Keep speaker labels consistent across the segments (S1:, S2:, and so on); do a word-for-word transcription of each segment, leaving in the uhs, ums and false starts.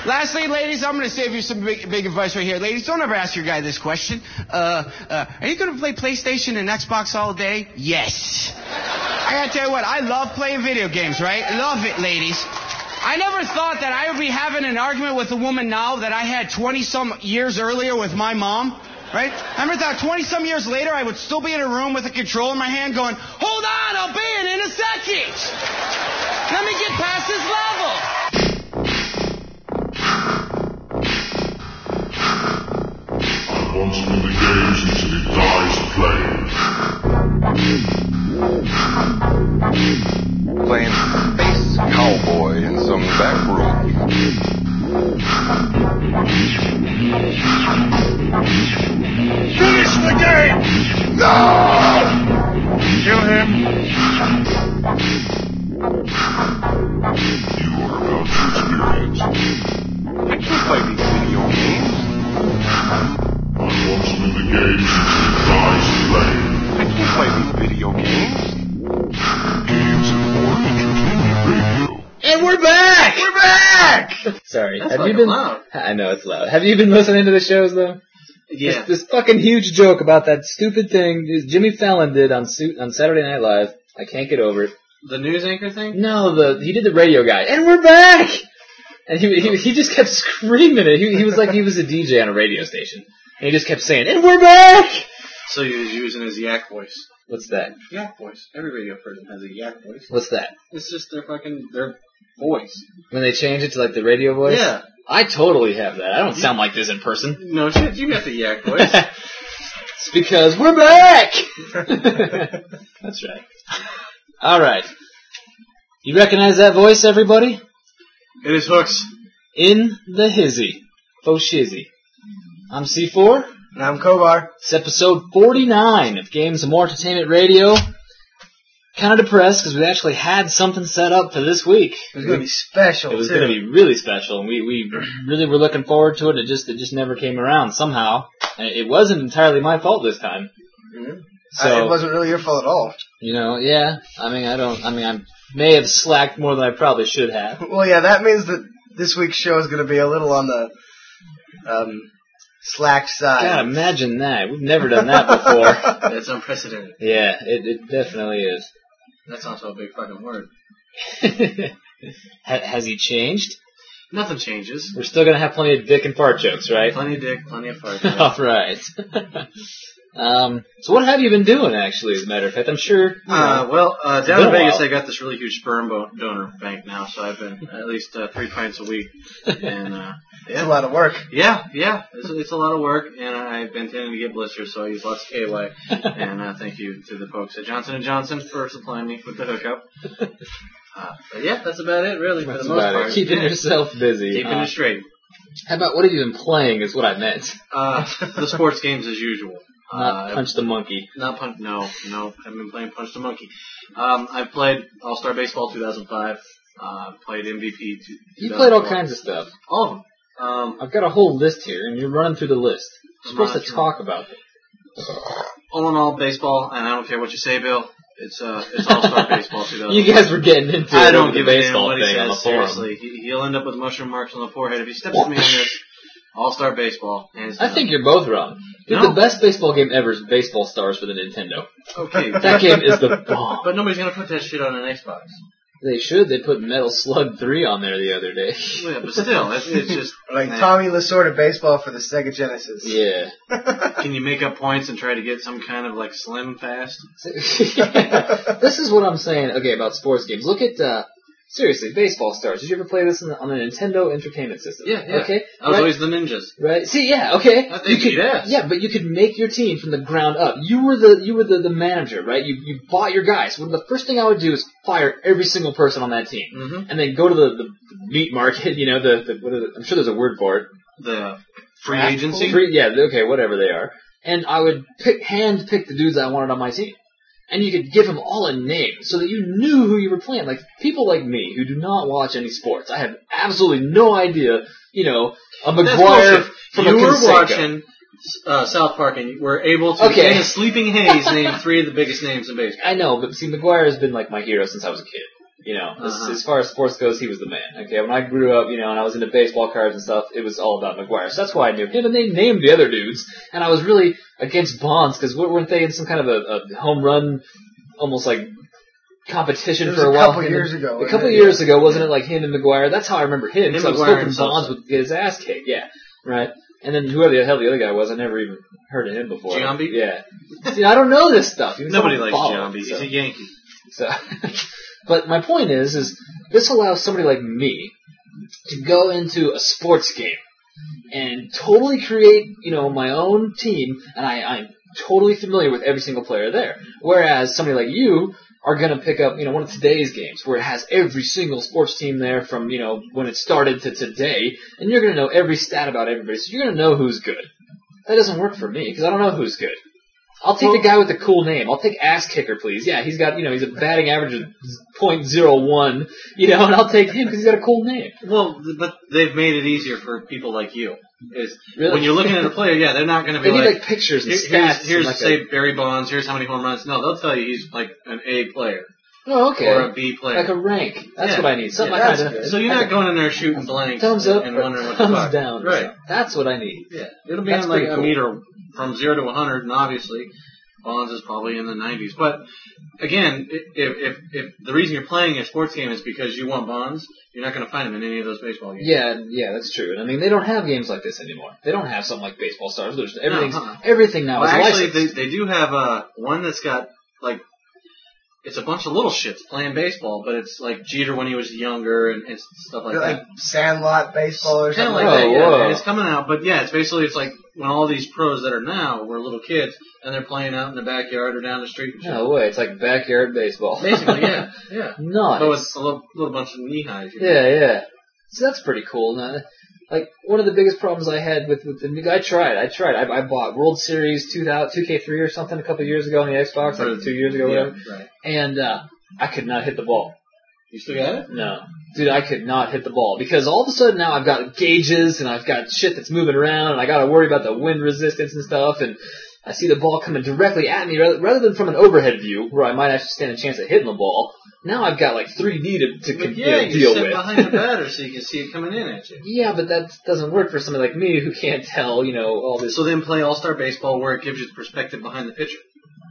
S1: Lastly, ladies, I'm going to save you some big, big advice right here. Ladies, don't ever ask your guy this question. Uh, uh, are you going to play PlayStation and Xbox all day? Yes. I got to tell you what, I love playing video games, right? Love it, ladies. I never thought that I would be having an argument with a woman now that I had twenty-some years earlier with my mom, right? I never thought twenty-some years later I would still be in a room with a controller in my hand going, hold on, I'll be in in a second. Let me get past this level.
S2: I want him in the games until he dies playing.
S3: Playing Space Cowboy in some back room.
S2: Finish the game! No! Kill him! You are about to experience.
S3: I can't play these video games.
S2: I want him in the games until he dies playing.
S3: I can't play these video games.
S2: Games and more entertainment radio.
S4: And we're back!
S1: We're back!
S4: Sorry.
S5: That's
S4: have
S5: fucking
S4: you been
S5: loud.
S4: I know it's loud. Have you been listening to the shows though?
S5: Yeah.
S4: This, this fucking huge joke about that stupid thing Jimmy Fallon did on Su- on Saturday Night Live. I can't get over it.
S5: The news anchor thing?
S4: No, the he did the radio guy. And we're back! And he he, he just kept screaming it. He, he was like he was a D J on a radio station. And he just kept saying, and we're back!
S5: So he was using his yak voice.
S4: What's that?
S5: Yak voice. Every radio person has a yak voice.
S4: What's that?
S5: It's just their fucking, their voice.
S4: When they change it to like the radio voice?
S5: Yeah.
S4: I totally have that. I don't sound like this in person.
S5: No shit, you got the yak voice.
S4: It's because we're back! That's right. Alright. You recognize that voice, everybody?
S5: It is Hooks.
S4: In the hizzy. Faux shizzy. I'm C four.
S1: And I'm Kovar.
S4: It's episode forty-nine of Games and More Entertainment Radio. Kind of depressed because we actually had something set up for this week.
S1: It was going to be special,
S4: It was
S1: too.
S4: going to be really special, and we, we really were looking forward to it. It just it just never came around somehow. And it wasn't entirely my fault this time.
S1: Mm-hmm.
S4: So
S1: I, it wasn't really your fault at all.
S4: You know, yeah. I mean, I don't. I mean, I may have slacked more than I probably should have.
S1: Well, yeah, that means that this week's show is going to be a little on the um, slack side.
S4: God, imagine that. We've never done that before.
S5: That's unprecedented.
S4: Yeah, it, it definitely is.
S5: That's also a big fucking word.
S4: ha- has he changed?
S5: Nothing changes.
S4: We're still going to have plenty of dick and fart jokes, right?
S5: Plenty of dick, plenty of fart.
S4: All right. um, so what have you been doing, actually, as a matter of fact? I'm sure... You know,
S5: Uh, well, uh, down
S4: been
S5: in
S4: a
S5: Vegas,
S4: while.
S5: I got this really huge sperm bo- donor bank now, so I've been at least uh, three pints a week. And, uh,
S1: It's
S5: yeah.
S1: a lot of work.
S5: Yeah, yeah, it's, it's a lot of work, and I've been tending to get blisters, so I use lots of K Y. And uh, thank you to the folks at Johnson and Johnson for supplying me with the hookup. Uh, but yeah, that's about it, really, for
S4: That's
S5: the most
S4: about
S5: part.
S4: it. Keeping
S5: yeah.
S4: yourself busy.
S5: Keeping
S4: Uh,
S5: it straight.
S4: How about, what have you been playing is what I meant.
S5: Uh, the sports games as usual.
S4: Not
S5: uh,
S4: Punch the Monkey.
S5: Not punch. No, no. I've been playing Punch the Monkey. Um, I've played All Star Baseball two thousand five. Uh, played M V P. Two,
S4: You played all kinds of stuff.
S5: All of them. Um,
S4: I've got a whole list here, and you're running through the list. You're supposed to
S5: Not true.
S4: talk about it.
S5: all in all, baseball, and I don't care what you say, Bill. It's uh, it's All Star Baseball two thousand five.
S4: You guys were getting into
S5: I
S4: it
S5: don't
S4: over
S5: give
S4: the
S5: a damn
S4: baseball
S5: what he
S4: thing on the
S5: says.
S4: forum.
S5: Seriously, he, he'll end up with mushroom marks on the forehead if he steps with me on this. All Star Baseball. Hands
S4: I
S5: down.
S4: think you're both wrong. Dude,
S5: No.
S4: the best baseball game ever is Baseball Stars for the Nintendo.
S5: Okay,
S4: That game is the bomb.
S5: but nobody's gonna put that shit on an Xbox.
S4: They should. They put Metal Slug three on there the other day.
S5: Yeah, but still, it's, it's just
S1: Like
S5: man,
S1: Tommy Lasorda baseball for the Sega Genesis.
S4: Yeah.
S5: Can you make up points and try to get some kind of like slim fast?
S4: This is what I'm saying, okay, about sports games. Look at, uh, seriously, Baseball Stars. Did you ever play this on the, on the Nintendo Entertainment System?
S5: Yeah, yeah.
S4: Okay.
S5: I was
S4: right?
S5: always the ninjas.
S4: Right. See, yeah, okay.
S5: I think
S4: you could,
S5: yes.
S4: Yeah, but you could make your team from the ground up. You were the you were the, the manager, right? You you bought your guys. Well, the first thing I would do is fire every single person on that team,
S5: Mm-hmm.
S4: and then go to the, the meat market. You know, the, the, what is it? I'm sure there's a word for it.
S5: The free
S1: Draft
S5: agency.
S4: Free, yeah, okay, whatever they are. And I would pick hand pick the dudes I wanted on my team. And you could give them all a name so that you knew who you were playing. Like, people like me who do not watch any sports, I have absolutely no idea, you know, a
S5: That's
S4: McGuire
S5: bullshit.
S4: from
S5: You
S4: a
S5: were
S4: Canseco.
S5: watching uh, South Park and you were able to,
S4: Okay.
S5: in a sleeping haze, name three of the biggest names in baseball.
S4: I know, but see, McGuire has been like my hero since I was a kid. You know, as,
S5: Uh-huh.
S4: as far as sports goes, he was the man. Okay, when I grew up, you know, and I was into baseball cards and stuff, it was all about McGuire. So that's why I knew him, and they named the other dudes. And I was really against Bonds because weren't they in some kind of a, a home run, almost like competition
S6: It was
S4: for a,
S6: a
S4: while?
S6: couple
S4: Him
S6: years
S4: and,
S6: ago,
S4: A
S6: wasn't
S4: couple
S6: it?
S4: years ago, wasn't it? Like him and McGuire. That's how I remember him. Because I was
S5: McGuire
S4: hoping
S5: and
S4: Bonds
S5: Sosa.
S4: would get his ass kicked. Yeah, right. And then whoever the hell the other guy was, I never even heard of him before.
S5: Giambi?
S4: Yeah. See, I don't know this stuff. Even
S5: Nobody
S4: someone
S5: likes
S4: followed,
S5: Giambi.
S4: so-
S5: He's a Yankee.
S4: So, but my point is, is this allows somebody like me to go into a sports game and totally create, you know, my own team, and I, I'm totally familiar with every single player there. Whereas somebody like you are going to pick up, you know, one of today's games where it has every single sports team there from, you know, when it started to today, and you're going to know every stat about everybody, so you're going to know who's good. That doesn't work for me, because I don't know who's good. I'll take the guy with the cool name. I'll take Ass Kicker, please. Yeah, he's got, you know, he's a batting average of point zero one, you know, and I'll take him because he's got a cool name.
S5: Well, th- but they've made it easier for people like you. Is
S4: Really?
S5: when you're looking at a player, yeah, they're not going to be
S4: They need
S5: like,
S4: like pictures and
S5: "Here-
S4: stats.
S5: here's, here's
S4: and like
S5: say
S4: a,
S5: Barry Bonds, here's how many home runs. No, they'll tell you he's like an A player
S4: oh, okay.
S5: or a B player.
S4: Like a rank. That's
S5: Yeah.
S4: what I need. Something
S6: Yeah,
S4: like
S6: that's
S4: that.
S6: good.
S5: so you're not going in there shooting blanks
S4: Thumbs
S5: and,
S4: up
S5: and
S4: or
S5: wondering what the
S4: thumbs
S5: fuck.
S4: down.
S5: Right.
S4: That's what I need.
S5: Yeah. It'll be
S4: That's
S5: in like
S4: pretty
S5: a
S4: cool.
S5: meter from zero to one hundred, and obviously Bonds is probably in the nineties. But again, if, if if the reason you're playing a sports game is because you want Bonds, you're not going to find him in any of those baseball games.
S4: Yeah, yeah, that's true. And I mean, they don't have games like this anymore. They don't have something like Baseball Stars. There's everything's
S5: uh-uh.
S4: everything now
S5: Well,
S4: is
S5: actually, they,
S4: licensed.
S5: they do have uh, one that's got, like, it's a bunch of little shits playing baseball, but it's like Jeter when he was younger and, and stuff like
S6: like
S5: that.
S6: Sandlot baseball or
S5: Kind
S6: something
S5: of
S6: like
S5: like
S4: Oh,
S5: that, yeah.
S4: whoa.
S5: And it's coming out, but yeah, it's basically, it's like when all these pros that are now were little kids, and they're playing out in the backyard or down the street and shit.
S4: No way. It's like backyard baseball.
S5: Basically, yeah, yeah.
S4: Nice.
S5: But with a little, little bunch of knee highs. You know?
S4: Yeah, yeah. So that's pretty cool. Now, like one of the biggest problems I had with with the new I tried. I tried. I, I bought World Series two K three or something a couple years ago on the Xbox, like two years ago,
S5: Yeah,
S4: whatever.
S5: right.
S4: And uh, I could not hit the ball.
S5: You still got it?
S4: No, dude, I could not hit the ball because all of a sudden now I've got gauges and I've got shit that's moving around and I got to worry about the wind resistance and stuff. And I see the ball coming directly at me rather, rather than from an overhead view where I might actually stand a chance of hitting the ball. Now I've got like three D to, to
S5: But
S4: you
S5: yeah,
S4: know,
S5: you
S4: deal
S5: sit
S4: with.
S5: behind the batter so you can see it coming in at you.
S4: Yeah, but that doesn't work for somebody like me who can't tell, you know, all this.
S5: So then play All-Star Baseball where it gives you the perspective behind the pitcher.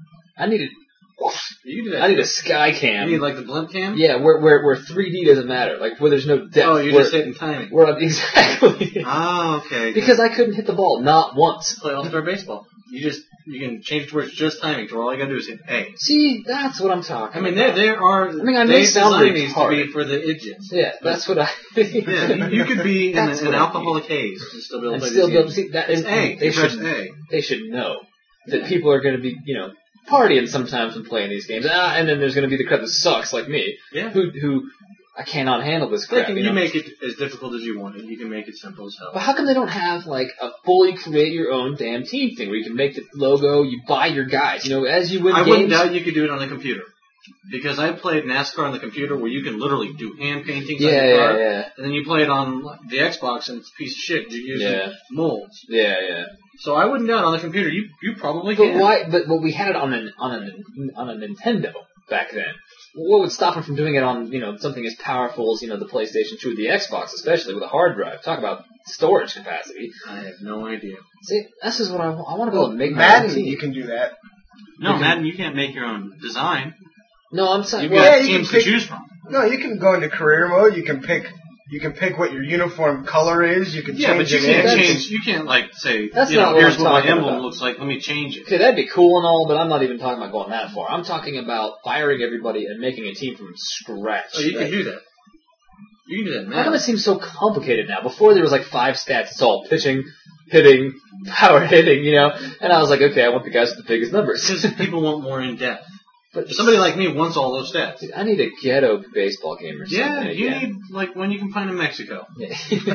S4: I need a,
S5: You can do that.
S4: I need a
S5: too.
S4: sky
S5: You
S4: cam.
S5: need like the blimp cam?
S4: Yeah, where where where three D doesn't matter, like where there's no depth.
S5: Oh, you're
S4: where,
S5: just hitting timing.
S4: where I'm, exactly.
S5: Oh, okay.
S4: Because I couldn't hit the ball, not once.
S5: play All-Star Baseball. You just you can change it to where it's just timing. To where all you gotta do is hit A.
S4: See, that's what I'm talking
S5: I mean,
S4: about.
S5: there there are. I
S4: mean, I may sound
S5: designed these to
S4: retarded.
S5: be for the idiots.
S4: Yeah, that's what I.
S5: Yeah, you, you could be in a,
S4: That's
S5: an
S4: what I
S5: alcoholic haze and still be able
S4: and
S5: to play
S4: still
S5: these
S4: be able to
S5: games.
S4: see that.
S5: It's
S4: and
S5: A.
S4: They
S5: You press
S4: should.
S5: A.
S4: They should know that people are going to be, you know, partying sometimes when playing these games. Ah, and then there's going to be the crap that sucks, like me,
S5: Yeah.
S4: who who I cannot handle this crap.
S5: Can
S4: you
S5: you
S4: know?
S5: make it as difficult as you want it? You can make it simple as
S4: But
S5: hell.
S4: how come they don't have like a fully create your own damn team thing where you can make the logo, you buy your guys, you know, as you win
S5: I
S4: games.
S5: wouldn't doubt you could do it on the computer. Because I played NASCAR on the computer where you can literally do hand paintings on
S4: Yeah,
S5: your car.
S4: yeah, yeah,
S5: And then you play it on the Xbox and it's a piece of shit. You're using
S4: Yeah.
S5: molds.
S4: yeah, yeah.
S5: So I wouldn't doubt on the computer. You you probably
S4: But
S5: can.
S4: why? But but we had it on an on a on a Nintendo back then. What would stop them from doing it on, you know, something as powerful as, you know, the PlayStation two or the Xbox, especially with a hard drive? Talk about storage capacity.
S5: I have no idea.
S4: See, this is what I want. I want to be able
S6: Well,
S4: to make my own
S6: Madden,
S4: team.
S6: you can do that.
S5: No,
S4: You can-
S5: Madden, you can't make your own design.
S4: No, I'm saying.
S5: You've
S4: Well,
S5: got
S6: yeah, you
S5: teams
S6: can
S5: to
S6: pick-
S5: choose from.
S6: No, you can go into career mode. You can pick. You can pick what your uniform color is. You can
S5: Yeah, but
S6: change
S5: you
S6: it
S5: can't
S6: in.
S4: That's-
S5: change. You can't like say,
S4: That's
S5: you know,
S4: not what
S5: here's
S4: I'm
S5: what my
S4: talking
S5: emblem
S4: about.
S5: looks like. Let me change it.
S4: okay, that'd be cool and all, but I'm not even talking about going that far. I'm talking about firing everybody and making a team from scratch.
S5: Oh, you
S4: right?
S5: can do that. You can do that
S4: How come
S5: now.
S4: it seems so complicated now? Before there was like five stats. It's all pitching, hitting, power hitting, you know? And I was like, okay, I want the guys with the biggest numbers.
S5: Because people want more in depth.
S4: But
S5: Somebody like me wants all those stats.
S4: Dude, I need a ghetto baseball game or something.
S5: Yeah, you
S4: again.
S5: need like one you can find in Mexico.
S4: Yeah.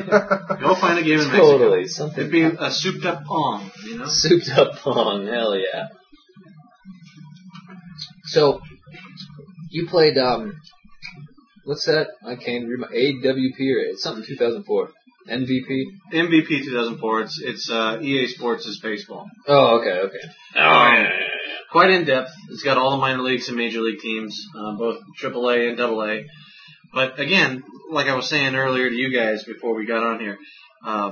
S5: Go find a game in Mexico.
S4: Totally. Something.
S5: It'd be a souped up pong, you know?
S4: Souped up pong. Hell yeah. So, you played, um, what's that? I can't remember. A W P or it's something two thousand four. M V P?
S5: M V P two thousand four. It's it's uh, E A Sports' baseball.
S4: Oh, okay, okay.
S5: Um, Quite in depth. It's got all the minor leagues and major league teams, uh, both triple A and double A. But again, like I was saying earlier to you guys before we got on here, uh,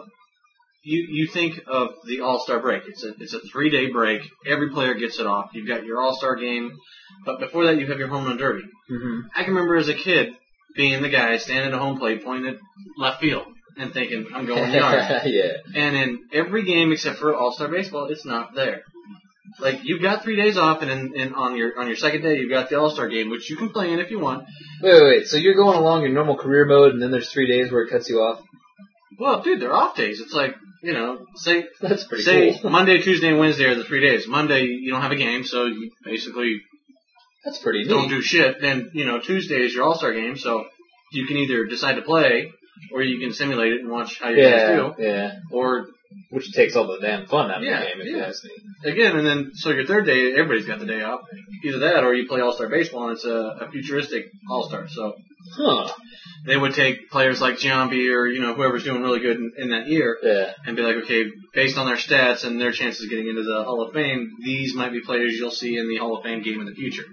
S5: you you think of the All-Star break. It's a it's a three day break. Every player gets it off. You've got your All-Star game, but before that you have your home run derby.
S4: Mm-hmm.
S5: I can remember as a kid being the guy standing at home plate, pointing at left field, and thinking I'm going yard.
S4: Yeah.
S5: And in every game except for All-Star baseball, it's not there. Like you've got three days off, and, in, and on your on your second day you've got the All-Star game, which you can play in if you want.
S4: Wait, wait, wait. So you're going along your normal career mode, and then there's three days where it cuts you off?
S5: Well, dude, they're off days. It's like, you know, say
S4: That's pretty
S5: say
S4: cool.
S5: Monday, Tuesday, and Wednesday are the three days. Monday you don't have a game, so you basically
S4: That's pretty neat.
S5: don't do shit. Then you know Tuesday is your All-Star game, so you can either decide to play or you can simulate it and watch how your
S4: yeah,
S5: guys do.
S4: yeah.
S5: Or
S4: Which takes all the damn fun out of
S5: Yeah,
S4: the game, if you
S5: yeah.
S4: ask me.
S5: again, and then so your third day, everybody's got the day off. Either that or you play All-Star baseball, and it's a, a futuristic All-Star. So
S4: Huh.
S5: they would take players like Giambi or you know whoever's doing really good in, in that year.
S4: Yeah.
S5: And be like, okay, based on their stats and their chances of getting into the Hall of Fame, these might be players you'll see in the Hall of Fame game in the future.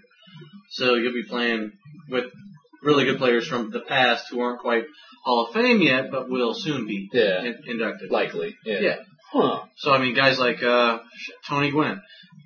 S5: So you'll be playing with really good players from the past who aren't quite Hall of Fame yet, but will soon be
S4: Yeah.
S5: in- inducted.
S4: Likely. Yeah.
S5: Yeah.
S4: Huh.
S5: So I mean, guys like uh, Tony Gwynn,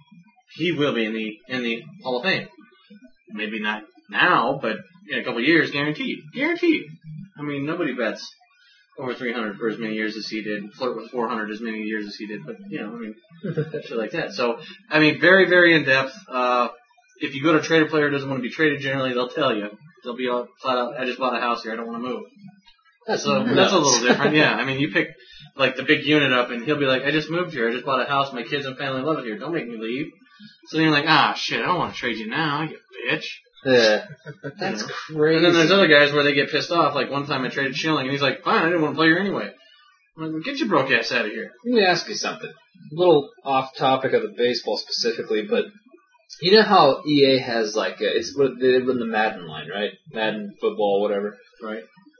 S5: he will be in the in the Hall of Fame. Maybe not now, but in a couple of years, guaranteed. Guaranteed. I mean, nobody bets over three hundred for as many years as he did, flirt with four hundred as many years as he did, but, you know, I mean, shit like that. So, I mean, very, very in-depth. Uh, if you go to a trader player who doesn't want to be traded, generally they'll tell you. They'll be all flat out, I just bought a house here, I don't want to move.
S4: That's
S5: So
S4: nuts.
S5: that's a little different, yeah. I mean, you pick, like, the big unit up, and he'll be like, I just moved here, I just bought a house, my kids and family love it here, don't make me leave. So then you're like, ah, shit, I don't want to trade you now, you bitch.
S4: Yeah. That's
S5: You know?
S4: crazy.
S5: And then there's other guys where they get pissed off. Like one time I traded Schilling, and he's like, "Fine, I didn't want to play here anyway." I'm like, well, "Get your broke ass out of here."
S4: Let me ask you something. A little off topic of the baseball specifically, but you know how E A has like uh, it's what they run the Madden line, right? Madden football, whatever.
S5: Right?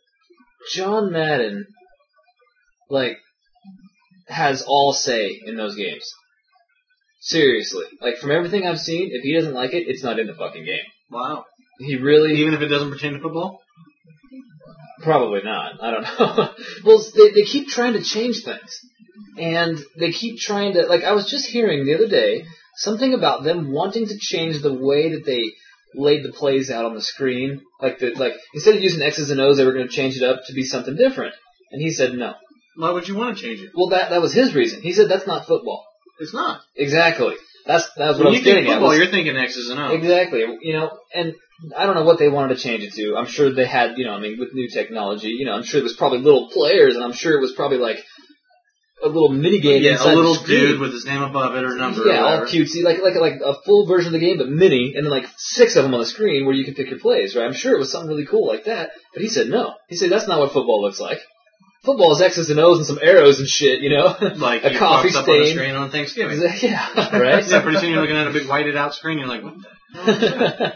S4: John Madden, like, has all say in those games. Seriously, like from everything I've seen, if he doesn't like it, it's not in the fucking game.
S5: Wow.
S4: He really
S5: Even if it doesn't pertain to football.
S4: Probably not. I don't know. Well, they, they keep trying to change things. And they keep trying to, like, I was just hearing the other day something about them wanting to change the way that they laid the plays out on the screen. Like, the, like instead of using X's and O's, they were going to change it up to be something different. And he said no.
S5: Why would you want to change it?
S4: Well, that that was his reason. He said that's not football.
S5: It's not.
S4: Exactly. That's that's what
S5: When
S4: I
S5: you
S4: was
S5: think
S4: getting at.
S5: football,
S4: was-
S5: you're thinking X's and O's.
S4: Exactly. You know, and I don't know what they wanted to change it to. I'm sure they had, you know, I mean, with new technology, you know, I'm sure there was probably little players, and I'm sure it was probably like a little mini game
S5: Yeah,
S4: inside
S5: a little
S4: the screen.
S5: dude with his name above it or number.
S4: Yeah,
S5: or
S4: all
S5: whatever.
S4: cutesy, like like like a full version of the game, but mini, and then like six of them on the screen where you can pick your plays. Right? I'm sure it was something really cool like that. But he said no. He said that's not what football looks like. Football is X's and O's and some arrows and shit, you know,
S5: Like
S4: a
S5: you
S4: coffee
S5: fucked up on the
S4: stain.
S5: screen on Thanksgiving.
S4: Yeah, right.
S5: Yeah, pretty soon you're looking at a big whited out screen. You're like, what the?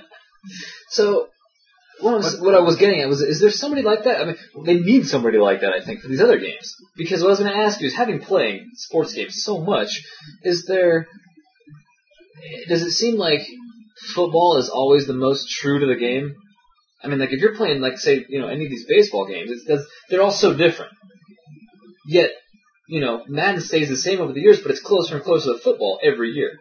S4: So, what I, was, what I was getting at was, is there somebody like that? I mean, they need somebody like that, I think, for these other games. Because what I was going to ask you is, having played sports games so much, is there, does it seem like football is always the most true to the game? I mean, like, if you're playing, like, say, you know, any of these baseball games, it's, that's, they're all so different. Yet, you know, Madden stays the same over the years, but it's closer and closer to football every year.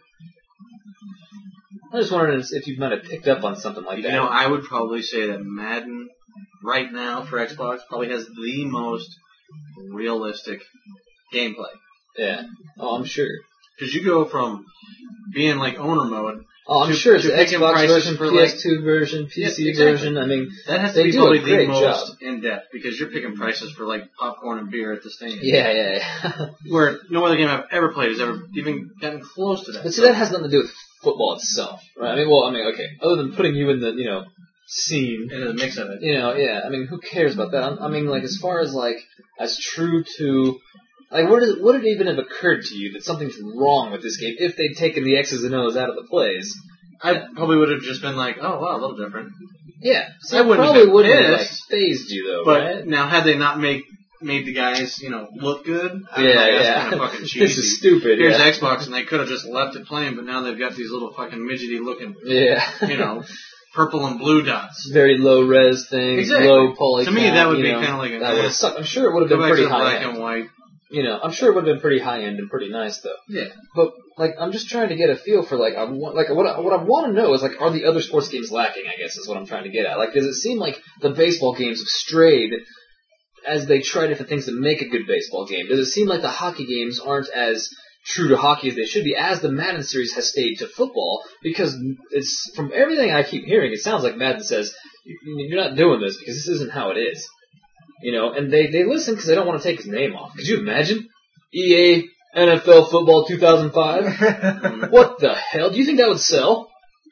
S4: I just wondering if you might have picked up on something like that.
S5: You know, I would probably say that Madden, right now for Xbox, probably has the most realistic gameplay.
S4: Yeah. Oh, I'm sure.
S5: Because you go from being like owner mode.
S4: Oh, I'm
S5: to,
S4: sure it's
S5: to
S4: the
S5: picking
S4: Xbox
S5: prices
S4: version,
S5: for
S4: P S two
S5: like,
S4: version, P C
S5: Yeah, exactly.
S4: version. I mean,
S5: that has to
S4: they
S5: be
S4: do
S5: probably
S4: a
S5: the
S4: great
S5: most
S4: job.
S5: in depth because you're picking prices for like popcorn and beer at the stand.
S4: Yeah, yeah, yeah.
S5: Where no other game I've ever played has ever even gotten close to that.
S4: But see, that has nothing to do with football itself, right? I mean, well, I mean, okay, other than putting you in the, you know, scene,
S5: in the mix of it.
S4: you know, yeah. I mean, who cares about that? I, I mean, like, as far as like, as true to. Like, what did, would it even have occurred to you that something's wrong with this game if they'd taken the X's and O's out of the plays?
S5: I probably would have just been like, oh wow, a little different.
S4: Yeah, see,
S5: I
S4: it
S5: wouldn't have
S4: probably
S5: been
S4: wouldn't have like,
S5: pissed.
S4: phased you though,
S5: But
S4: right?
S5: now, had they not make made the guys, you know, look good, I
S4: Yeah,
S5: was like, that's
S4: yeah.
S5: kind of fucking cheesy.
S4: This is stupid.
S5: Here's
S4: yeah.
S5: Xbox, and they could have just left it playing, but now they've got these little fucking midgety looking,
S4: Yeah.
S5: you know, purple and blue dots.
S4: Very low res thing,
S5: Exactly.
S4: low poly.
S5: To me,
S4: count,
S5: that would
S4: you
S5: be
S4: know,
S5: kind of like a.
S4: that would have sucked. I'm sure it would have
S5: Go
S4: been
S5: back
S4: pretty
S5: to the
S4: high
S5: black
S4: end.
S5: and white.
S4: You know, I'm sure it would have been pretty high end and pretty nice though.
S5: Yeah.
S4: But like, I'm just trying to get a feel for like, I want, like what I, what I want to know is like, are the other sports games lacking? I guess is what I'm trying to get at. Like, does it seem like the baseball games have strayed as they try different things to make a good baseball game? Does it seem like the hockey games aren't as true to hockey as they should be, as the Madden series has stayed to football? Because it's from everything I keep hearing, it sounds like Madden says you're not doing this because this isn't how it is. You know, and they, they listen because they don't want to take his name off. Could you imagine? E A N F L Football two thousand five? What the hell? Do you think that would sell?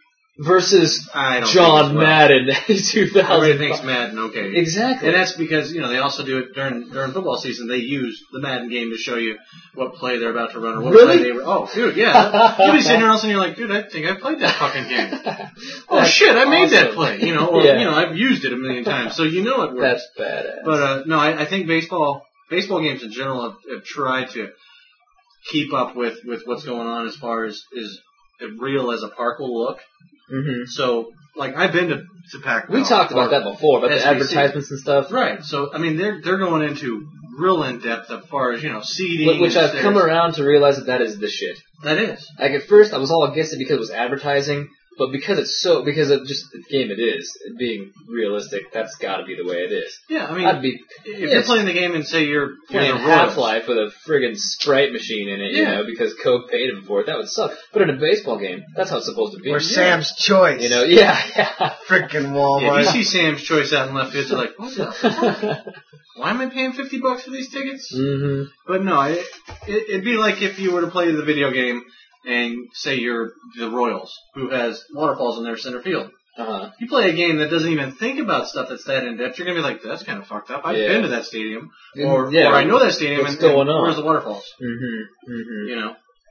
S4: Versus
S5: I don't
S4: John
S5: think it's well.
S4: Madden two thousand five.
S5: Everybody thinks Madden, okay.
S4: Exactly.
S5: And that's because, you know, they also do it during during football season. They use the Madden game to show you what play they're about to run or what
S4: Really?
S5: play they Oh, dude, yeah. You'll be sitting there all of a sudden, you're like, dude, I think I played that fucking game. Oh, shit, I made that
S4: awesome.
S5: play. You know, or,
S4: Yeah.
S5: you know, I've used it a million times. So you know it works.
S4: That's badass.
S5: But, uh, no, I, I think baseball baseball games in general have, have tried to keep up with, with what's going on as far as is real as a park will look.
S4: Mm-hmm.
S5: So, like, I've been to, to Pac-Man.
S4: We talked about that before, about
S5: S
S4: the
S5: B C.
S4: advertisements and stuff.
S5: Right. So, I mean, they're they're going into real in-depth as far as, you know, seating.
S4: Wh- Which
S5: and
S4: I've
S5: stairs.
S4: come around to realize that that is the shit.
S5: That is.
S4: Like, at first, I was all against it because it was advertising, but because it's so, because of just the game it is, it being realistic, that's gotta be the way it is.
S5: Yeah, I mean,
S4: I'd be
S5: if
S4: yes,
S5: you're playing the game and say you're
S4: playing
S5: you're the Royals,
S4: Half-Life with a friggin' Sprite machine in it, you
S5: Yeah.
S4: know, because Coke paid him for it, that would suck. But in a baseball game, that's how it's supposed to be.
S6: Or
S4: Yeah.
S6: Sam's Choice.
S4: You know, yeah, yeah.
S6: Frickin'
S5: yeah,
S6: Walmart.
S5: if you see Sam's Choice out in left field, you're like, what the fuck? Why am I paying fifty bucks for these tickets?
S4: Mm-hmm.
S5: But no, it, it, it'd be like if you were to play the video game and say you're the Royals, who has waterfalls in their center field.
S4: Uh-huh.
S5: You play a game that doesn't even think about stuff that's that in depth, you're gonna be like, that's kind of fucked up. I've
S4: Yeah.
S5: been to that stadium, or,
S4: Yeah,
S5: or I know that stadium,
S4: what's
S5: and,
S4: going
S5: and
S4: on?
S5: where's the waterfalls?
S4: Mm-hmm. Mm-hmm.
S5: You know,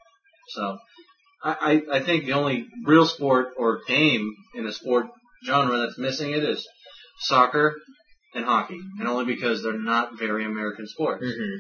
S5: so I, I I think the only real sport or game in the sport genre that's missing it is soccer and hockey, and only because they're not very American sports.
S4: Mm-hmm.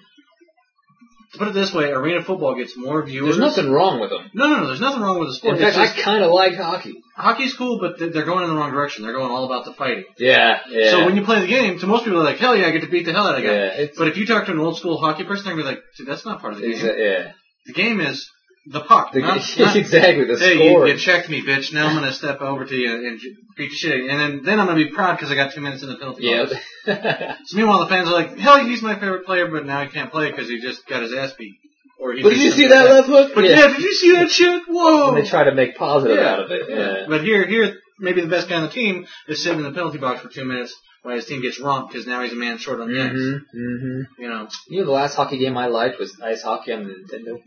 S5: To put it this way, arena football gets more viewers.
S4: There's nothing wrong with them.
S5: No, no, no. There's nothing wrong with the sport.
S4: In fact,
S5: It's just,
S4: I kind of like hockey.
S5: hockey's cool, but th- they're going in the wrong direction. They're going all about the fighting.
S4: Yeah, yeah.
S5: So when you play the game, to most people, they're like, hell yeah, I get to beat the hell out of a guy.
S4: Yeah, it's-
S5: But if you talk to an old school hockey person, they're going to be like, dude, that's not part of the game.
S4: Exa- yeah.
S5: The game is the puck.
S4: The,
S5: not, not,
S4: exactly, the
S5: hey,
S4: score.
S5: you, you checked me, bitch. Now I'm going to step over to you and j- beat the shit out of you. And then, then I'm going to be proud because I got two minutes in the penalty
S4: Yeah.
S5: box. So meanwhile, the fans are like, hell, he's my favorite player, but now he can't play because he just got his ass beat. Or he
S4: But
S5: did
S4: did you see
S5: something
S4: that
S5: like
S4: left hook?
S5: But yeah. did you see that shit? Whoa!
S4: And they try to make positive
S5: Yeah.
S4: out of it. Yeah.
S5: But here, here, maybe the best guy on the team is sitting in the penalty box for two minutes while his team gets romped because now he's a man short on the ice.
S4: Mm-hmm. Mm-hmm.
S5: You know,
S4: You know, the last hockey game I liked was ice hockey on the Nintendo.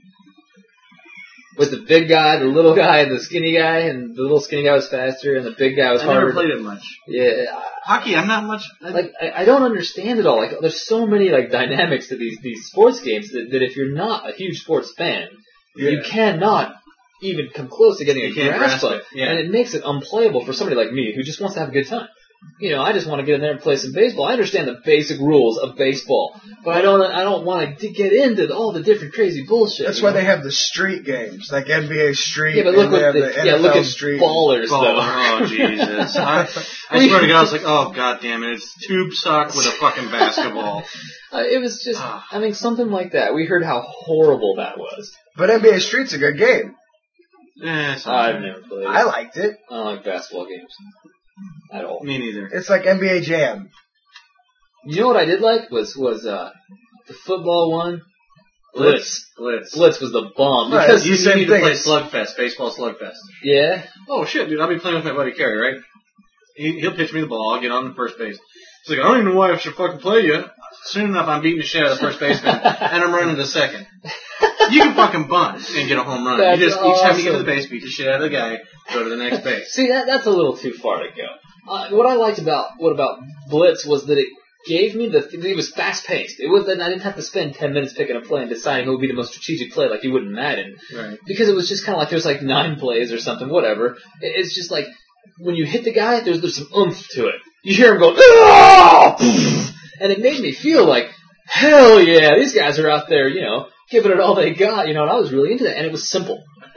S4: With the big guy, the little guy, and the skinny guy, and the little skinny guy was faster, and the big guy was
S5: I
S4: harder.
S5: never played it much.
S4: Yeah,
S5: Hockey, I'm not much. I,
S4: like I, I don't understand it all. Like, there's so many like dynamics to these these sports games that, that if you're not a huge sports fan, you
S6: Yeah.
S4: cannot even come close to getting
S5: You
S4: a
S5: can't
S4: grasp
S5: grasp
S4: of
S5: it,
S4: it.
S5: yeah.
S4: And it makes it unplayable for somebody like me who just wants to have a good time. You know, I just want to get in there and play some baseball. I understand the basic rules of baseball, but I don't I don't want to get into all the different crazy bullshit.
S6: That's
S4: you
S6: why
S4: know?
S6: they have the street games, like N B A Street.
S4: Yeah, but look
S6: and they
S4: what
S6: have
S4: the,
S6: the
S4: yeah,
S6: N F L
S4: look at
S6: Street.
S4: ballers
S5: Baller.
S4: though.
S5: Oh Jesus! I, I swear to God, I was like, oh god damn it! It's tube sock with a fucking basketball.
S4: Uh, it was just,
S5: Ah.
S4: I mean, something like that. We heard how horrible that was.
S6: But N B A Street's a good game.
S5: Eh, it's
S4: I've
S5: not
S4: never played.
S6: I liked it.
S4: I don't like basketball games at all.
S5: me neither.
S6: It's like N B A Jam.
S4: You know what I did like was was uh the football one. Blitz.
S5: Blitz.
S4: Blitz was the bomb
S6: Right,
S4: because
S5: You,
S6: it's
S5: you
S6: the same
S5: need to
S6: thing.
S5: play
S6: It's-
S5: Slugfest, baseball Slugfest.
S4: yeah.
S5: Oh shit, dude! I'll be playing with my buddy Kerry, right? He, he'll pitch me the ball. I'll get on the first base. He's like, I don't even know why I should fucking play you. Soon enough, I'm beating the shit out of the first baseman, and I'm running to second. You can fucking bunt and get a home run.
S4: That's
S5: you just each time you get to
S4: awesome.
S5: the base, beat the shit out of the guy, go to the next base.
S4: See, that that's a little too far to go. Uh, what I liked about what about Blitz was that it gave me the it was fast paced. It was that I didn't have to spend ten minutes picking a play and deciding who would be the most strategic play like you would in Madden.
S5: Right.
S4: Because it was just kind of like there's like nine plays or something, whatever. It- It's just like when you hit the guy, there's there's some oomph to it. You hear him go, "Ah!" And it made me feel like, hell yeah, these guys are out there, you know, giving it all they got, you know. And I was really into that, and it was simple.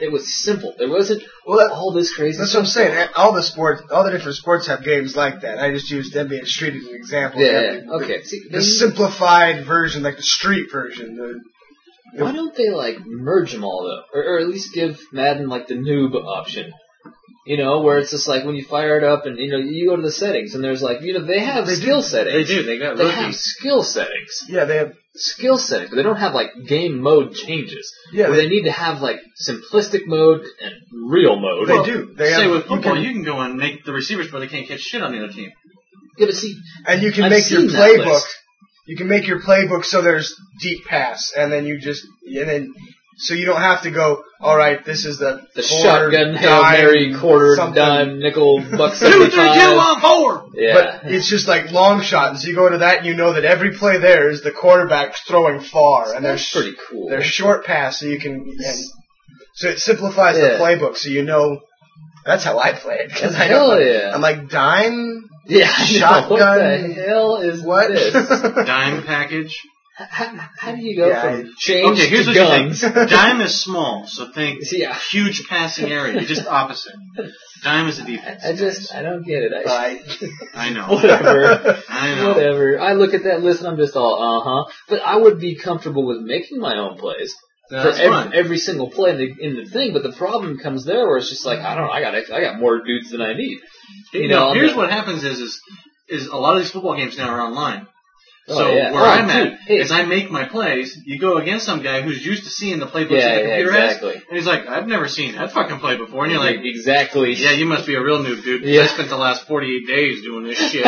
S4: it was simple. There wasn't
S6: Well, that-
S4: all this crazy
S6: That's what I'm
S4: stuff.
S6: saying. All the sports, all the different sports have games like that. I just used N B A Street as an example.
S4: Yeah,
S6: They
S4: yeah,
S6: have the,
S4: okay. See,
S6: The
S4: they-
S6: simplified version, like the street version. The,
S4: Why don't they like merge them all though, or, or at least give Madden like the noob option? You know, where it's just like when you fire it up and you know you go to the settings and there's like you know they have
S6: They
S4: skill
S6: do.
S4: settings.
S5: They do. They got
S4: They
S5: rookie.
S4: have skill settings.
S6: yeah, they have.
S4: Skill settings, but they don't have like game mode changes.
S6: Yeah,
S4: where
S6: they-
S4: they need to have like simplistic mode and real mode.
S6: They
S4: Well,
S6: do. They
S5: Say
S6: have.
S5: with
S6: You
S5: football,
S6: can,
S5: you can go and make the receivers where they can't catch shit on the other team.
S4: Yeah, but see,
S6: and you can
S4: I've
S6: make your
S4: seen that
S6: playbook.
S4: list.
S6: You can make your playbook so there's deep pass, and then you just and then so you don't have to go. All right, this is the
S4: the
S6: quarter,
S4: shotgun, Hail
S6: dime,
S4: Mary, quarter,
S6: something.
S4: dime, nickel, buck
S5: Two, three, two,
S4: seventy-five.
S5: one, forward.
S4: Yeah.
S6: But it's just like long shot. And so you go to that, and you know that every play there is the quarterback throwing far, and
S4: That's
S6: there's
S4: pretty cool.
S6: there's short pass, so you can. And so it simplifies
S4: Yeah.
S6: the playbook, so you know. That's how I play it. Because I
S4: Hell
S6: don't.
S4: yeah.
S6: I'm like dime.
S4: Yeah, I know.
S6: Shotgun.
S4: What the hell is
S6: What?
S4: this?
S5: Dime package.
S4: How, how do you go
S6: Yeah,
S4: from change
S5: Okay, here's
S4: to
S5: what
S4: guns?
S5: you think. Dime is small, so think
S4: Yeah.
S5: huge passing area. You're just opposite. Dime is a defense.
S4: I just, I don't get it. I,
S6: Right.
S5: I know.
S4: Whatever.
S5: I know.
S4: Whatever. I look at that list and I'm just all, uh huh. But I would be comfortable with making my own plays.
S5: No,
S4: for
S5: that's
S4: every,
S5: fine.
S4: every single play in the, in the thing, but the problem comes there where it's just like, I don't know, I got I got more dudes than I need. You
S5: No,
S4: know, I'm
S5: here's
S4: the-
S5: what happens is, is is a lot of these football games now are online.
S4: Oh,
S5: So
S4: yeah.
S5: where
S4: Oh,
S5: I'm
S4: dude,
S5: at
S4: hey.
S5: is I make my plays. You go against some guy who's used to seeing the playbooks
S4: Yeah,
S5: that the
S4: yeah,
S5: computer
S4: exactly.
S5: has, and he's like, "I've never seen that fucking play before." And you're like,
S4: exactly.
S5: "Yeah, you must be a real noob, dude. 'Cause
S4: Yeah.
S5: I spent the last forty-eight days doing this shit."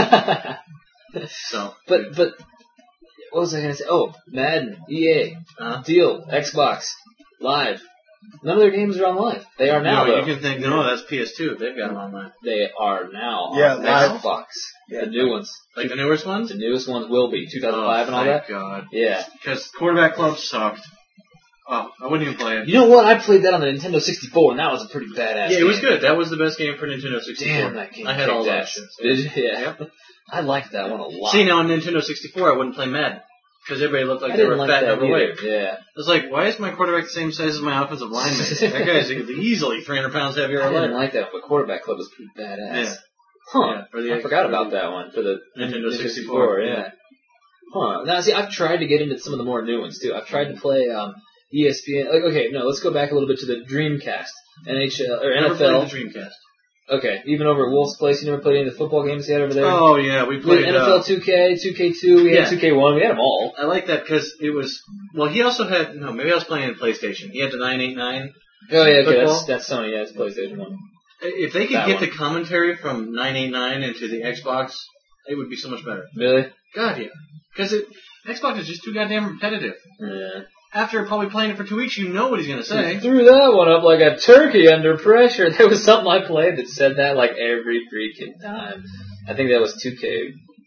S5: So,
S4: But but what was I gonna say? Oh, Madden, E A,
S5: uh,
S4: Deal, Xbox, Live. None of their games are online. They are now.
S5: no,
S4: though.
S5: you can think, no, that's P S two. They've got them online.
S4: They are now.
S6: Yeah,
S4: on
S6: Live.
S4: Xbox.
S6: Yeah.
S4: The new ones.
S5: Like the newest ones.
S4: The newest ones will be two thousand
S5: Oh,
S4: five and all
S5: thank
S4: that.
S5: God.
S4: Yeah.
S5: Because quarterback club sucked. Oh, I wouldn't even play it.
S4: You know what? I played that on the Nintendo sixty-four, and that was a pretty badass.
S5: Yeah, it was
S4: game.
S5: good. That was the best game for Nintendo sixty-four.
S4: Damn, that game.
S5: I had all
S4: kicked
S5: that
S4: ass.
S5: shit.
S4: Did you? Yeah.
S5: Yep.
S4: I liked that one a lot.
S5: See, now on Nintendo sixty-four, I wouldn't play Madden. Because everybody looked like
S4: I
S5: they
S4: didn't
S5: were
S4: like
S5: fat
S4: that
S5: and overweight.
S4: either. Yeah.
S5: I was like, why is my quarterback the same size as my offensive lineman? That guy's easily three hundred pounds heavier
S4: I
S5: or
S4: didn't
S5: lighter.
S4: like that, but Quarterback Club was pretty badass.
S5: Yeah.
S4: Huh.
S5: Yeah, for the
S4: I
S5: X-
S4: forgot
S5: for
S4: about
S5: the
S4: that one for the
S5: Nintendo sixty-four,
S4: Yeah.
S5: yeah.
S4: Huh. Now, see, I've tried to get into some of the more new ones too. I've tried to play um, E S P N. Like, okay, no, let's go back a little bit to the Dreamcast, N H L or
S5: Never
S4: N F L.
S5: played the Dreamcast.
S4: Okay, even over at Wolf's Place, you never played any of the football games yet over there.
S5: Oh, yeah, we
S4: We
S5: played...
S4: had N F L
S5: uh,
S4: two K, two K two, we
S5: yeah.
S4: had two K one, we had them all.
S5: I like that because it was... Well, he also had... No, maybe I was playing in PlayStation. He had the nine eighty-nine.
S4: Oh yeah, okay,
S5: Football?
S4: that's that's Sony, yeah, it's PlayStation one.
S5: If they could
S4: That
S5: get
S4: one.
S5: the commentary from nine eighty-nine into the Xbox, it would be so much better.
S4: Really?
S5: God, yeah. Because Xbox is just too goddamn repetitive.
S4: Yeah.
S5: After probably playing it for two weeks, you know what he's going to say.
S4: Threw that one up like a turkey under pressure. There was something I played that said that like every freaking time. I think that was two K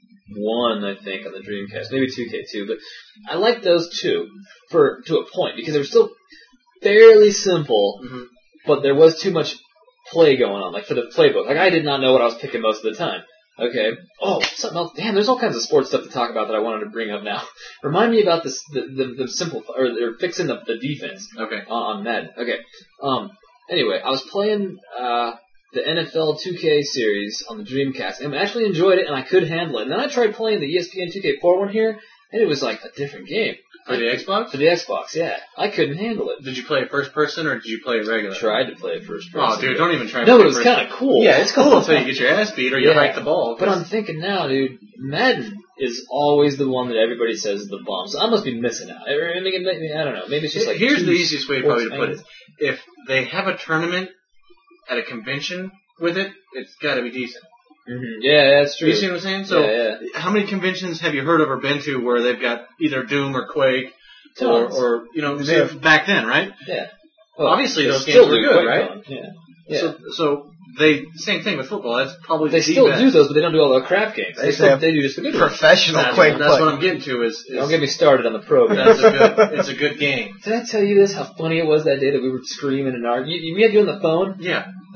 S4: one, I think, on the Dreamcast. Maybe two K two, but I liked those two for to a point because they were still fairly simple,
S5: Mm-hmm.
S4: but there was too much play going on. Like for the playbook, like I did not know what I was picking most of the time. Okay. Oh, something else. Damn, there's all kinds of sports stuff to talk about that I wanted to bring up now. Remind me about this, the the, the simple or they're fixing the, the defense
S5: Okay.
S4: on, on Madden. Okay. Um. Anyway, I was playing uh the N F L two K series on the Dreamcast, and I actually enjoyed it, and I could handle it. And then I tried playing the E S P N two K four one here, and it was like a different game.
S5: For the Xbox?
S4: For the Xbox, yeah. I couldn't handle it.
S5: Did you play it first person or did you play it regular?
S4: Tried to play it first person.
S5: Oh, dude, don't even try to
S4: No,
S5: play
S4: but it was
S5: first
S4: kind of cool.
S5: Yeah, it's cool until you get your ass beat or you
S4: Yeah.
S5: hike the ball.
S4: But I'm thinking now, dude, Madden is always the one that everybody says is the bomb. So I must be missing out. Or, I mean, maybe- I don't know. Maybe it's just like
S5: Here's
S4: two
S5: the easiest way probably to
S4: sports
S5: put it.
S4: fans.
S5: If they have a tournament at a convention with it, it's got to be decent.
S4: Mm-hmm. Yeah, that's true.
S5: You see what I'm saying? So,
S4: Yeah,
S5: how many conventions have you heard of or been to where they've got either Doom or Quake or,
S4: Tons.
S5: or you know,
S6: They have-
S5: back then, right?
S4: Yeah.
S5: Obviously,
S4: they
S5: those
S4: still
S5: games were
S4: do
S5: good,
S4: quite
S5: right?
S4: fun. Yeah. Yeah.
S5: So, so they same thing with football. That's probably
S4: they
S5: the
S4: still
S5: best.
S4: do those, but they don't do all the crap games. They,
S6: They
S4: still,
S6: have
S4: they do just the good ones.
S6: Professional
S5: That's,
S6: Quake
S5: that's
S6: play.
S5: what I'm getting to. Is, is
S4: Don't get me started on the pro game.
S5: that's a good. It's a good game.
S4: Did I tell you this? How funny it was that day that we were screaming and arguing? You, we had you on the phone.
S5: Yeah.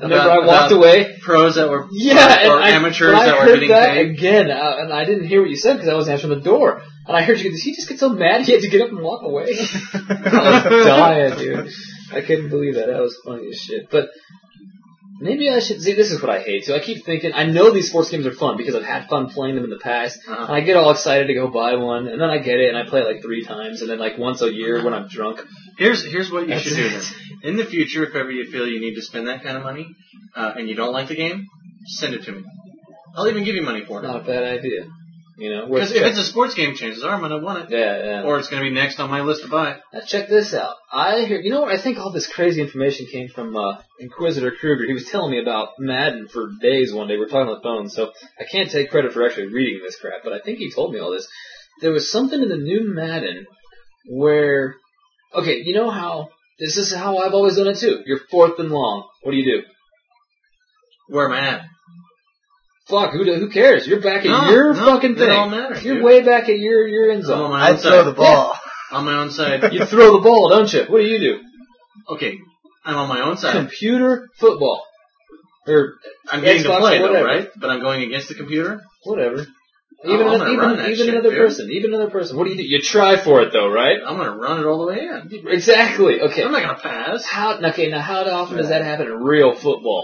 S4: Remember,
S5: About-
S4: I walked
S5: about
S4: away.
S5: Pros that were
S4: Yeah,
S5: or, or
S4: and I,
S5: amateurs
S4: but I
S5: that were
S4: heard
S5: getting
S4: that
S5: paid.
S4: again, uh, and I didn't hear what you said because I was answering the door. And I heard you. Did he just get so mad he had to get up and walk away? I was dying, dude. I couldn't believe that. That was funny as shit. But maybe I should see. This is what I hate too. I keep thinking. I know these sports games are fun because I've had fun playing them in the past.
S5: Uh-huh.
S4: And I get all excited to go buy one, and then I get it and I play it like three times, and then like once a year when I'm drunk.
S5: Here's here's what you
S4: That's
S5: should do
S4: it.
S5: then. In the future, if ever you feel you need to spend that kind of money, uh, and you don't like the game, send it to me. I'll even give you money for it.
S4: Not a bad idea. You know, worth
S5: Because if
S4: check-
S5: it's a sports game, chances are I'm going to want it.
S4: yeah, yeah.
S5: Or it's going to be next on my list to buy.
S4: Now check this out. I hear, you know what? I think all this crazy information came from uh, Inquisitor Kruger. He was telling me about Madden for days one day. We were talking on the phone, so I can't take credit for actually reading this crap, but I think he told me all this. There was something in the new Madden where, okay, you know how, this is how I've always done it too. You're fourth and long. What do you do?
S5: Where am I at?
S4: Fuck, who who cares? You're back at
S5: No,
S4: your
S5: no,
S4: fucking
S5: it
S4: thing.
S5: all matters,
S4: You're
S5: dude.
S4: way back at your, your end
S5: I'm on
S4: zone.
S5: my own
S6: I'd throw
S5: side.
S6: the ball.
S5: On my own side.
S4: You throw the ball, don't you? What do you do?
S5: Okay, I'm on my own side.
S4: Computer football. Or
S5: I'm getting to
S4: Xbox
S5: play
S4: or
S5: though,
S4: whatever.
S5: right? But I'm going against the computer.
S4: Whatever.
S5: Oh,
S4: Even
S5: I'm
S4: another,
S5: gonna
S4: even,
S5: run that
S4: even
S5: shit,
S4: another
S5: dude.
S4: person. Even another person. What do you do? You try for it though, right?
S5: I'm going to run it all the way in.
S4: Exactly. Okay.
S5: I'm not going to pass.
S4: How? Okay. Now, how often does that happen in real football?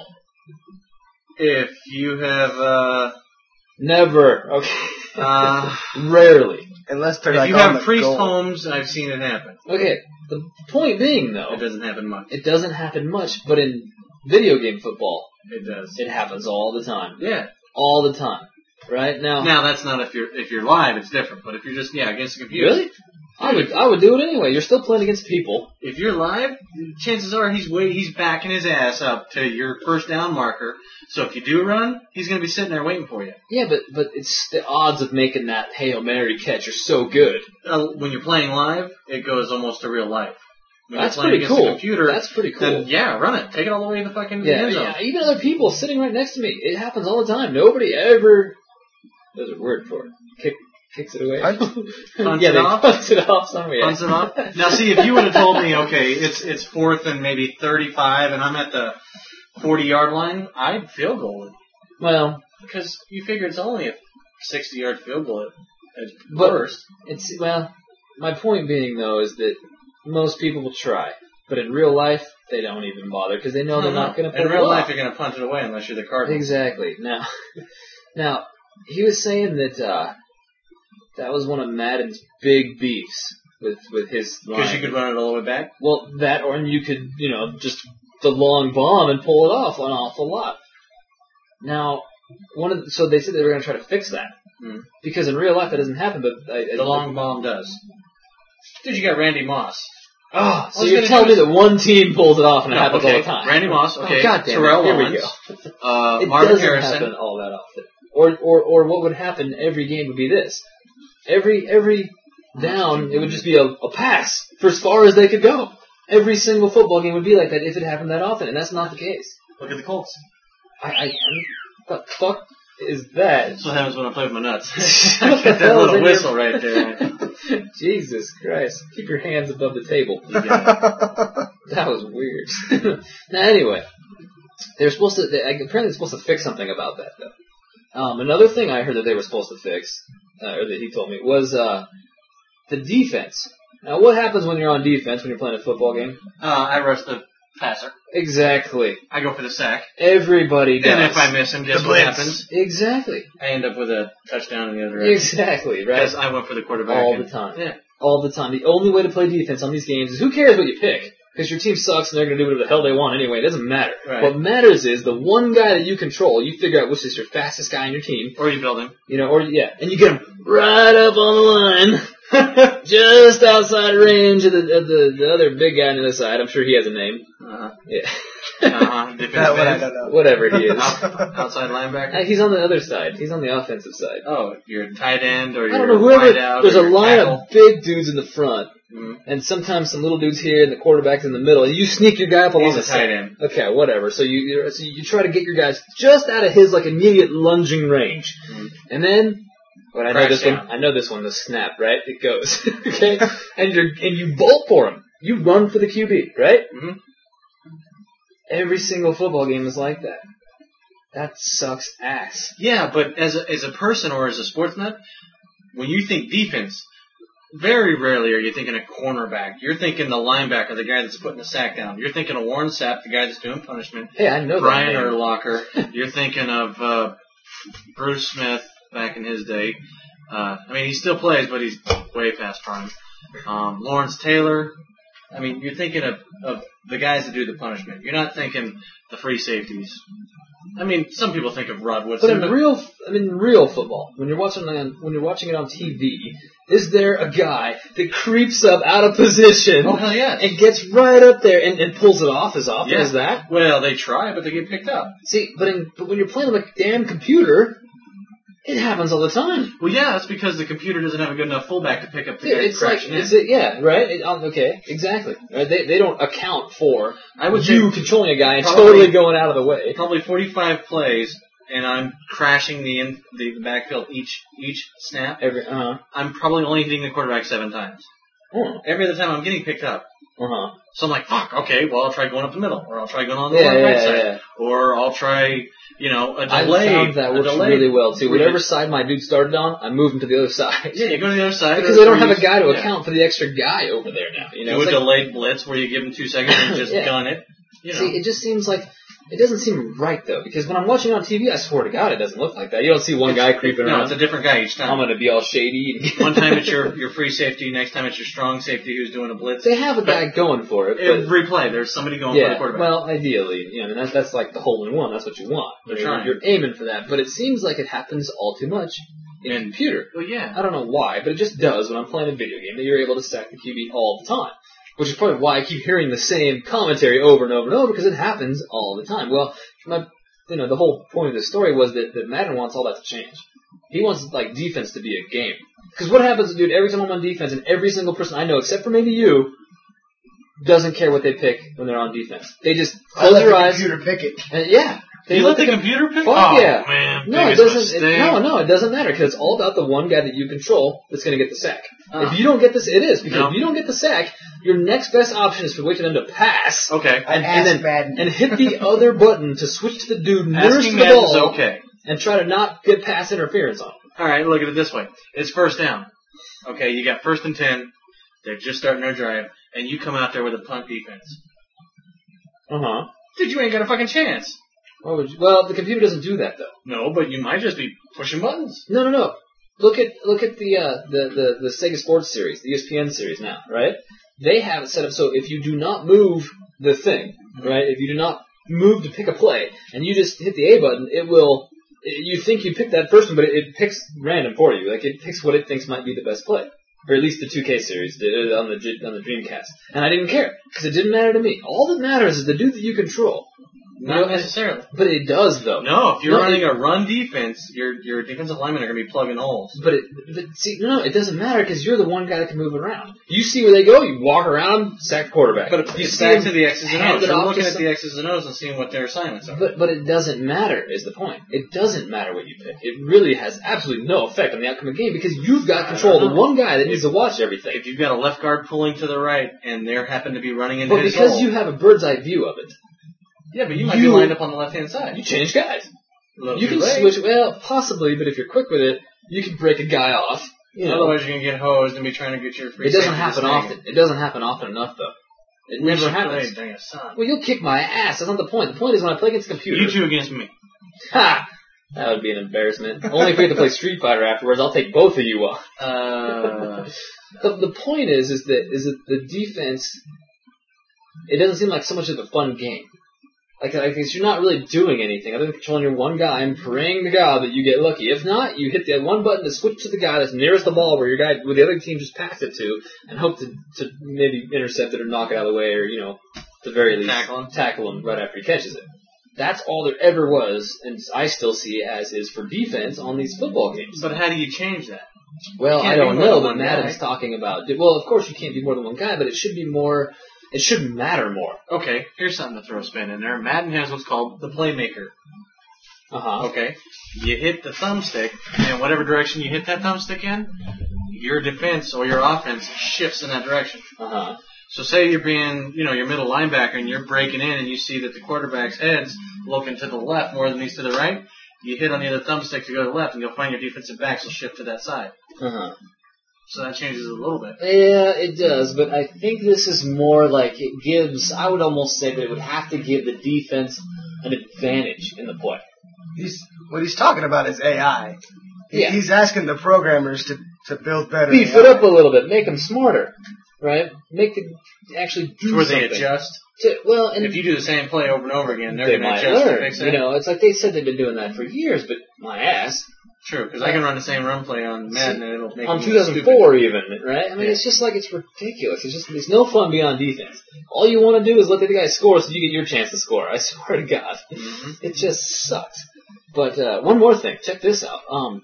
S5: If you have, uh,
S4: Never. Okay.
S5: uh,
S4: Rarely.
S6: Unless they're
S5: if
S6: like
S5: you
S6: on
S5: have
S6: the
S5: priest
S6: goal.
S5: homes, I've seen it happen.
S4: Okay. The point being, though,
S5: It doesn't happen much.
S4: it doesn't happen much, but in video game football,
S5: It does.
S4: it happens all the time.
S5: Yeah.
S4: All the time. Right now.
S5: Now that's not if you're if you're live, it's different. But if you're just yeah against the computer,
S4: Really? I would. I would do it anyway. You're still playing against people.
S5: if you're live, chances are he's way he's backing his ass up to your first down marker. So if you do run, he's going to be sitting there waiting for you.
S4: Yeah, but but it's the odds of making that Hail Mary catch are so good.
S5: Uh, when you're playing live, it goes almost to real life. When
S4: That's
S5: you're playing
S4: pretty
S5: against
S4: cool.
S5: the computer,
S4: That's pretty cool.
S5: then yeah, run it. Take it all the way to the fucking
S4: Yeah,
S5: end zone.
S4: yeah, even other people sitting right next to me. It happens all the time. Nobody ever. There's a word for it. Kick, kicks it away.
S5: Punts
S4: yeah,
S5: it
S4: they
S5: off?
S4: punts it off somewhere.
S5: Punts it off. Now, see, if you would have told me, okay, it's it's fourth and maybe thirty-five, and I'm at the forty-yard line, I'd field goal it.
S4: Well,
S5: Because you figure it's only a sixty-yard field goal at, at
S4: But-
S5: worst.
S4: it's well. My point being though is that most people will try, but in real life they don't even bother because they know they're
S5: No, no.
S4: not going to pull
S5: In
S4: it
S5: real
S4: off.
S5: life, you're going to punt it away unless you're the Cardinals.
S4: Exactly. Now, now he was saying that uh, that was one of Madden's big beefs with with his line.
S5: Because you could run it all the way back.
S4: Well, that or and you could you know just the long bomb and pull it off an awful lot. Now, one of the, so they said they were going to try to fix that
S5: Hmm.
S4: because in real life that doesn't happen. But I, I,
S5: The long bomb does. Dude, you got Randy Moss.
S4: Oh, so
S5: was
S4: you're
S5: gonna
S4: telling
S5: do
S4: me that one team pulls it off and it
S5: No,
S4: happens
S5: okay.
S4: all the time?
S5: Randy Moss, okay.
S4: Oh, God damn
S5: Terrell
S4: it. Here we
S5: Owens.
S4: go.
S5: Uh,
S4: It
S5: Marvin
S4: doesn't
S5: Harrison.
S4: happen all that often. Or, or, or what would happen every game would be this. Every, every down, it would just be a, a pass for as far as they could go. Every single football game would be like that if it happened that often, and that's not the case.
S5: Look at the Colts.
S4: I, I, what the fuck is that?
S5: That's what happens when I play with my nuts.
S4: What
S5: I
S4: the
S5: get that
S4: hell is
S5: little
S4: in your-
S5: whistle right there.
S4: Jesus Christ. Keep your hands above the table. That was weird. Now, anyway, they're supposed to. They, apparently, they're supposed to fix something about that, though. Um, another thing I heard that they were supposed to fix, uh, or that he told me, was uh, the defense. Now, what happens when you're on defense when you're playing a football game?
S5: Uh, I rush the passer.
S4: Exactly.
S5: I go for the sack.
S4: Everybody does.
S5: And if I miss him, guess
S6: The
S5: what
S6: blitz.
S5: happens?
S4: Exactly.
S5: I end up with a touchdown in the other direction.
S4: Exactly. Right.
S5: Because I went for the quarterback.
S4: All
S5: and-
S4: the time.
S5: Yeah.
S4: All the time. The only way to play defense on these games is who cares what you pick? Because your team sucks and they're going to do whatever the hell they want anyway. It doesn't matter.
S5: Right.
S4: What matters is the one guy that you control, you figure out which is your fastest guy on your team.
S5: Or you build him.
S4: You know, or, yeah, and you get him right up on the line. Just outside range of the, of the the other big guy on the other side. I'm sure he has a name.
S5: Uh-huh.
S4: Yeah.
S5: Uh-huh.
S6: That one I don't know.
S4: Whatever he is.
S5: Out- outside linebacker.
S4: Uh, He's on the other side. He's on the offensive side.
S5: Oh, you're tight end or
S4: I
S5: you're
S4: don't know, whoever,
S5: wide out
S4: there's
S5: or
S4: a
S5: you're
S4: line
S5: tackle.
S4: of big dudes in the front,
S5: Mhm.
S4: and sometimes some little dudes here, and the quarterback's in the middle, and you sneak your guy up along
S5: He's
S4: the
S5: a
S4: side.
S5: tight end.
S4: Okay, whatever. So you, you so you try to get your guys just out of his like immediate lunging range,
S5: Mhm.
S4: and then. But I know
S5: Crash
S4: this
S5: down.
S4: one. I know this one. The snap, right? It goes, okay, and you and you bolt for him. You run for the Q B, right?
S5: Mhm.
S4: Every single football game is like that. That sucks ass.
S5: Yeah, but as a, as a person or as a sports nut, when you think defense, very rarely are you thinking a cornerback. You're thinking the linebacker, the guy that's putting the sack down. You're thinking of Warren Sapp, the guy that's doing punishment.
S4: Hey, I know
S5: Brian
S4: that. Brian
S5: Urlacher. You're thinking of uh, Bruce Smith back in his day. Uh, I mean, he still plays, but he's way past prime. Um, Lawrence Taylor. I mean, you're thinking of, of the guys that do the punishment. You're not thinking the free safeties. I mean, some people think of Rod Woodson.
S4: But in real, I mean, in real football, when you're watching on, when you're watching it on T V, is there a guy that creeps up out of position?
S5: Oh hell yeah!
S4: And gets right up there and, and pulls it off as often
S5: Yeah.
S4: as that?
S5: Well, they try, but they get picked up.
S4: See, but in, but when you're playing on a damn computer, it happens all the time.
S5: Well, yeah, that's because the computer doesn't have a good enough fullback to pick up the
S4: Dude,
S5: guy
S4: it's like,
S5: crashing in.
S4: it's it, yeah, right? It, um, okay, exactly. Right? They they don't account for
S5: I would
S4: you
S5: say
S4: controlling a guy and
S5: probably-
S4: totally going out of the way.
S5: Probably forty-five plays, and I'm crashing the in, the backfield each each snap.
S4: Every uh huh.
S5: I'm probably only hitting the quarterback seven times.
S4: Oh,
S5: Every other time I'm getting picked up.
S4: uh huh.
S5: So I'm like, fuck, okay, well, I'll try going up the middle, or I'll try going on the
S4: Yeah,
S5: right
S4: yeah,
S5: side,
S4: yeah.
S5: or I'll try, you know, a
S4: I
S5: delay.
S4: found that
S5: a
S4: works
S5: delay.
S4: really well too.
S5: where you-
S4: Whatever side my dude started on, I move him to the other side.
S5: Yeah, you go to the other side.
S4: Because
S5: or-
S4: they don't
S5: or
S4: have
S5: you-
S4: a guy to
S5: yeah.
S4: account for the extra guy over there now. You know,
S5: Do a
S4: It's like-
S5: delayed blitz where you give them two seconds and just
S4: Yeah.
S5: gun it. You know.
S4: see, it just seems like it doesn't seem right though. Because when I'm watching on T V, I swear to God, it doesn't look like that. You don't see one guy creeping
S5: no,
S4: around.
S5: it's a different guy each time.
S4: I'm gonna be all shady. And
S5: One time it's your, your free safety, next time it's your strong safety who's doing a blitz.
S4: they have a guy going for it. But
S5: Every play, there's somebody going for the
S4: yeah,
S5: quarterback.
S4: well, ideally, you know, I mean, that's that's like the hole in one. That's what you want.
S5: They're
S4: You're-
S5: trying.
S4: You're aiming for that, but it seems like it happens all too much in
S5: And-
S4: computer.
S5: well, yeah.
S4: I don't know why, but it just does when I'm playing a video game that you're able to stack the Q B all the time. Which is probably why I keep hearing the same commentary over and over and over, because it happens all the time. Well, my, you know, the whole point of this story was that, that Madden wants all that to change. He wants, like, defense to be a game. Because what happens, dude, every time I'm on defense, and every single person I know, except for maybe you, doesn't care what they pick when they're on defense. They just
S6: I
S4: close
S6: let
S4: their
S6: the
S4: eyes.
S6: computer pick it.
S4: And, yeah. They
S5: You let the
S4: com-
S5: computer pick?
S4: Fuck
S5: Oh,
S4: yeah.
S5: man.
S4: No, it
S5: biggest
S4: doesn't. It,
S5: mistake.
S4: no, no, it doesn't matter because it's all about the one guy that you control that's going to get the sack.
S5: Oh.
S4: If you don't get this, it is because
S5: No.
S4: if you don't get the sack, your next best option is to wait for them to pass
S5: Okay.
S6: I
S4: and, and
S6: asked
S4: then
S6: Madden.
S4: and hit the other button to switch to the dude nearest
S5: Asking
S4: to the
S5: Madden's
S4: ball
S5: okay.
S4: and try to not get pass interference on him.
S5: All right, look at it this way. It's first down. Okay, you got first and ten. They're just starting their drive, and you come out there with a punt defense.
S4: Uh huh.
S5: Dude, you ain't got a fucking chance.
S4: What would you, well, the computer doesn't do that though.
S5: No, but you might just be pushing buttons.
S4: No, no, no. Look at look at the uh, the, the the Sega Sports series, the E S P N series now, right? They have it set up so if you do not move the thing, right? If you do not move to pick a play, and you just hit the A button, it will. You think you picked that first one, but it, it picks random for you. Like it picks what it thinks might be the best play, or at least the two K series did it on the on the Dreamcast. And I didn't care because it didn't matter to me. All that matters is the dude that you control.
S5: Not
S4: You know,
S5: necessarily.
S4: But it does though.
S5: No, if you're
S4: No,
S5: running
S4: it-
S5: a run defense, your your defensive linemen are going to be plugging holes.
S4: But, it, but see, no, no, it doesn't matter because you're the one guy that can move around. You see where they go, you walk around, sack quarterback.
S5: But
S4: you
S5: it's
S4: see
S5: back
S4: them
S5: to the X's and
S4: hand
S5: O's.
S4: it
S5: You're
S4: off
S5: looking
S4: to
S5: at
S4: some-
S5: the X's and O's and seeing what their assignments are.
S4: But but it doesn't matter is the point. It doesn't matter what you pick. It really has absolutely no effect on the outcome of the game because you've got control of the one guy that needs to watch everything.
S5: If you've got a left guard pulling to the right and they happen to be running into
S4: But
S5: his
S4: because
S5: hole,
S4: you have a bird's eye view of it,
S5: yeah, but you might
S4: you-
S5: be lined up on the left hand side.
S4: you change guys.
S5: A little
S4: You
S5: too
S4: can
S5: late.
S4: switch. Well, possibly, but if you're quick with it, you can break a guy off. You know,
S5: Otherwise, you're gonna get hosed and be trying to get your free
S4: it doesn't
S5: safety to
S4: happen
S5: snag
S4: often. It doesn't happen often enough though. It
S5: We
S4: never
S5: should
S4: happens.
S5: play, dang it, son.
S4: Well, you'll kick my ass. That's not the point. The point is when I play against a computer.
S5: You two against me.
S4: Ha! That would be an embarrassment. Only if we have to play Street Fighter afterwards. I'll take both of you on.
S5: Uh,
S4: The, the point is, is that is that the defense. It doesn't seem like so much of a fun game. Like, like because you're not really doing anything other than controlling your one guy and praying to God that you get lucky. If not, you hit the one button to switch to the guy that's nearest the ball where your guy, where the other team just passed it to, and hope to, to maybe intercept it or knock it out of the way, or you know, at the very least
S5: Tackle him.
S4: tackle him right after he catches it. That's all there ever was, and I still see it as is for defense on these football games.
S5: but how do you change that?
S4: Well,
S5: can't
S4: I
S5: be
S4: don't
S5: more
S4: know,
S5: than
S4: but
S5: one
S4: Madden's
S5: guy.
S4: talking about. Well, of course you can't be more than one guy, but it should be more. It should matter more.
S5: Okay, here's something to throw a spin in there. Madden has what's called the playmaker.
S4: Uh huh.
S5: Okay, you hit the thumbstick, and whatever direction you hit that thumbstick in, your defense or your offense shifts in that direction.
S4: Uh huh.
S5: So say you're being, you know, your middle linebacker and you're breaking in and you see that the quarterback's head's looking to the left more than he's to the right. You hit on the other thumbstick to go to the left, and you'll find your defensive backs will shift to that side.
S4: Uh-huh.
S5: So that changes it a little bit.
S4: Yeah, it does, but I think this is more like it gives, I would almost say that it would have to give the defense an advantage in the play.
S6: He's, what he's talking about is A I. He,
S4: Yeah.
S6: He's asking the programmers to, to build better
S4: Beef
S6: A I.
S4: it up a little bit, make them smarter, right? Make them actually do
S5: Where
S4: something.
S5: they adjust.
S4: To, well, and
S5: If you do the same play over and over again, they're
S4: they
S5: going to
S4: might
S5: adjust
S4: learn.
S5: to fix
S4: You
S5: that.
S4: know, it's like they said they've been doing that for years, but my ass.
S5: True, because I can run the same run play on Madden and it'll make
S4: On
S5: me
S4: two thousand four even, right? I mean,
S5: Yeah.
S4: it's just like, it's ridiculous. It's just, it's no fun beyond defense. All you want to do is let the guy score so you get your chance to score. I swear to God.
S5: Mm-hmm.
S4: It just sucks. But, uh, one more thing. Check this out. Um,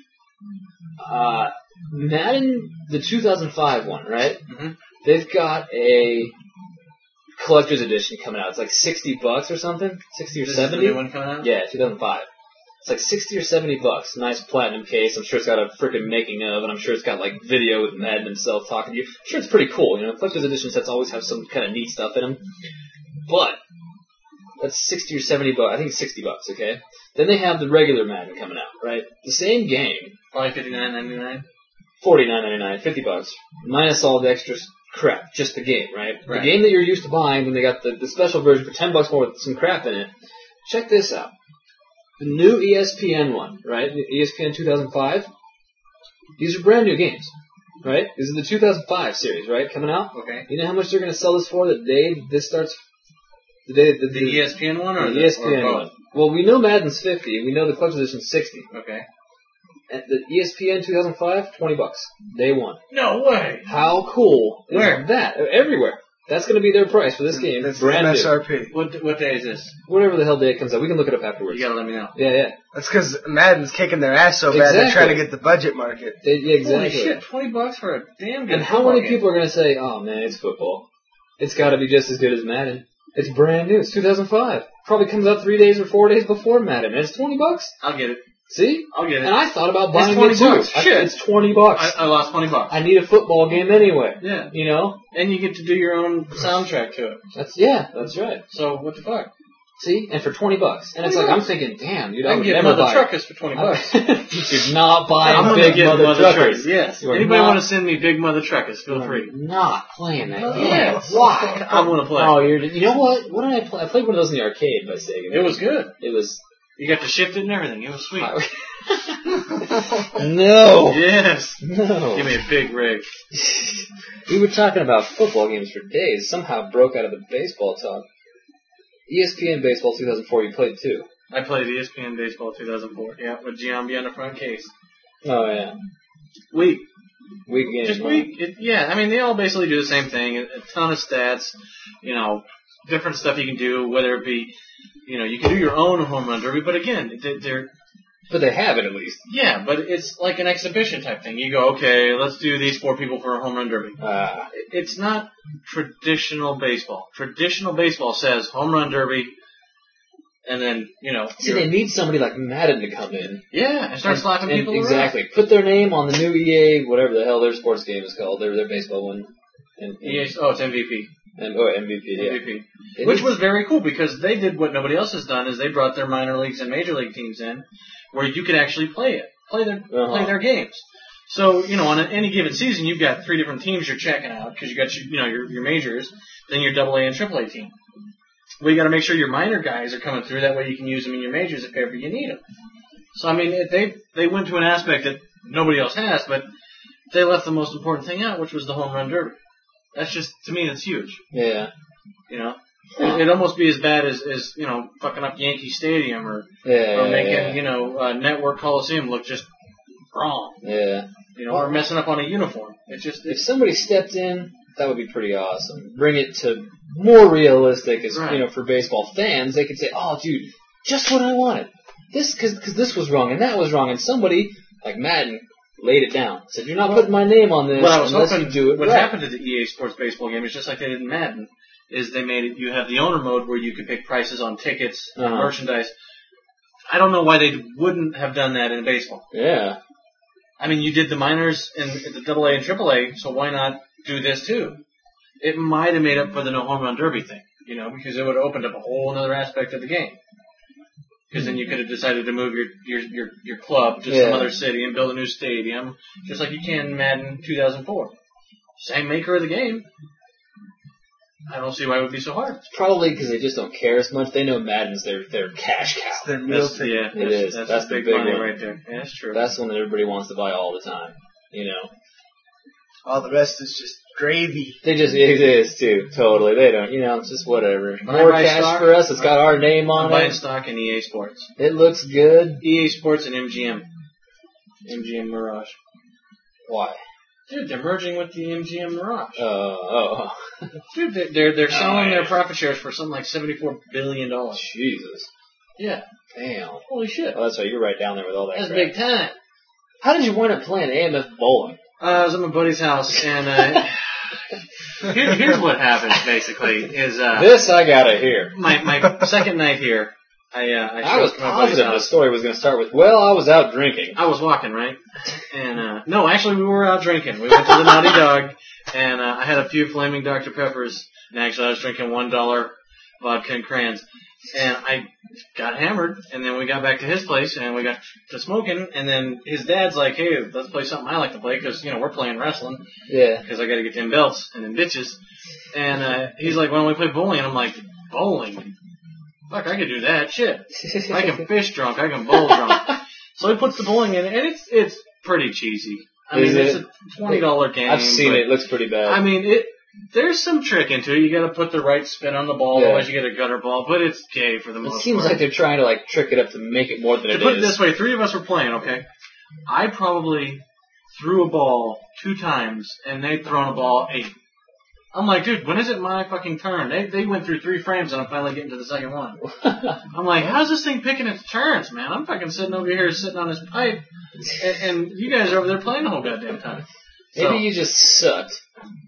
S4: uh, Madden, the two thousand five one, right?
S5: Mm-hmm.
S4: They've got a collector's edition coming out. It's like sixty bucks or something? sixty or
S5: This is the
S4: seventy?
S5: new one coming out?
S4: Yeah, two thousand five. It's like sixty or seventy bucks. Nice platinum case. I'm sure it's got a freaking making of, and I'm sure it's got like video with Madden himself talking to you. I'm sure it's pretty cool. You know, collector's edition sets always have some kind of neat stuff in them. But that's sixty or seventy bucks. I think it's sixty bucks. Okay. Then they have the regular Madden coming out, right? The same game,
S5: Probably fifty-nine ninety-nine.
S4: forty-nine ninety-nine, fifty bucks, minus all the extra crap, just the game, right?
S5: Right.
S4: The game that you're used to buying, then they got the, the special version for ten bucks more with some crap in it. Check this out. The new E S P N one, right? The E S P N two thousand five. These are brand new games, right? This is the two thousand five series, right? Coming out.
S5: Okay.
S4: You know how much they're going to sell this for the day this starts? The day the,
S5: The E S P N one or
S4: the
S5: the
S4: E S P N
S5: or
S4: one.
S5: both?
S4: Well, we know Madden's fifty. We know the collector's edition's sixty.
S5: Okay.
S4: And the E S P N two thousand five, twenty bucks. Day one.
S5: No way.
S4: How cool is
S5: Where?
S4: that? Everywhere. That's going to be their price for this game.
S6: That's
S4: brand
S6: M
S4: new.
S6: S R P.
S5: What what day is this?
S4: Whatever the hell day it comes out. We can look it up afterwards.
S5: You gotta let me know.
S4: Yeah, yeah.
S6: That's because Madden's kicking their ass so bad they're
S4: Exactly.
S6: trying to get the budget market.
S4: They, yeah, exactly.
S5: Holy shit! Twenty bucks for a damn good.
S4: And how
S5: football
S4: many
S5: game.
S4: people are going to say, oh man, it's football. It's got to be just as good as Madden. It's brand new. It's two thousand five. Probably comes out three days or four days before Madden. And it's twenty bucks.
S5: I'll get it.
S4: See?
S5: I'll get it.
S4: And I thought about
S5: It's
S4: buying
S5: twenty
S4: it too.
S5: bucks.
S4: I-
S5: Shit.
S4: It's twenty bucks.
S5: I, I lost twenty bucks.
S4: I need a football game anyway.
S5: Yeah.
S4: You know?
S5: And you get to do your own soundtrack to it.
S4: That's, yeah, that's right.
S5: So what the fuck?
S4: See? And for twenty bucks. And it's like,
S5: twenty
S4: I'm thinking, damn, dude, I,
S5: I can
S4: would
S5: get
S4: never
S5: Mother
S4: buy
S5: Truckers for twenty bucks.
S4: you should not buy
S5: I'm gonna
S4: big
S5: get
S4: mother,
S5: Mother
S4: truckers.
S5: Truckers. Yes.
S4: You are
S5: Anybody
S4: not-
S5: want to send me big Mother Truckers? Feel
S4: you are
S5: free.
S4: not playing that game.
S5: Yes.
S4: Why?
S5: I want to play.
S4: Oh, you're, you know what? What did I play? I played one of those in the arcade by Sega.
S5: It was good.
S4: It was...
S5: You got to shift it and everything. It was sweet.
S4: no!
S5: Yes.
S4: No.
S5: Give me a big rig.
S4: We were talking about football games for days. Somehow broke out of the baseball talk. E S P N Baseball two thousand four, you played too.
S5: I played E S P N Baseball two thousand four. Yeah, with Giambi on the front case.
S4: Oh, yeah.
S5: Weak.
S4: Weak game.
S5: Just
S4: huh?
S5: weak. It, yeah, I mean, they all basically do the same thing. A, a ton of stats, you know, different stuff you can do, whether it be, you know, you can do your own home run derby, but again, they- they're,
S4: But they have it at least.
S5: yeah, but it's like an exhibition type thing. You go, okay, let's do these four people for a home run derby.
S4: Ah.
S5: It's not traditional baseball. Traditional baseball says home run derby, and then, you know,
S4: See,
S5: you're-
S4: they need somebody like Madden to come in.
S5: yeah, and start
S4: And-
S5: slapping
S4: and
S5: people around.
S4: Exactly. Put their name on the new E A, whatever the hell their sports game is called, their their baseball one. And, and,
S5: E A, oh, it's M V P.
S4: and oh, M V P, yeah.
S5: M V P.
S4: It
S5: Which
S4: is-
S5: was very cool because they did what nobody else has done is they brought their minor leagues and major league teams in where you could actually play it, play their
S4: Uh-huh.
S5: play their games. So, you know, on any given season, you've got three different teams you're checking out because you got your, you know, your, your majors, then your double A and triple A team. Well, you got to make sure your minor guys are coming through. That way you can use them in your majors if ever you need them. So, I mean, it, they they went to an aspect that nobody else has, but they left the most important thing out, which was the home run derby. That's just, to me, that's huge.
S4: Yeah.
S5: You know, it, it'd almost be as bad as, as you know, fucking up Yankee Stadium or,
S4: Yeah.
S5: or making,
S4: yeah.
S5: you know, uh, Network Coliseum look just wrong.
S4: Yeah.
S5: You know, or messing up on a uniform. It's just,
S4: If
S5: it's,
S4: somebody stepped in, that would be pretty awesome. Bring it to more realistic, as
S5: Right.
S4: you know, for baseball fans. They could say, "Oh, dude, just what I wanted. This, because this was wrong and that was wrong." And somebody like Madden laid it down. Said, "You're not putting my name on this
S5: what I was
S4: unless
S5: hoping
S4: you do it
S5: what
S4: right."
S5: happened to the E A Sports baseball game is just like they did in Madden, is they made it, you have the owner mode where you could pick prices on tickets, and
S4: Uh-huh.
S5: merchandise. I don't know why they wouldn't have done that in baseball.
S4: Yeah.
S5: I mean, you did the minors in the double A and triple A, so why not do this too? it might have made up for the no home run derby thing, you know, because it would have opened up a whole other aspect of the game. Because then you could have decided to move your your your, your club to
S4: Yeah.
S5: some other city and build a new stadium, just like you can in Madden two thousand four. Same maker of the game. I don't see why it would be so hard.
S4: Probably because they just don't care as much. They know Madden's their their cash cow.
S6: It's their meal
S5: That's,
S6: ticket.
S5: yeah,
S4: It
S5: that's,
S4: is.
S5: That's,
S4: That's
S5: the
S4: the
S5: big,
S4: big
S5: money
S4: one.
S5: right there. Yeah, that's true.
S4: That's one that everybody wants to buy all the time. You know,
S6: All the rest is just gravy.
S4: they just it is too. Totally, they don't. You know, it's just whatever.
S5: When I
S4: More
S5: buy
S4: cash
S5: stock,
S4: for us. It's got our name
S5: I'm
S4: on
S5: buying
S4: it.
S5: stock in E A Sports.
S4: It looks good.
S5: E A Sports and M G M. M G M Mirage.
S4: Why?
S5: Dude, they're merging with the M G M Mirage.
S4: Oh, oh,
S5: Dude, they're they're, they're selling
S4: Oh,
S5: their
S4: yeah.
S5: profit shares for something like seventy-four billion dollars.
S4: Jesus,
S5: Yeah,
S4: damn.
S5: holy shit,
S4: Oh, that's right. You're right down there with all that.
S5: that's
S4: crap.
S5: big time.
S4: How did you wind up playing A M F bowling?
S5: Uh, I was at my buddy's house, and uh, here, here's what happened. Basically, is uh,
S4: This I gotta hear.
S5: my my second night here. I uh, I,
S4: I
S5: showed
S4: was
S5: up to my buddy's
S4: positive the
S5: house.
S4: story was going to start with, well, I was out drinking.
S5: I was walking, right? And, uh, no, actually we were out drinking. We went to the Naughty Dog, and, uh, I had a few Flaming Doctor Peppers, and actually I was drinking one dollar vodka and crayons. And I got hammered, and then we got back to his place, and we got to smoking, and then his dad's like, hey, let's play something I like to play, because, you know, we're playing wrestling,
S4: Yeah.
S5: because I gotta get them belts and them bitches. And, uh, he's like, why don't we play bowling? And I'm like, bowling? Fuck, I could do that. Shit. I can fish drunk. I can bowl drunk. So he puts the bowling in, and it's it's pretty cheesy. I
S4: Is
S5: mean, it's
S4: it?
S5: a twenty dollar game.
S4: I've seen
S5: but,
S4: it. It looks pretty bad.
S5: I mean, it. There's some trick into it. You got to put the right spin on the ball,
S4: Yeah.
S5: otherwise you get a gutter ball. But it's gay for the
S4: it
S5: most
S4: seems
S5: part.
S4: like they're trying to like trick it up to make it more than
S5: To
S4: it
S5: put it
S4: is.
S5: this way, three of us were playing. Okay, I probably threw a ball two times, and they'd thrown a ball eight. I'm like, dude, when is it my fucking turn? They they went through three frames, and I'm finally getting to the second one. I'm like, how's this thing picking its turns, man? I'm fucking sitting over here, sitting on this pipe, and, and you guys are over there playing the whole goddamn time. So,
S4: Maybe you just sucked.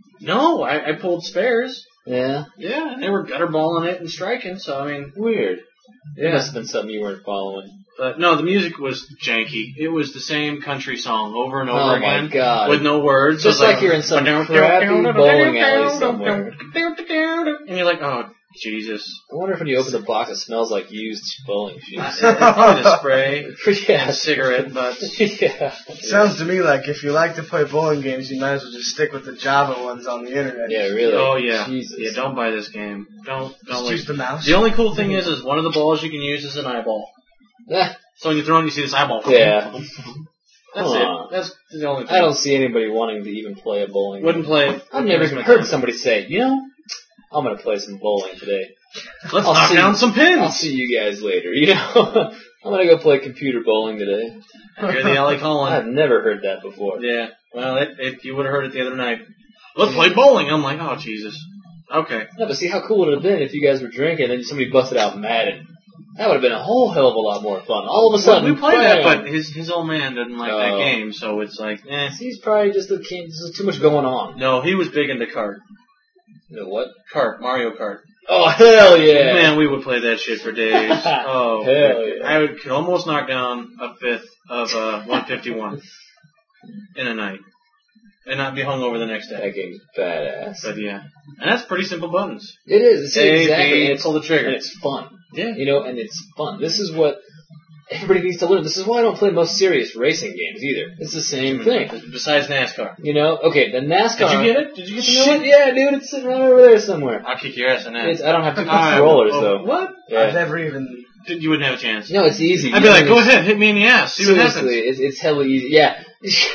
S5: no, I, I pulled spares.
S4: Yeah.
S5: Yeah, and they were gutter balling it and striking. So I mean,
S4: Weird. It
S5: Yeah.
S4: must have been something you weren't following.
S5: but no, the music was janky. It was the same country song over and over
S4: Oh my
S5: again
S4: God.
S5: with no words.
S4: Just
S5: It was
S4: like you're in some crappy bowling alley somewhere.
S5: And you're like, oh Jesus.
S4: I wonder if when you open the box it smells like used bowling shoes.
S5: It's probably the spray
S4: yeah.
S5: and cigarette butts.
S4: yeah.
S6: Sounds to me like if you like to play bowling games, you might as well just stick with the Java ones on the internet.
S4: Yeah, really.
S5: Oh yeah,
S4: Jesus.
S5: yeah. Don't buy this game. Don't don't.
S6: Just
S5: Like,
S6: use the mouse.
S5: the only cool thing is, is one of the balls you can use is an eyeball.
S4: Eh,
S5: So when you throw it, you see this eyeball.
S4: Yeah.
S5: That's
S4: Huh.
S5: it. That's the only thing.
S4: I don't see anybody wanting to even play a bowling
S5: Wouldn't
S4: game.
S5: play it.
S4: I've never even heard somebody say, you know, I'm going to play some bowling today.
S5: Let's
S4: I'll
S5: knock
S4: see-
S5: down some pins.
S4: I'll see you guys later. You know, I'm going to go play computer bowling today.
S5: I hear the alley calling.
S4: I've never heard that before.
S5: Yeah. Well, it, it, you would have heard it the other night. Let's play bowling. I'm like, oh Jesus. Okay.
S4: Yeah, but see how cool would it have been if you guys were drinking and somebody busted out Madden. That would have been a whole hell of a lot more fun. All of a sudden,
S5: we played that,
S4: bam!
S5: but his his old man doesn't like
S4: Oh.
S5: that game, so it's like, eh.
S4: He's probably just a king. There's too much going on.
S5: No, he was big into kart.
S4: You know what?
S5: Kart, Mario Kart.
S4: Oh hell yeah!
S5: Man, we would play that shit for days. Oh,
S4: Hell yeah.
S5: I would, could almost knock down a fifth of uh, one fifty-one in a night, and not be hungover the next
S4: That
S5: day.
S4: game's badass.
S5: But yeah, and that's pretty simple buttons.
S4: It is. See,
S5: A,
S4: exactly.
S5: B,
S4: and it's,
S5: pull the trigger.
S4: and it's fun.
S5: Yeah.
S4: You know, and it's fun. This is what everybody needs to learn. This is why I don't play most serious racing games either. It's the same thing.
S5: Besides NASCAR.
S4: You know? Okay, the NASCAR.
S5: Did you get it? Did you get the new
S4: Shit,
S5: one?
S4: yeah, dude, it's sitting right over there somewhere.
S5: I'll kick your ass in that.
S4: It's, I don't have two
S5: Ah,
S4: controllers
S5: oh,
S4: though.
S5: What?
S6: I've
S4: Yeah.
S6: never even.
S5: You wouldn't have a chance.
S4: No, it's easy.
S5: I'd be
S4: You
S5: like,
S4: know,
S5: go
S4: it's-
S5: ahead, hit me in the ass. See what happens.
S4: Seriously, it's, it's hella easy. Yeah.
S5: These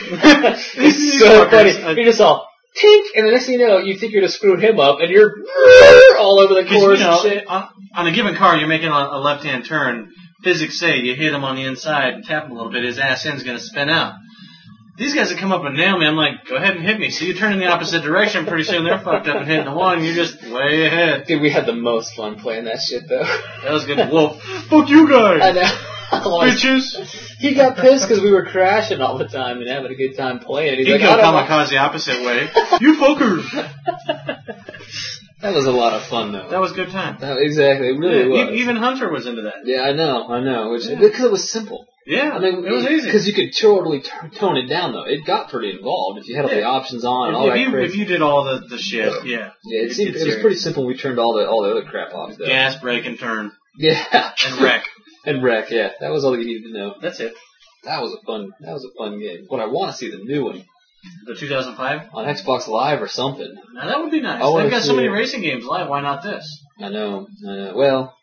S4: it's so
S5: fuckers,
S4: funny.
S5: uh,
S4: You're just all, tink, and the next thing you know, you think you're gonna screw him up, and you're all over the
S5: 'Cause,
S4: course
S5: you know,
S4: and shit.
S5: on, on a given car, you're making a, a left-hand turn. Physics say you hit him on the inside and tap him a little bit, his ass end's going to spin out. These guys that come up and nail me, I'm like, go ahead and hit me. So you turn in the opposite direction, pretty soon they're fucked up and hitting the wall, and you're just way ahead.
S4: Dude, we had the most fun playing that shit, though.
S5: That was good. Well, fuck you
S4: I
S5: guys,
S4: know.
S5: bitches.
S4: He got pissed because we were crashing all the time and having a good time playing. He's
S5: You
S4: like,
S5: go
S4: I don't know.
S5: kamikaze the opposite way. You fuckers.
S4: That was a lot of fun, though.
S5: That was a good time.
S4: That- exactly, it really
S5: Yeah,
S4: was.
S5: e- even Hunter was into that.
S4: Yeah, I know, I know. Which
S5: Yeah.
S4: because it was simple.
S5: Yeah,
S4: I mean,
S5: it was easy.
S4: Because you could totally t- tone it down, though. It got pretty involved if you had all
S5: Yeah.
S4: the options on and
S5: If,
S4: all
S5: if
S4: that
S5: you,
S4: crazy.
S5: if you did all the, the shit, yeah.
S4: Yeah, it,
S5: It
S4: seemed,
S5: gets
S4: it was
S5: serious.
S4: pretty simple. We turned all the all the other crap off, though.
S5: Gas, brake, and turn.
S4: Yeah.
S5: And wreck.
S4: And wreck, yeah. That was all you needed to know.
S5: That's it.
S4: That was a fun That was a fun game. But I want to see the new one
S5: The two thousand five?
S4: on Xbox Live or something.
S5: Now that would be nice.
S4: I wanna
S5: They've got so
S4: see
S5: many
S4: it.
S5: racing games live, why not this?
S4: I know, I know. Well,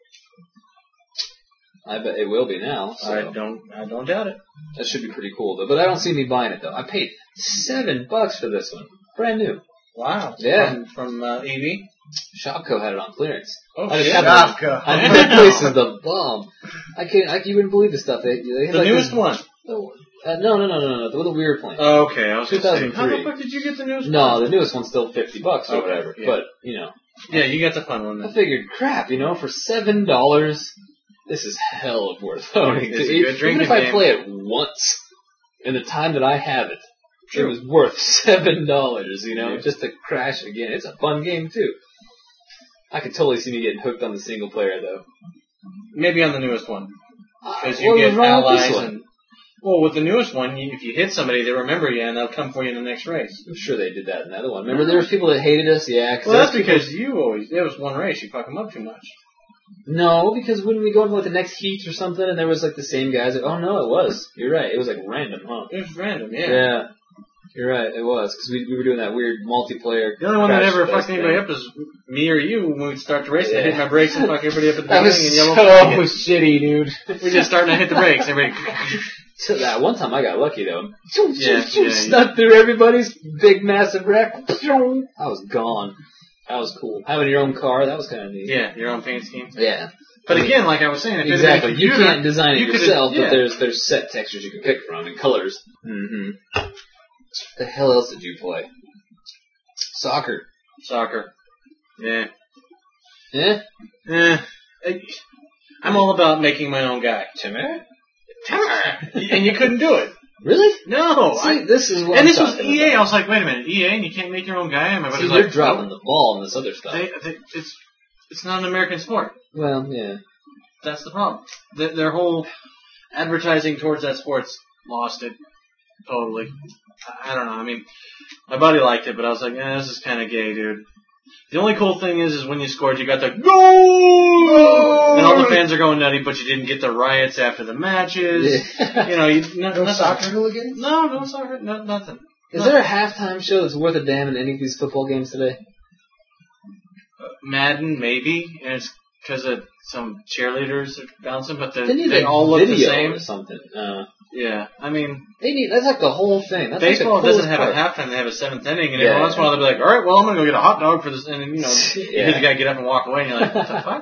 S4: I bet it will be now. So.
S5: I don't I don't doubt it.
S4: That should be pretty cool, though. But I don't see me buying it, though. I paid seven bucks for this one. Brand new.
S5: Wow.
S4: Yeah.
S5: From, from uh, E V?
S4: Shopko had it on clearance.
S5: Oh,
S4: I just
S5: shit.
S4: had it.
S6: Shopko.
S4: I mean, that place is the bomb. I can't. I, you wouldn't believe the stuff they. they had
S5: The
S4: like
S5: newest
S4: this,
S5: one.
S4: Oh, uh, no, no, no, no, no. The little weird plane.
S5: Oh, okay, I was going to say,
S4: two thousand three.
S5: how the fuck did you get the newest
S4: no,
S5: one?
S4: the newest one's still fifty bucks or
S5: Okay,
S4: whatever.
S5: yeah.
S4: But you know,
S5: Yeah, you got the fun one
S4: I
S5: then.
S4: figured, crap, you know, for seven dollars, this is hell of worth owning.
S5: It's a
S4: Even
S5: good drinking
S4: if I
S5: game.
S4: play it once in the time that I have it,
S5: True.
S4: it was worth seven dollars. You know,
S5: Yeah.
S4: just to crash it again. It's a fun game too. I could totally see me getting hooked on the single player though.
S5: Maybe on the newest one. Because
S4: Uh,
S5: you
S4: what
S5: get
S4: was wrong with this
S5: allies
S4: one?
S5: and... Well, with the newest one, you, if you hit somebody, they remember you and they'll come for you in the next race.
S4: I'm sure they did that in the other one. Remember, there was people that hated us. Yeah, cause
S5: Well, that's
S4: there was people-
S5: because you always... There was one race, you fuck them up too much.
S4: No, because when we go into like the next heat or something, and there was like the same guys. Like, oh no, it was. You're right. It was like random, huh?
S5: It was random, yeah.
S4: Yeah, you're right. It was because we we were doing that weird multiplayer.
S5: The only one that
S4: crash
S5: ever
S4: test
S5: fucked anybody
S4: thing.
S5: up is me or you when we'd start the race.
S4: Yeah.
S5: I hit my brakes and fuck everybody up at the
S4: That
S5: beginning
S4: was
S5: and yellow
S4: so
S5: flag it.
S4: shitty, dude.
S5: We just starting to hit the brakes. Everybody...
S4: So that one time I got lucky though.
S5: Yeah, yeah,
S4: Snuck through everybody's big massive wreck. I was gone. That was cool. Having your own car, that was kind of neat.
S5: Yeah, your own paint scheme.
S4: Yeah.
S5: But again, like I was saying, if it had
S4: Exactly.
S5: been a
S4: You
S5: computer,
S4: can't design it
S5: you could've-
S4: yourself,
S5: yeah.
S4: but there's there's set textures you can pick from and colors. Mm-hmm. What the hell else did you play? Soccer.
S5: Soccer. Yeah.
S4: Yeah?
S5: Eh. I- I'm all about making my own guy.
S4: Timmer?
S5: And you couldn't do it.
S4: Really?
S5: No.
S4: See,
S5: I,
S4: this is what
S5: and
S4: I'm
S5: this was
S4: talking
S5: E A. I
S4: about.
S5: was like, wait a minute, E A, and you can't make your own guy? And my
S4: See,
S5: buddy's
S4: you're
S5: like,
S4: dropping
S5: no.
S4: the ball on this other stuff.
S5: They, they, it's, it's not an American sport.
S4: Well, yeah.
S5: That's the problem. Their, their whole advertising towards that sport's lost it. Totally. I, I don't know. I mean, my buddy liked it, but I was like, eh, this is kind of gay, dude. The only cool thing is, is when you scored, you got the goal! And all the fans are going nutty, but you didn't get the riots after the matches.
S4: Yeah.
S5: You know, you, no,
S6: No
S5: nothing.
S6: soccer hooligans?
S5: No, no soccer. No, nothing.
S4: Is there a halftime show that's worth a damn in any of these football games today?
S5: Madden, maybe, and it's because of some cheerleaders are bouncing, but
S4: They
S5: they
S4: need
S5: they
S4: like
S5: all look the
S4: video
S5: same.
S4: or something. Uh,
S5: Yeah, I mean,
S4: they need. That's like the whole thing. That's
S5: baseball
S4: like the
S5: doesn't
S4: coolest
S5: have
S4: part.
S5: a halftime; they have a seventh inning, and
S4: Yeah.
S5: every once in a while they'll be like, "All right, well, I'm gonna go get a hot dog for this," and you know, you
S4: Yeah.
S5: hear the guy get up and walk away, and you're like, "What the fuck?"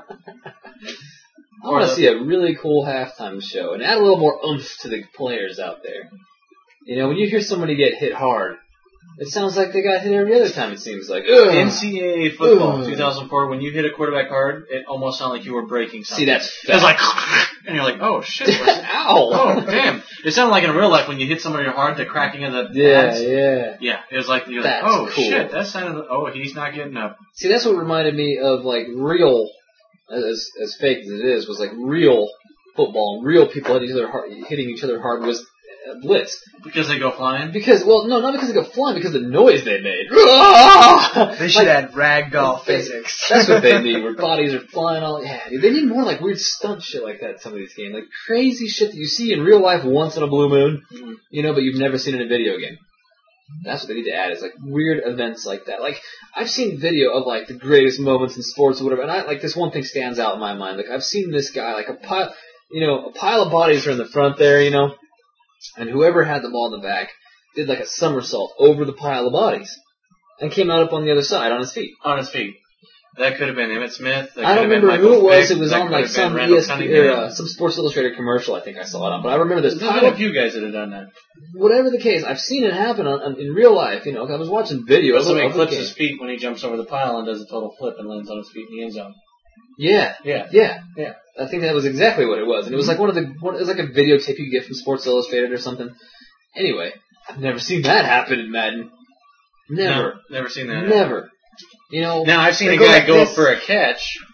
S4: I want
S5: Or
S4: to
S5: the-
S4: see a really cool halftime show and add a little more oomph to the players out there. You know, when you hear somebody get hit hard, it sounds like they got hit every other time. It seems like Ugh.
S5: N C double A football,
S4: Ugh.
S5: two thousand four. When you hit a quarterback hard, it almost sounded like you were breaking something.
S4: See, that's
S5: it was like,
S4: facts.
S5: and you're like, "Oh shit!" what's it?
S4: Ow!
S5: Oh damn! It sounded like in real life when you hit somebody hard, the cracking of the
S4: Yeah,
S5: pads.
S4: yeah.
S5: Yeah, it was like you're like,
S4: That's
S5: "Oh
S4: cool.
S5: shit!" That sounded. Oh, he's not getting up.
S4: See, that's what reminded me of like real, as as fake as it is, was like real football. Real people hitting each other hard, hitting each other hard was uh, blitz.
S5: Because they go flying.
S4: Because, well, no, not because they go flying, because of the noise they made.
S6: They should
S4: Like,
S6: add ragdoll physics.
S4: That's what they need, where bodies are flying all. Yeah, dude, they need more like weird stunt shit like that in some of these games, like crazy shit that you see in real life once in a blue moon,
S5: Mhm.
S4: you know, but you've never seen in a video game. That's what they need to add, is like weird events like that. Like, I've seen video of like the greatest moments in sports or whatever, and I like this one thing stands out in my mind. Like, I've seen this guy, like a pile, you know, a pile of bodies are in the front there, you know, and whoever had the ball in the back did like a somersault over the pile of bodies and came out up on the other side on his feet.
S5: On his feet. That could have been Emmett Smith. That
S4: I don't
S5: could have been
S4: remember who
S5: Michael
S4: it was.
S5: Vick,
S4: It was
S5: that
S4: on
S5: could
S4: like
S5: have been
S4: some
S5: Randall
S4: E S P N
S5: Cunningham.
S4: or uh, some Sports Illustrated commercial. I think I saw it on. But I remember this
S5: There's been
S4: pile.
S5: a few guys that have done that.
S4: Whatever the case, I've seen it happen on, on, in real life. You know, I was watching video
S5: Or
S4: of,
S5: somebody
S4: of the
S5: flips
S4: game.
S5: his feet when he jumps over the pile and does a total flip and lands on his feet in the end zone.
S4: Yeah,
S5: Yeah.
S4: yeah,
S5: Yeah.
S4: I think that was exactly what it was, and it was like one of the. One, it was like a videotape you could get from Sports Illustrated or something. Anyway, I've never seen that happen in Madden. Never,
S5: No, never seen that.
S4: never. You know,
S5: Now, I've seen
S6: They
S5: a
S6: go
S5: guy
S6: like
S5: go
S6: this.
S5: for a catch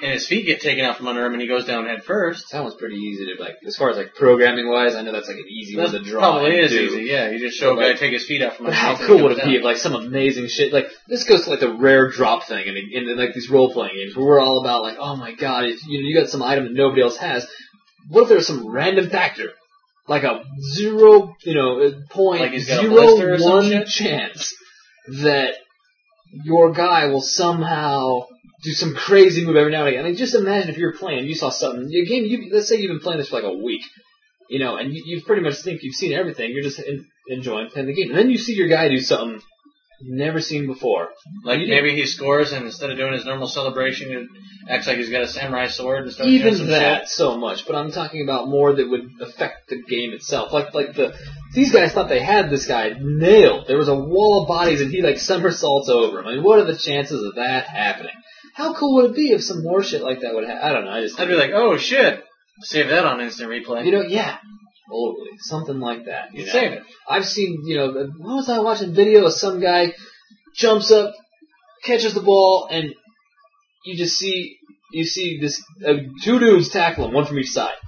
S5: and his feet get taken out from under him, and he goes down head first.
S4: That one's pretty easy to like, as far as like programming wise. I know that's like an easy
S5: That
S4: one to draw.
S5: probably
S4: and
S5: is
S4: do.
S5: easy. Yeah, you just show
S4: But,
S5: a guy
S4: like,
S5: take his feet out from
S4: But
S5: under
S4: how
S5: him.
S4: cool would it be if like some amazing shit like this goes to like the rare drop thing and in, in like these role playing games where we're all about like, oh my god, if you know you got some item that nobody else has. What if there was some random factor, like a zero, you know, point
S5: Like he's got a
S4: zero
S5: blister or some
S4: one
S5: shit?
S4: chance that your guy will somehow do some crazy move every now and again. I mean, just imagine if you were playing, you saw something. Your game, you, let's say you've been playing this for like a week, you know, and you, you pretty much think you've seen everything. You're just in, enjoying playing the game, and then you see your guy do something you've never seen before.
S5: Like
S4: You
S5: maybe he scores, and instead of doing his normal celebration, he acts like he's got a samurai sword and starts
S4: Even
S5: doing some
S4: that
S5: shit.
S4: so much, but I'm talking about more that would affect the game itself. Like like the these guys thought they had this guy nailed. There was a wall of bodies, and he like somersaults over him. I mean, what are the chances of that happening? How cool would it be if some more shit like that would happen? I don't know. I just
S5: I'd be like, oh shit, save that on instant replay.
S4: you know, yeah, totally, something like that. You
S5: You'd
S4: know?
S5: save it.
S4: I've seen, you know, what was I watching video of some guy jumps up, catches the ball, and you just see you see this uh, two dudes tackle him, one from each side.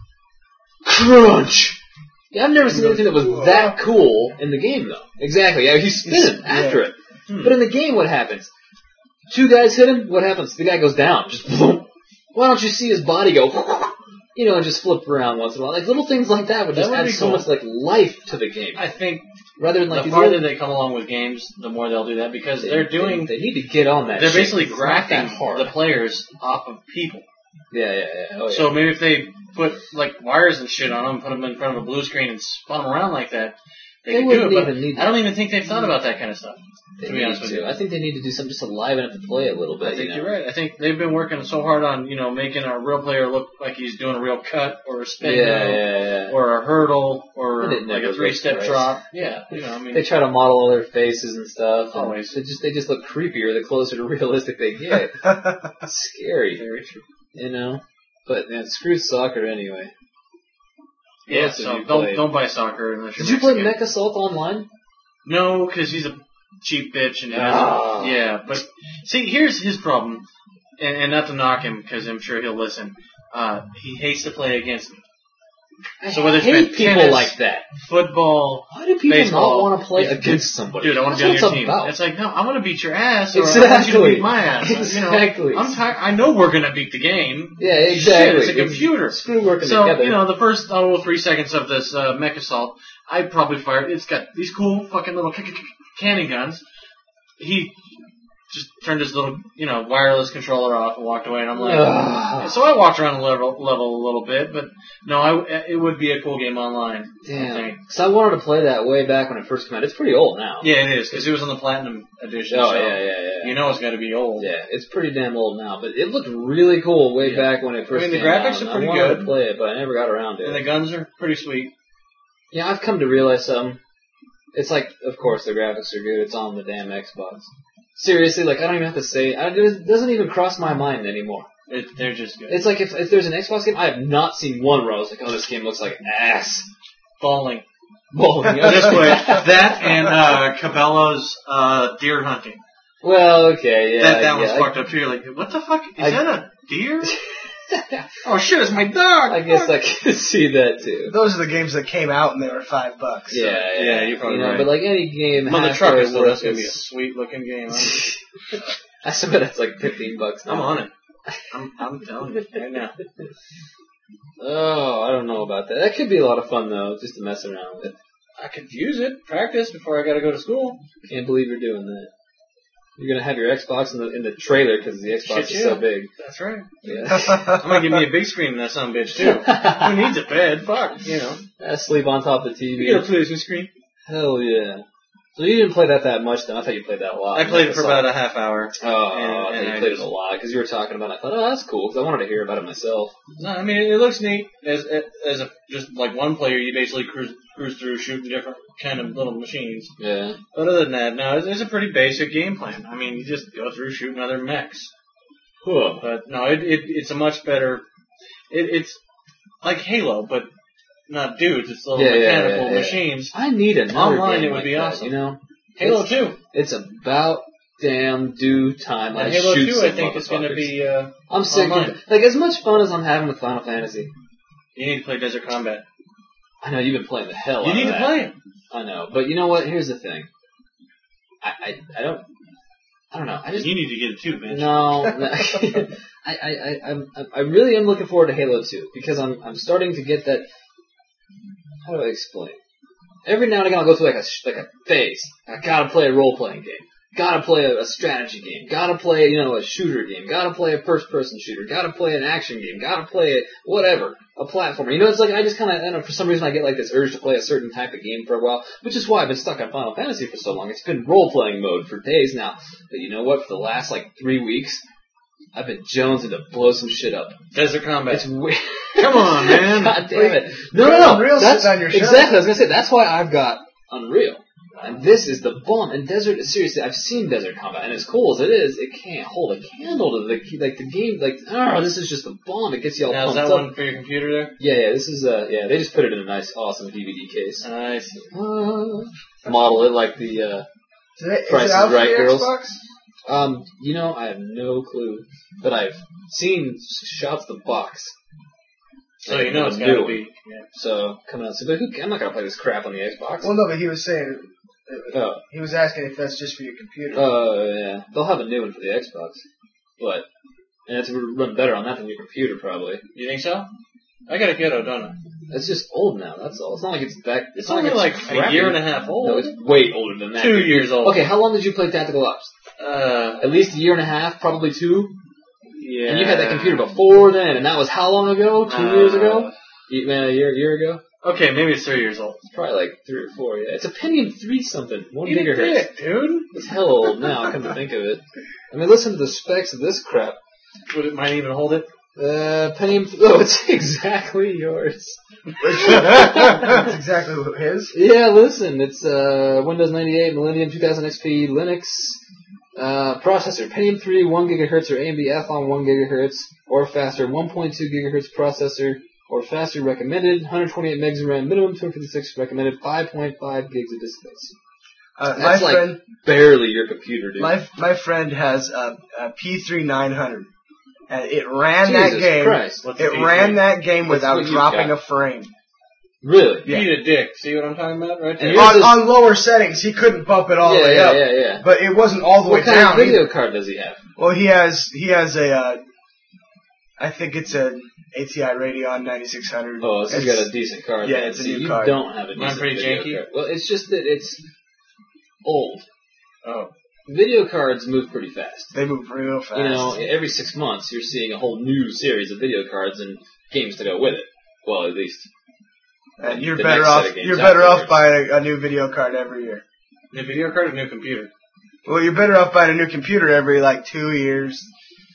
S4: Crunch. Yeah, I've never seen anything that was that cool in the game, though. Exactly. Yeah, he's spinning after it.
S5: Hmm.
S4: But in the game, what happens? Two guys hit him. What happens? The guy goes down. Just boom. Why don't you see his body go? You know, and just flip around once in a while. Like little things like that would
S5: That
S4: just
S5: would
S4: add
S5: be
S4: so
S5: cool.
S4: much like life to the game,
S5: I think
S4: rather than like
S5: the
S4: these
S5: farther
S4: little-
S5: they come along with games, the more they'll do that because
S4: they,
S5: they're doing.
S4: They, they need to get on that.
S5: They're
S4: shit.
S5: basically
S4: It's not that
S5: grafting
S4: hard.
S5: the players off of people.
S4: Yeah, yeah, yeah. Oh, yeah.
S5: So maybe if they put like wires and shit on them, put them in front of a blue screen and spun them around like that, they,
S4: They
S5: could do
S4: wouldn't
S5: it. But
S4: even need
S5: I don't even think they've thought about that kind of stuff.
S4: They
S5: to be
S4: need
S5: honest with
S4: to.
S5: you.
S4: I think they need to do something just to liven up the play a little bit.
S5: I think
S4: you know?
S5: you're right. I think they've been working so hard on, you know, making a real player look like he's doing a real cut or a spin
S4: Yeah,
S5: move
S4: yeah, yeah.
S5: or a hurdle or
S4: And it
S5: like
S4: never
S5: a three-step
S4: looks right.
S5: drop. Yeah, you know, I mean,
S4: They try to model all their faces and stuff. And
S5: Always.
S4: They just they just look creepier the closer to realistic they get. It's scary,
S5: very true.
S4: you know. But man, screw soccer anyway. What
S5: Yeah,
S4: else have
S5: so
S4: you
S5: don't
S4: played?
S5: don't buy soccer unless you're
S4: Did you play
S5: Mexican.
S4: Mech Assault online?
S5: No, because he's a cheap bitch and he
S4: Ah.
S5: doesn't. Yeah, but see, here's his problem, and, and not to knock him because I'm sure he'll listen. Uh, he hates to play against me.
S4: I
S5: So whether it's
S4: hate
S5: been
S4: people
S5: tennis,
S4: like that.
S5: Football,
S4: Why do people
S5: baseball,
S4: not want to play
S5: yeah,
S4: against somebody?
S5: dude, I want
S4: That's
S5: to be on
S4: what
S5: your
S4: it's
S5: team.
S4: about.
S5: It's like, no, I want to beat your ass, or I want
S4: Exactly.
S5: you to beat my ass.
S4: Exactly.
S5: You know, I'm tired. I know we're gonna beat the game.
S4: Yeah, exactly.
S5: Shit, it's a computer.
S4: Screw working
S5: So,
S4: together.
S5: you know, the first oh, three seconds of this uh, Mech Assault, I probably fired. It's got these cool fucking little c- c- c- cannon guns. He just turned his little, you know, wireless controller off and walked away, and I'm like,
S4: Ugh.
S5: so I walked around the level, level a little bit, but no, I, it would be a cool game online. I
S4: Damn.
S5: think.
S4: Because I wanted to play that way back when it first came out. It's pretty old now.
S5: Yeah, it is because it was on the Platinum Edition.
S4: Oh,
S5: so
S4: yeah, yeah, yeah.
S5: You know it's got to be old.
S4: Yeah, it's pretty damn old now, but it looked really cool way
S5: Yeah.
S4: back when it first
S5: I mean, the
S4: came out.
S5: graphics are
S4: and
S5: pretty
S4: I wanted
S5: good.
S4: to play it, but I never got around to
S5: And the
S4: it.
S5: guns are pretty sweet.
S4: Yeah, I've come to realize something. It's like, of course, the graphics are good. It's on the damn Xbox. Seriously, like, I don't even have to say I, it doesn't even cross my mind anymore.
S5: It, they're just good.
S4: It's like if, if there's an Xbox game, I have not seen one where I was like, oh, this game looks like ass.
S5: Bowling.
S4: Bowling.
S5: This way, that and uh, Cabela's uh, deer hunting.
S4: Well, okay, yeah.
S5: that that one's
S4: yeah,
S5: fucked up too. You're like, what the fuck? Is
S4: I-
S5: that a deer? Oh shit, it's my dog.
S4: I guess I can see that too.
S6: Those are the games that came out and they were five bucks.
S4: Yeah, yeah,
S5: Yeah, you're probably
S4: you know,
S5: right.
S4: But like any game,
S5: Mother
S4: halfway
S5: truckers, though,
S4: worth
S5: that's gonna be a
S4: is-
S5: sweet looking game. I'm,
S4: I submit that's like fifteen bucks now.
S5: I'm on it. I'm, I'm telling you right now.
S4: Oh, I don't know about that. That could be a lot of fun though, just to mess around with.
S5: I could use it, practice before I gotta go to school.
S4: Can't believe you're doing that. You're gonna have your Xbox in the in the trailer because the Xbox
S5: Shit,
S4: is so
S5: yeah.
S4: big.
S5: That's right.
S4: Yeah.
S5: I'm gonna give me a big screen in that son of a bitch too. Who needs a bed? Fuck, you know.
S4: I sleep on top of the T
S5: You
S4: V.
S5: get a PlayStation screen.
S4: Hell yeah. So you didn't play that that much then? I thought you played that a lot.
S5: I played it for about a half hour.
S4: Oh,
S5: and-
S4: I thought
S5: and
S4: you
S5: I
S4: played
S5: just-
S4: it a lot because you were talking about it. I thought, oh, that's cool because I wanted to hear about it myself.
S5: No, I mean it looks neat as as a just like one player. You basically cruise cruise through shooting different kind of little machines.
S4: Yeah.
S5: But other than that, no, it's, it's a pretty basic game plan. I mean, you just go through shooting other mechs.
S4: Cool.
S5: But no, it, it it's a much better. It, it's like Halo, but not dudes. It's little
S4: Yeah, yeah,
S5: mechanical
S4: yeah, yeah.
S5: machines.
S4: I need another
S5: Online,
S4: game
S5: it would
S4: like
S5: be
S4: that,
S5: awesome.
S4: You know,
S5: Halo
S4: It's-
S5: two.
S4: It's about damn due time I
S5: And Halo
S4: shoot
S5: two,
S4: some
S5: I think, is going to
S4: motherfuckers.
S5: be. Uh,
S4: I'm sick of
S5: online.
S4: it. Like, as much fun as I'm having with Final Fantasy,
S5: you need to play Desert Combat.
S4: I know you've been playing the hell
S5: You
S4: out
S5: need
S4: of
S5: to
S4: that.
S5: play it.
S4: I know, but you know what? Here's the thing. I, I, I don't, I don't know. I just
S5: You need to get it too, man.
S4: no. I, I, I, I'm, I really am looking forward to Halo two because I'm, I'm starting to get that. How do I explain? Every now and again, I'll go through like a like a phase. I gotta play a role playing game. Gotta play a, a strategy game. Gotta play, you know, a shooter game. Gotta play a first person shooter. Gotta play an action game. Gotta play a whatever, a platformer. You know, it's like I just kind of, I don't know, for some reason I get like this urge to play a certain type of game for a while, which is why I've been stuck on Final Fantasy for so long. It's been role playing mode for days now. But you know what? For the last like three weeks, I've been jonesing to blow some shit up.
S5: Desert Combat.
S4: It's weird.
S5: Come on, man.
S4: God damn it. No,
S6: You
S4: no,
S6: got
S4: no.
S6: Unreal
S4: That's
S6: sitting on your shelf.
S4: exactly. I was gonna say that's why I've got Unreal, and this is the bomb. And Desert, seriously, I've seen Desert Combat, and as cool as it is, it can't hold a candle to the like the game. Like, oh, this is just the bomb. It gets you all
S5: Now, is
S4: pumped
S5: that
S4: up.
S5: one for your computer there?
S4: Yeah, yeah. This is uh, yeah. They just put it in a nice, awesome D V D case.
S5: I see.
S4: Uh, model it like the uh,
S6: Is it, is
S4: Price
S6: it
S4: is
S6: out for
S4: Right,
S6: the
S4: girls.
S6: Xbox?
S4: um. You know, I have no clue, but I've seen shots of the box.
S5: So you know it's got
S4: New
S5: to
S4: one.
S5: be. Yeah.
S4: So coming out soon. But who, I'm not gonna play this crap on the Xbox.
S6: Well, no, but he was saying,
S4: Oh.
S6: he was asking if that's just for your computer.
S4: Uh, yeah. They'll have a new one for the Xbox. But, and it's run better on that than your computer, probably.
S5: You think so? I got a Kiddo, don't I?
S4: It's just old now, that's all. It's not like it's back.
S5: It's
S4: not
S5: only
S4: like,
S5: like
S4: it's
S5: a
S4: crappy.
S5: year and a half old.
S4: No, it's way older than that.
S5: Two years old.
S4: Okay, how long did you play Tactical Ops?
S5: Uh,
S4: At least a year and a half, probably two?
S5: yeah.
S4: And you had that computer before then, and that was how long ago? Two
S5: Uh,
S4: years ago? You- Man, a year, a year ago?
S5: Okay, maybe it's three years old.
S4: It's probably like three or four, yeah. It's a Pentium three something. One
S5: Eat a
S4: gigahertz.
S5: dick, dude.
S4: It's hell old now, come to think of it. I mean, listen to the specs of this crap.
S5: Would it might even hold it?
S4: Uh, Pentium. Oh, it's exactly yours.
S6: That's exactly what his.
S4: Yeah, listen, it's uh, Windows ninety-eight, Millennium two thousand X P, Linux, uh, processor, Pentium three, one gigahertz, or A M D Athlon one gigahertz, or faster, one point two gigahertz processor, or faster recommended, one hundred twenty-eight megs of RAM minimum, two hundred fifty-six recommended, five point five gigs of disk space.
S6: Uh, my
S4: That's like
S6: friend,
S4: barely your computer, dude.
S6: my my friend has a, a P three nine hundred, and it ran
S4: Jesus
S6: that game.
S4: Christ.
S5: What's a
S6: It
S5: P three?
S6: ran that game
S4: That's
S6: without
S4: what you've
S6: dropping
S4: got.
S6: a frame.
S4: Really?
S6: Yeah.
S5: Eat a dick. See what I'm talking about right there?
S4: And Here's
S6: On,
S4: this-
S6: on lower settings, he couldn't bump it all
S4: yeah,
S6: the way
S4: yeah,
S6: up.
S4: yeah, yeah.
S6: But it wasn't all the
S4: What
S6: way
S4: kind
S6: down.
S4: of video
S6: either.
S4: card does he have?
S6: Well, he has he has a, uh, I think it's a A T I Radeon ninety-six hundred.
S4: Oh, so he's
S6: It's-
S4: got a decent card.
S6: yeah,
S4: then.
S6: it's a
S4: See,
S6: new
S4: you
S6: card.
S4: don't have a
S5: Mine
S4: decent
S5: pretty
S4: video
S5: janky?
S4: card. Well, it's just that it's old.
S5: Oh.
S4: Video cards move pretty fast.
S6: They move real fast.
S4: You know, every six months you're seeing a whole new series of video cards and games to go with it. Well, at least.
S6: and you're
S4: the
S6: better
S4: next set
S6: off.
S4: of games
S6: You're better
S4: afterwards.
S6: off buying a, a new video card every year.
S5: New video card or new computer?
S6: Well, you're better off buying a new computer every like two years,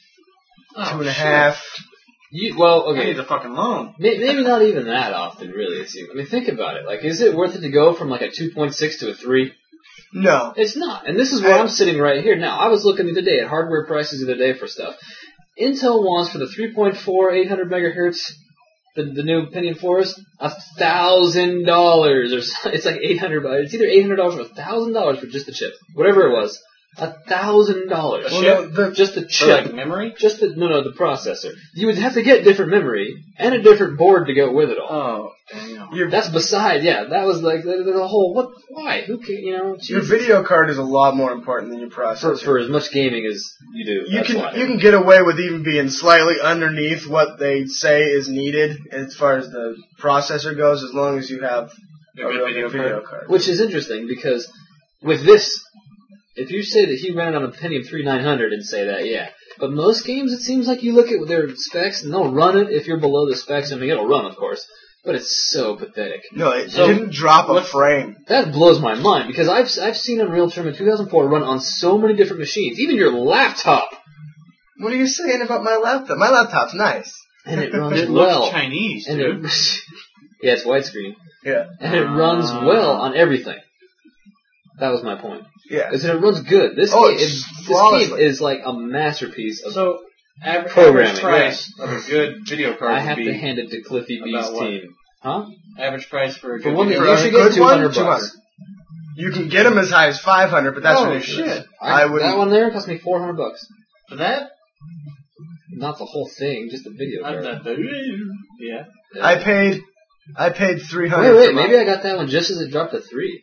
S5: Oh,
S6: two and a
S5: shit.
S6: half.
S4: You, well,
S5: I
S4: okay,
S5: need a fucking loan.
S4: may- maybe not even that often, really. It seems. I mean, think about it. Like, is it worth it to go from like a two point six to a three?
S6: No.
S4: It's not. And this is where
S6: I-
S4: I'm sitting right here now. I was looking the other day at hardware prices the other day for stuff. Intel wants for the three point four, eight hundred megahertz, the, the new Pentium fours, a thousand dollars or so. It's like eight hundred dollars. It's either eight hundred dollars or a thousand dollars for just the chip. Whatever it was. A thousand dollars.
S6: Well, no, the,
S4: Just the
S5: For
S4: chip.
S5: like memory?
S4: Just the, no, no, the processor. You would have to get different memory and a different board to go with it all.
S5: Oh, damn.
S6: your
S4: That's beside, yeah, that was like the, the whole, what, why, who can, you know,
S6: your
S4: Jesus.
S6: video card is a lot more important than your
S4: for,
S6: processor.
S4: for as much gaming as you do.
S6: you
S4: that's
S6: can
S4: why.
S6: you can get away with even being slightly underneath what they say is needed as far as the processor goes, as long as you have
S5: A
S6: a
S5: good
S6: real
S5: video
S6: good video
S5: card.
S6: card.
S4: Which is interesting because with this, if you say that he ran it on a Pentium three nine hundred and say that, yeah. But most games, it seems like you look at their specs and they'll run it if you're below the specs. I mean, it'll run, of course, but it's so pathetic.
S6: No, it
S5: So,
S6: didn't drop a
S5: what's-
S6: frame.
S4: That blows my mind because I've I've seen Unreal Tournament two thousand four run on so many different machines, even your laptop,
S6: What are you saying about my laptop? My laptop's nice.
S4: and it runs
S5: It looks
S4: well.
S5: Chinese,
S4: And
S5: dude.
S4: it, yeah, it's widescreen,
S6: Yeah,
S4: and it runs
S5: Ah.
S4: well on everything. That was my point.
S6: yeah.
S4: Is that it runs good. This
S6: Oh,
S4: game,
S6: it's
S4: is, this game
S6: flawlessly.
S4: is like a masterpiece of.
S5: So, average,
S4: Programming,
S5: average price of a good video card
S4: I
S5: would
S4: have
S5: be
S4: to hand it to Cliffy B's
S5: about what?
S4: team. Huh?
S5: average price for a
S4: For
S5: good
S4: one that
S5: video
S6: For
S4: you
S6: a
S4: should
S6: good
S4: get two
S6: one,
S4: hundred
S6: two
S4: bucks.
S6: hundred. You can get them as high as five hundred, but that's
S5: Oh,
S6: ridiculous.
S5: shit.
S6: I
S4: I,
S6: would.
S4: that one there cost me four hundred bucks.
S5: For that?
S4: Not the whole thing, just the video
S5: I,
S4: card.
S5: that, yeah.
S4: Yeah.
S6: I paid. I paid three
S4: Wait,
S6: hundred.
S4: wait,
S6: for my-
S4: maybe I got that one just as it dropped to three.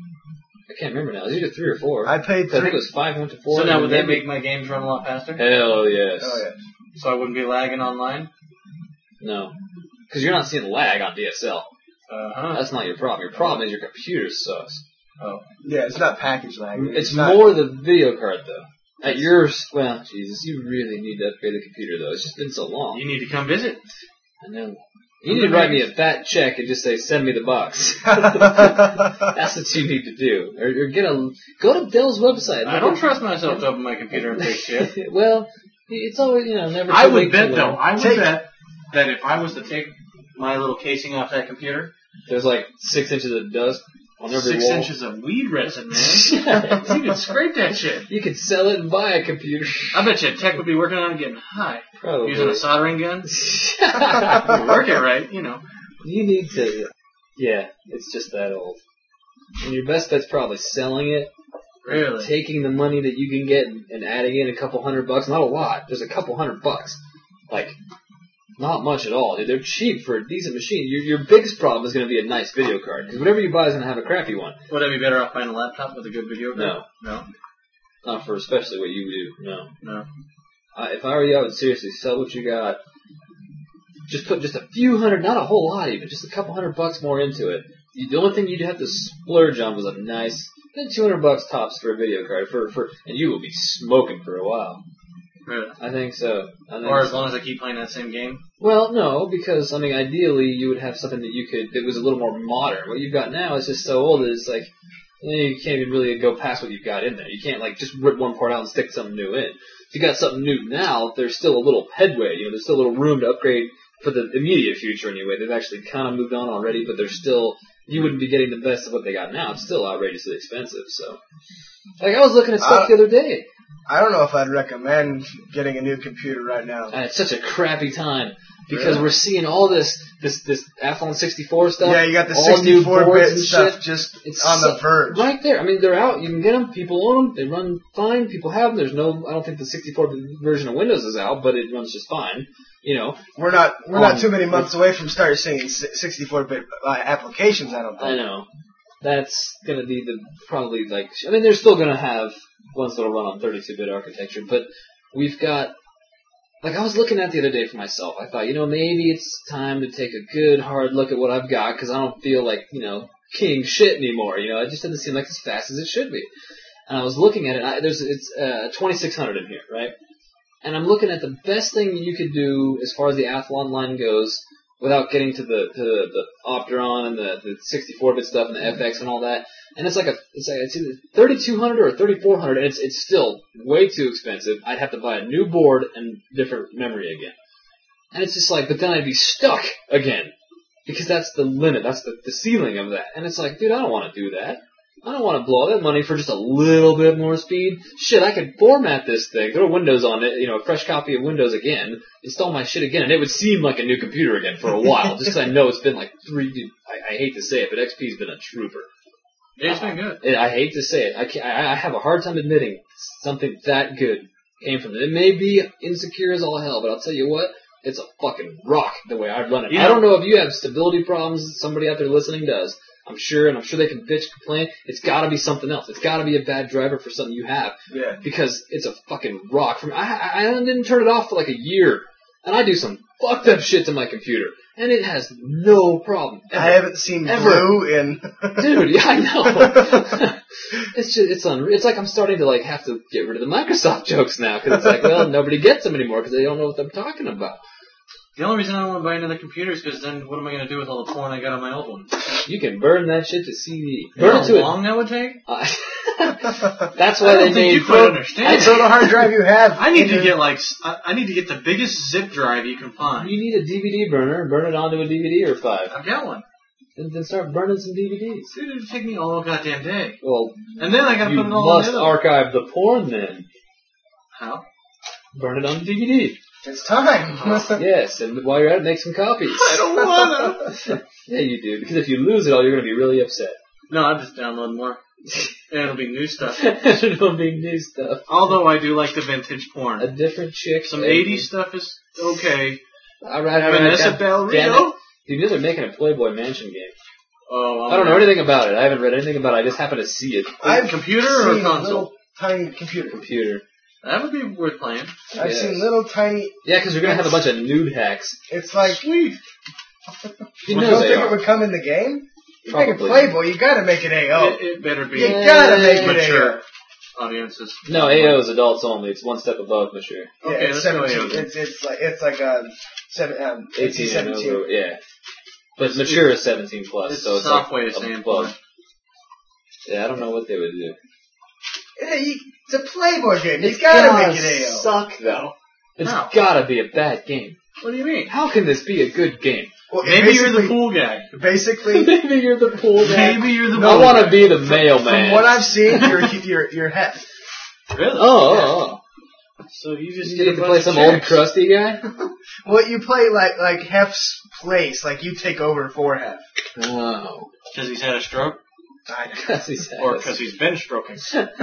S4: I can't remember now. It was either three or four.
S6: I paid
S4: I think
S6: three.
S4: it was five, went to four.
S5: So now
S4: and
S5: would that
S4: maybe-
S5: make my games run a lot faster?
S4: Hell yes.
S6: Oh yeah.
S5: So I wouldn't be lagging online?
S4: No. Because you're not seeing lag on D S L.
S5: Uh-huh.
S4: That's not your problem. Your problem is your computer sucks.
S5: Oh.
S6: Yeah, it's not package language.
S4: It's
S6: not,
S4: more the video card, though. At yours, well, Jesus, you really need to upgrade the computer, though. It's just been so long.
S5: You need to come visit.
S4: I know. You need to write me a fat check and just say, send me the box.
S6: I
S4: That's what you need to do. Or, or get a, go to Dell's website.
S5: I don't trust myself to open my computer and fix shit.
S4: Well, it's always, you know, never
S5: I
S4: too late
S5: would
S4: to
S5: bet,
S4: learn.
S5: though, I would
S6: Take-
S5: bet that if I was to take my little casing off that computer,
S4: There's like six inches of dust on every
S5: six
S4: wall.
S5: inches of weed resin, man. You could scrape that shit.
S4: You could sell it and buy a computer.
S5: I bet you tech would be working on it getting high.
S4: Probably.
S5: Using a soldering gun. You work it right, you know.
S4: You need to, yeah, it's just that old. And your best bet's probably selling it,
S5: Really.
S4: taking the money that you can get and, and adding in a couple hundred bucks. Not a lot, just a couple hundred bucks. Like, not much at all. Dude, they're cheap for a decent machine. Your, your biggest problem is going to be a nice video card, because whatever you buy is going to have a crappy one.
S5: Would I be better off buying a laptop with a good video card?
S4: No.
S5: No?
S4: Not for especially what you do, no.
S5: No.
S4: Uh, if I were you, I would seriously sell what you got. Just put just a few hundred, not a whole lot even, just a couple hundred bucks more into it. You, the only thing you'd have to splurge on was a nice, two hundred bucks tops for a video card, for for, and you will be smoking for a while.
S5: Really?
S4: I think so. I think
S5: Or as
S4: so.
S5: long as I keep playing that same game?
S4: Well, no, because I mean, ideally you would have something that you could that was a little more modern. What you've got now is just so old that it's like eh, you can't even really go past what you've got in there. You can't like just rip one part out and stick something new in. If you got something new now, there's still a little headway. You know, there's still a little room to upgrade for the immediate future anyway. They've actually kind of moved on already, but there's still you wouldn't be getting the best of what they got now. It's still outrageously expensive. So, like I was looking at stuff
S6: Uh,
S4: the other day.
S6: I don't know if I'd recommend getting a new computer right now.
S4: And it's such a crappy time because
S6: Really?
S4: we're seeing all this this this Athlon sixty-four stuff.
S6: Yeah, you got the
S4: all new
S6: sixty-four
S4: boards
S6: bit
S4: and
S6: stuff
S4: shit.
S6: just
S4: It's
S6: on
S4: so-
S6: the verge.
S4: Right there. I mean, they're out. You can get them. People own them. They run fine. People have them. There's no. I don't think the sixty-four bit version of Windows is out, but it runs just fine. You know.
S6: We're not we're
S4: Um,
S6: not too many months away from starting seeing sixty-four bit uh, applications. I don't think.
S4: I know. That's gonna be the probably like. I mean, they're still gonna have ones that'll run on thirty-two bit architecture, but we've got. Like, I was looking at the other day for myself. I thought, you know, maybe it's time to take a good hard look at what I've got, because I don't feel like, you know, king shit anymore. You know, it just doesn't seem like as fast as it should be. And I was looking at it. I, there's it's uh, twenty-six hundred in here, right? And I'm looking at the best thing you could do as far as the Athlon line goes, without getting to the to the Opteron and the, the sixty-four bit stuff and the F X and all that. And it's like a it's like it's either thirty-two hundred or thirty-four hundred, and it's it's still way too expensive. I'd have to buy a new board and different memory again. And it's just like, but then I'd be stuck again, because that's the limit, that's the, the ceiling of that. And it's like, dude, I don't want to do that. I don't want to blow that money for just a little bit more speed. Shit, I could format this thing, throw Windows on it, you know, a fresh copy of Windows again, install my shit again, and it would seem like a new computer again for a while, just because I know it's been like three, I, I hate to say it, but X P's been a trooper.
S5: Yeah, it's been good.
S4: Uh, I hate to say it. I, can't, I I have a hard time admitting something that good came from it. It may be insecure as all hell, but I'll tell you what, it's a fucking rock the way I run it.
S5: You
S4: I
S5: know-
S4: don't know if you have stability problems, somebody out there listening does. I'm sure, and I'm sure they can bitch, complain. It's gotta be something else. It's gotta be a bad driver for something you have.
S6: Yeah.
S4: Because it's a fucking rock. From I, I, I didn't turn it off for like a year, and I do some fucked up shit to my computer, and it has no problem. Ever.
S6: I haven't seen
S4: Ever.
S6: blue in.
S4: Dude, yeah, I know. It's just, it's unreal. It's like I'm starting to like have to get rid of the Microsoft jokes now, because it's like, well, nobody gets them anymore because they don't know what they're talking about.
S5: The only reason I don't want to buy another computer is because then what am I going to do with all the porn I got on my old one?
S4: You can burn that shit to C D.
S5: You know
S4: Burn it
S5: how
S4: to
S5: long that would take?
S4: it. Uh, that's why
S5: I
S4: they
S5: don't think
S4: made.
S5: you quite understand.
S6: Throw the hard drive you have.
S5: I need to
S6: into-
S5: get like s- I I need to get the biggest zip drive you can find.
S4: You need a D V D burner and burn it onto a D V D or five.
S5: I've got one.
S4: And then start burning some D V Ds.
S5: Dude, it'd take me all goddamn day.
S4: Well,
S5: And then I got to
S4: you
S5: put it all on
S4: must
S5: the other.
S4: archive the porn then.
S5: How?
S4: Burn it on D V D.
S6: It's time.
S4: Yes, and while you're at it, make some copies.
S5: I don't wanna.
S4: Yeah, you do. Because if you lose it all, you're going to be really upset.
S5: No, I'll just download more. And it'll be new stuff.
S4: It'll be new stuff.
S5: Although I do like the vintage porn.
S4: A different chick.
S5: Some eighties stuff is okay.
S4: All right,
S5: Vanessa Del Rio.
S4: Dude, you guys are making a Playboy Mansion game.
S5: Oh,
S4: I don't know anything about it. I haven't read anything about it. I just happen to see it.
S6: I've
S5: computer or
S6: seen a
S5: console?
S6: little tiny computer.
S4: Computer.
S5: That would be worth playing.
S6: I've
S4: Yes.
S6: seen little tiny.
S4: Yeah, because you're gonna have a bunch of nude hacks.
S6: It's like
S5: Sweet.
S4: You
S6: you
S4: know
S6: don't
S4: they
S6: think
S4: are.
S6: it would come in the game? You make a
S4: Probably.
S6: Playboy, you gotta make it A O.
S5: It, it better be
S6: You gotta make it
S5: mature
S6: A
S5: audiences.
S4: No, A O is adults only. It's one step above mature.
S6: O. Yeah,
S5: Okay,
S6: it's
S5: let's go
S6: seventeen.
S5: A O.
S6: It's it's like it's like um seven um
S4: eighteen and
S6: seventeen.
S4: over. Yeah. But mature is seventeen plus,
S5: It's
S4: so
S5: a
S4: it's
S5: soft
S4: like
S5: way of saying
S4: above.
S5: porn.
S4: Yeah, I don't know what they would do.
S6: Yeah, you, it's a Playboy game. You
S4: It's
S6: gotta
S4: gotta
S6: make it A O.
S4: suck though. It's
S5: How?
S4: gotta be a bad game.
S5: What do you mean?
S4: How can this be a good game?
S6: Well,
S5: Maybe you're the
S6: basically-
S5: pool guy.
S6: Basically,
S4: Maybe you're the pool guy.
S5: Maybe you're the
S6: No,
S4: I
S5: pool
S4: want
S5: guy.
S4: to be the mailman.
S6: from what I've seen, you're you're you're hef.
S5: Really?
S4: Oh, oh, oh.
S5: So you just
S4: You
S5: get
S4: get
S5: a
S4: to
S5: bunch
S4: play
S5: of
S4: some old
S5: chicks.
S4: crusty guy?
S6: Well, you play like like Hef's place, like you take over for Hef.
S4: Oh.
S5: Because he's had a stroke?
S6: I know.
S4: Because he's
S5: Or because he's been stroking?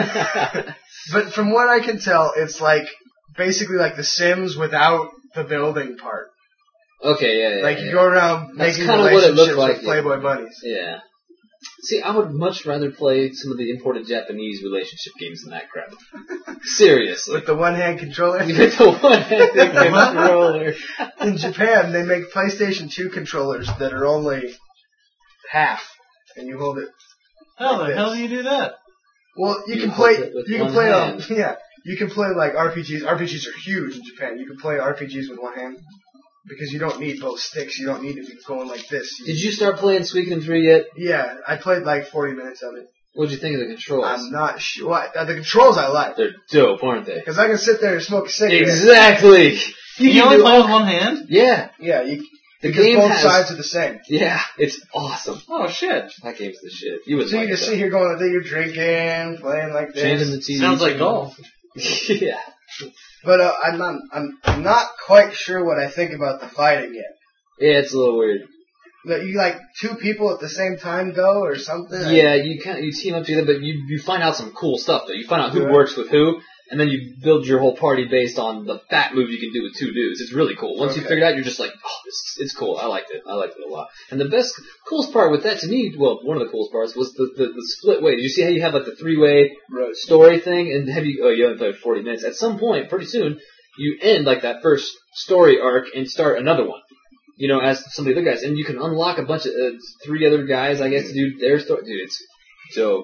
S6: But from what I can tell, it's like basically like The Sims without the building part.
S4: Okay, yeah, yeah.
S6: Like
S4: yeah.
S6: you go around
S4: That's
S6: making
S4: kinda what it
S6: relationships
S4: looked like,
S6: with Playboy bunnies.
S4: Yeah. See, I would much rather play some of the imported Japanese relationship games than that crap. Seriously.
S6: With the one hand controller.
S4: With the one-handed controller.
S6: In Japan, they make PlayStation two controllers that are only half, and you hold it.
S5: How
S6: Like
S5: the hell
S6: this.
S5: do you do that?
S6: Well, you,
S4: You
S6: can
S4: hold
S6: play.
S4: it with
S6: You can
S4: one
S6: play. Um,
S4: hand.
S6: yeah, you can play like R P Gs. R P Gs are huge in Japan. You can play R P Gs with one hand because you don't need both sticks. You don't need to be going like this. You-
S4: Did you start playing Suikoden three yet?
S6: Yeah, I played like forty minutes of it.
S4: What'd you think of the controls?
S6: I'm not sure. What, uh, the controls I like
S4: They're dope, aren't they?
S6: because I can sit there and smoke a cigarette.
S4: Exactly!
S5: You,
S4: can
S5: only
S4: do
S5: play
S4: all-
S5: with one hand?
S4: Yeah,
S6: Yeah, you,
S4: the
S6: because
S4: game
S6: both
S4: has...
S6: sides are the same.
S4: Yeah, it's awesome.
S5: Oh, shit.
S4: That game's the shit. You would
S6: So you
S4: like
S6: just
S4: it,
S6: sit here going, you're drinking, playing like
S4: though. Changing the
S6: this.
S4: T V.
S5: Sounds like golf.
S4: Yeah.
S6: But uh, I'm, not, I'm I'm not quite sure what I think about the fighting yet.
S4: Yeah, it's a little weird.
S6: That you like two people at the same time go or something.
S4: Yeah, you kind of, you team up together, but you you find out some cool stuff though. You find out who
S6: Yeah.
S4: works with who, and then you build your whole party based on the fat move you can do with two dudes. It's really cool. Once you
S6: Okay.
S4: figure it out, you're just like, oh, this is, it's cool. I liked it. I liked it a lot. And the best, coolest part with that to me, well, one of the coolest parts was the the, the split way. Did you see how you have like the three way
S6: Right.
S4: story thing? And have you? Oh, you only played forty minutes. At some point, pretty soon, you end like that first story arc and start another one. You know, as some of the other guys, and you can unlock a bunch of uh, three other guys, I guess, to do their story. Dude, it's dope.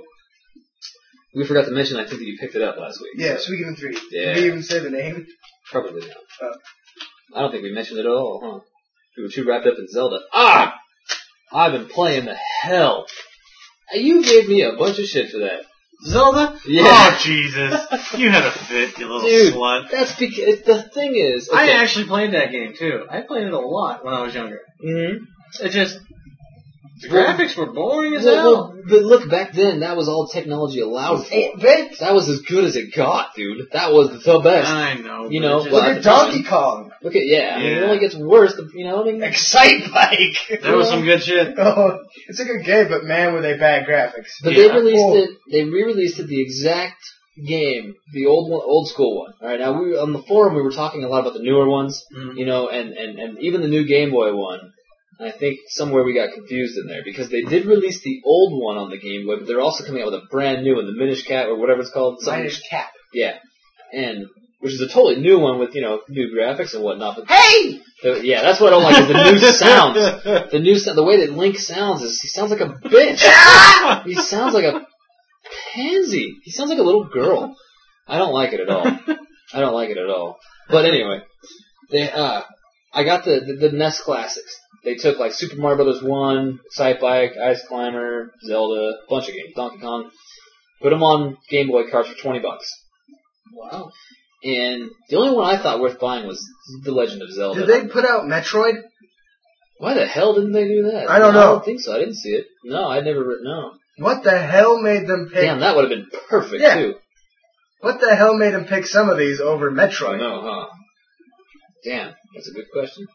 S4: We forgot to mention, I think that you picked it up last week.
S6: Yeah,
S4: so
S6: Suikoden three.
S4: Yeah.
S6: Did we even say the name?
S4: probably not.
S6: Oh.
S4: I don't think we mentioned it at all, huh? We were too wrapped up in Zelda. Ah! I've been playing the hell. You gave me a bunch of shit for that.
S5: Zelda?
S4: Yeah.
S5: Oh, Jesus. You had a fit, you little
S4: Dude,
S5: slut.
S4: that's because the thing is.
S5: I
S4: okay.
S5: actually played that game, too. I played it a lot when I was younger.
S4: Mhm.
S5: It just... The
S4: Well-
S5: graphics were boring as
S4: Well,
S5: hell.
S4: well, but look, back then, that was all technology allowed for.
S6: Eight bit.
S4: That was as good as it got, dude. That was the best.
S5: I know.
S4: You
S5: but
S4: know,
S5: it just-
S6: Look
S4: well,
S6: at Donkey Kong.
S4: Look at, yeah, I mean, it
S5: Yeah.
S4: only gets worse, the- you know, I mean,
S6: Excite Bike.
S5: that was some good shit.
S6: Oh, it's a good game, but man, were they bad graphics.
S4: but
S5: Yeah.
S4: they released
S6: Cool.
S4: it, they re-released it the exact game, the old one, old school one. Alright, now we, on the forum we were talking a lot about the newer ones,
S5: Mhm.
S4: you know, and, and, and even the new Game Boy one. I think somewhere we got confused in there, because they did release the old one on the Game Boy, but they're also coming out with a brand new one, the Minish Cap, or whatever it's called. something-
S6: Minus Cap.
S4: Yeah. And, which is a totally new one with, you know, new graphics and whatnot, but
S6: Hey!
S4: the, yeah, that's what I don't like, is the new sounds. The new sound, the way that Link sounds is, he sounds like a bitch. He sounds like a pansy. He sounds like a little girl. I don't like it at all. I don't like it at all. But anyway, they, uh, I got the, the, the N E S classics. They took like Super Mario Brothers one, Excite Bike, Ice Climber, Zelda, a bunch of games, Donkey Kong, put them on Game Boy cards for twenty bucks.
S5: Wow.
S4: And the only one I thought worth buying was The Legend of Zelda.
S6: Did they put out Metroid?
S4: Why the hell didn't they do that?
S6: I don't
S4: No,
S6: know.
S4: I don't think so. I didn't see it. No, I'd never written. No.
S6: What the hell made them pick?
S4: Damn, that would have been perfect
S6: Yeah.
S4: too.
S6: What the hell made them pick some of these over
S4: I
S6: Metroid?
S4: know, huh? Damn, that's a good question.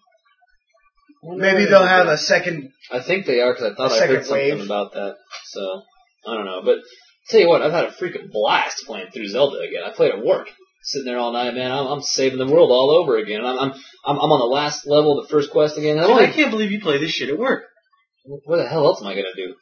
S4: I wonder
S6: Maybe
S4: why
S6: they'll
S4: they
S6: have
S4: did
S6: a second.
S4: I think they are, because I thought
S6: A
S4: I heard
S6: second
S4: something
S6: wave.
S4: about that. So, I don't know. But Tell you what, I've had a freaking blast playing through Zelda again. I played at work, sitting there all night, man. I'm, I'm saving the world all over again. I'm, I'm, I'm, I'm on the last level of the first quest again.
S5: Dude, I can't believe you play this shit at work.
S4: What the hell else am I gonna do?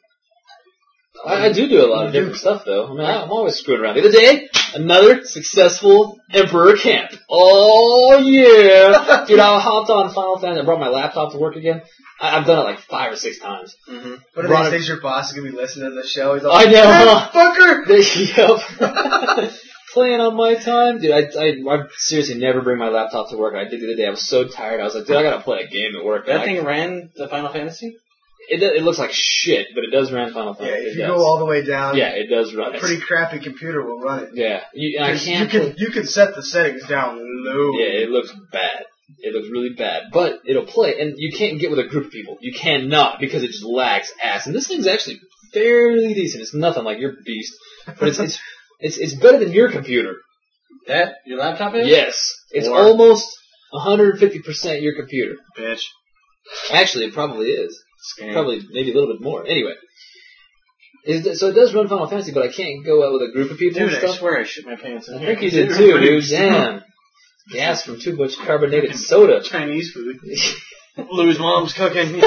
S4: I, I do do a lot of different stuff, though. I mean, I'm always screwing around. The other day, another successful Emperor camp. Oh, yeah! Dude, I hopped on Final Fantasy. I brought my laptop to work again. I, I've done it like five or six times.
S6: Mm-hmm. But
S4: Brought
S6: these
S4: it-
S6: days your boss is going to be listening to the show. He's all,
S4: I know,
S6: "Hey,
S4: huh?
S6: fucker!
S4: Yep. Playing on my time? Dude, I, I, I seriously never bring my laptop to work. I did the other day. I was so tired. I was like, dude, I gotta play a game at work.
S5: That
S4: And I-
S5: thing ran the Final Fantasy?
S4: It, it looks like shit, but it does run Final
S6: Yeah,
S4: Fantasy.
S6: if
S4: It
S6: you
S4: does.
S6: go all the way down,
S4: Yeah, it does run
S6: a
S4: it.
S6: pretty crappy computer will run it.
S4: Yeah, you, and I
S6: 'Cause
S4: can't.
S6: You can,
S4: play-
S6: you can set the settings down low.
S4: Yeah, it looks bad. It looks really bad, but it'll play, and you can't get with a group of people. You cannot because it just lags ass. And this thing's actually fairly decent. It's nothing like your beast, but it's it's it's, it's better than your computer.
S5: That? Your laptop is?
S4: Yes, it's
S5: Or-
S4: almost one hundred fifty percent your computer.
S5: Bitch.
S4: Actually, it probably is.
S5: Scam.
S4: Probably maybe a little bit more. Anyway, is so it does run Final Fantasy, but I can't go out with a group of people
S5: Dude,
S4: and
S5: I
S4: stuff.
S5: swear I shit my pants in
S4: I
S5: here.
S4: think you did
S5: It's
S4: too,
S5: pretty
S4: dude. Damn. Gas from too much carbonated soda.
S5: Chinese food. Lou's mom's cooking.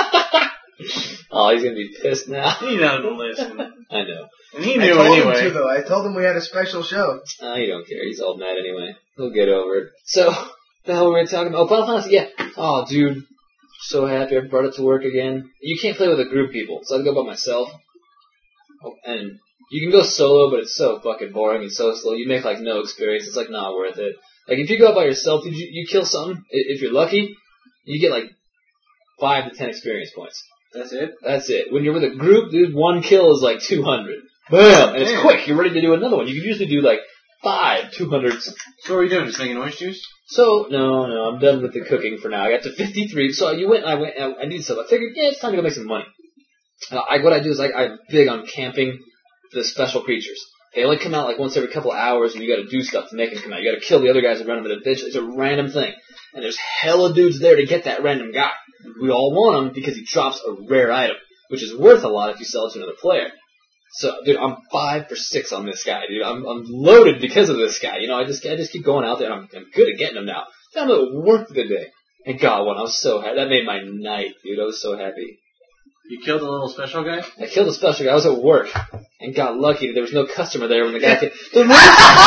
S4: Oh, he's gonna be pissed now.
S5: He doesn't listen.
S4: I know.
S5: And he
S6: I
S5: knew
S6: told
S5: anyway.
S6: him to, though. I told him we had a special show.
S4: Oh, he don't care. He's all mad anyway. He'll get over it. So, the hell were we talking about? Oh, Final Fantasy, yeah. Oh, dude. So happy I brought it to work again. You can't play with a group of people, so I go by myself. Oh, and you can go solo, but it's so fucking boring and so slow. You make, like, no experience. It's, like, not worth it. Like, if you go out by yourself, dude, you, you kill something, i- if you're lucky, you get, like, five to ten experience points.
S5: That's it?
S4: That's it. When you're with a group, dude, one kill is, like, two hundred. Boom! And it's
S5: Damn.
S4: quick. You're ready to do another one. You can usually do, like, five two hundreds.
S5: So what are you doing? Just making orange juice?
S4: So, no, no, I'm done with the cooking for now. I got to fifty-three. So you went and I went, I, I need stuff. I figured, yeah, it's time to go make some money. Uh, I, what I do is I, I'm big on camping the special creatures. They only come out like once every couple of hours, and you got to do stuff to make them come out. You got to kill the other guys around them in a ditch. It's a random thing, and there's hella dudes there to get that random guy. We all want him because he drops a rare item, which is worth a lot if you sell it to another player. So, dude, I'm five for six on this guy, dude. I'm I'm loaded because of this guy. You know, I just I just keep going out there, and I'm, I'm good at getting him now. I'm at work the other day and got one. I was so happy. That made my night, dude. I was so happy.
S5: You killed the little special guy?
S4: I killed a special guy. I was at work and got lucky that there was no customer there when the guy came. The worst,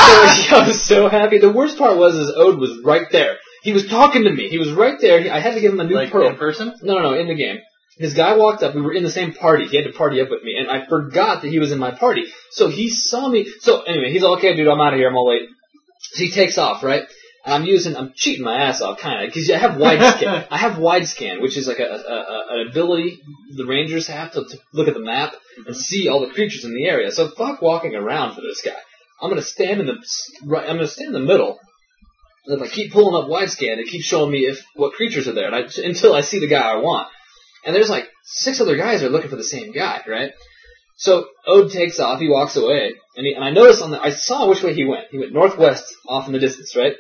S4: I was so happy. The worst part was is Ode was right there. He was talking to me. He was right there. He, I had to give him a new
S5: Like
S4: pearl.
S5: in person?
S4: No, no, no, in the game. This guy walked up. We were in the same party. He had to party up with me, and I forgot that he was in my party. So he saw me. So anyway, he's all, okay, dude, I'm out of here. I'm all late. So he takes off, right? And I'm using, I'm cheating my ass off, kind of, because I have wide scan. I have wide scan, which is like a, a, a an ability the Rangers have to, to look at the map and see all the creatures in the area. So fuck walking around for this guy. I'm gonna stand in the right. I'm gonna stand in the middle. And if I keep pulling up wide scan, it keeps showing me if what creatures are there, and I, until I see the guy I want. And there's like six other guys that are looking for the same guy, right? So Ode takes off, he walks away, and, he, and I noticed on the, I saw which way he went. He went northwest, off in the distance, right?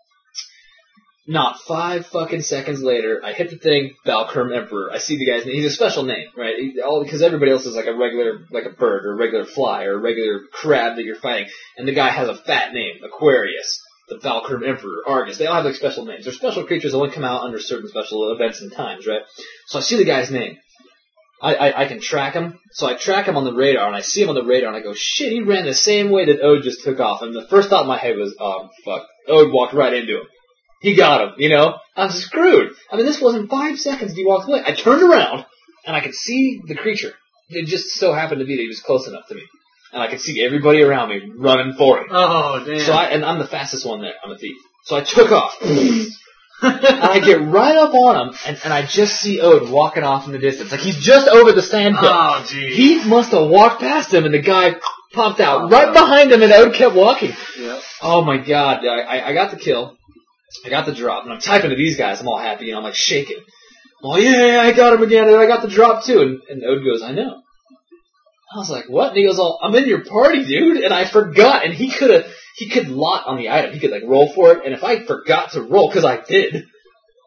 S4: Not five fucking seconds later, I hit the thing, Valkyrie Emperor. I see the guy's name. He's a special name, right? He, all because everybody else is like a regular, like a bird or a regular fly or a regular crab that you're fighting, and the guy has a fat name, Aquarius. The Valkyrie Emperor, Argus. They all have like special names. They're special creatures that only come out under certain special events and times, right? So I see the guy's name. I, I, I can track him. So I track him on the radar, and I see him on the radar, and I go, shit, he ran the same way that Ode just took off. And the first thought in my head was, oh, fuck. Ode walked right into him. He got him, you know? I'm screwed. I mean, this wasn't five seconds he walked away. I turned around, and I could see the creature. It just so happened to be that he was close enough to me. And I could see everybody around me running for him.
S5: Oh, damn.
S4: So I, and I'm the fastest one there. I'm a thief. So I took off. And I get right up on him, and, and I just see Ode walking off in the distance. Like, he's just over the sand pit.
S5: Oh, gee.
S4: He must have walked past him, and the guy popped out
S5: Oh,
S4: right
S5: no.
S4: behind him, and Ode kept walking.
S5: Yep.
S4: Oh, my God. I, I, I got the kill. I got the drop, and I'm typing to these guys. I'm all happy, you know, I'm like shaking. Oh, yeah, I got him again, and I got the drop, too. And, and Ode goes, I know. I was like, what? And he goes, all, I'm in your party, dude. And I forgot. And he could have, he could lot on the item. He could, like, roll for it. And if I forgot to roll, because I did,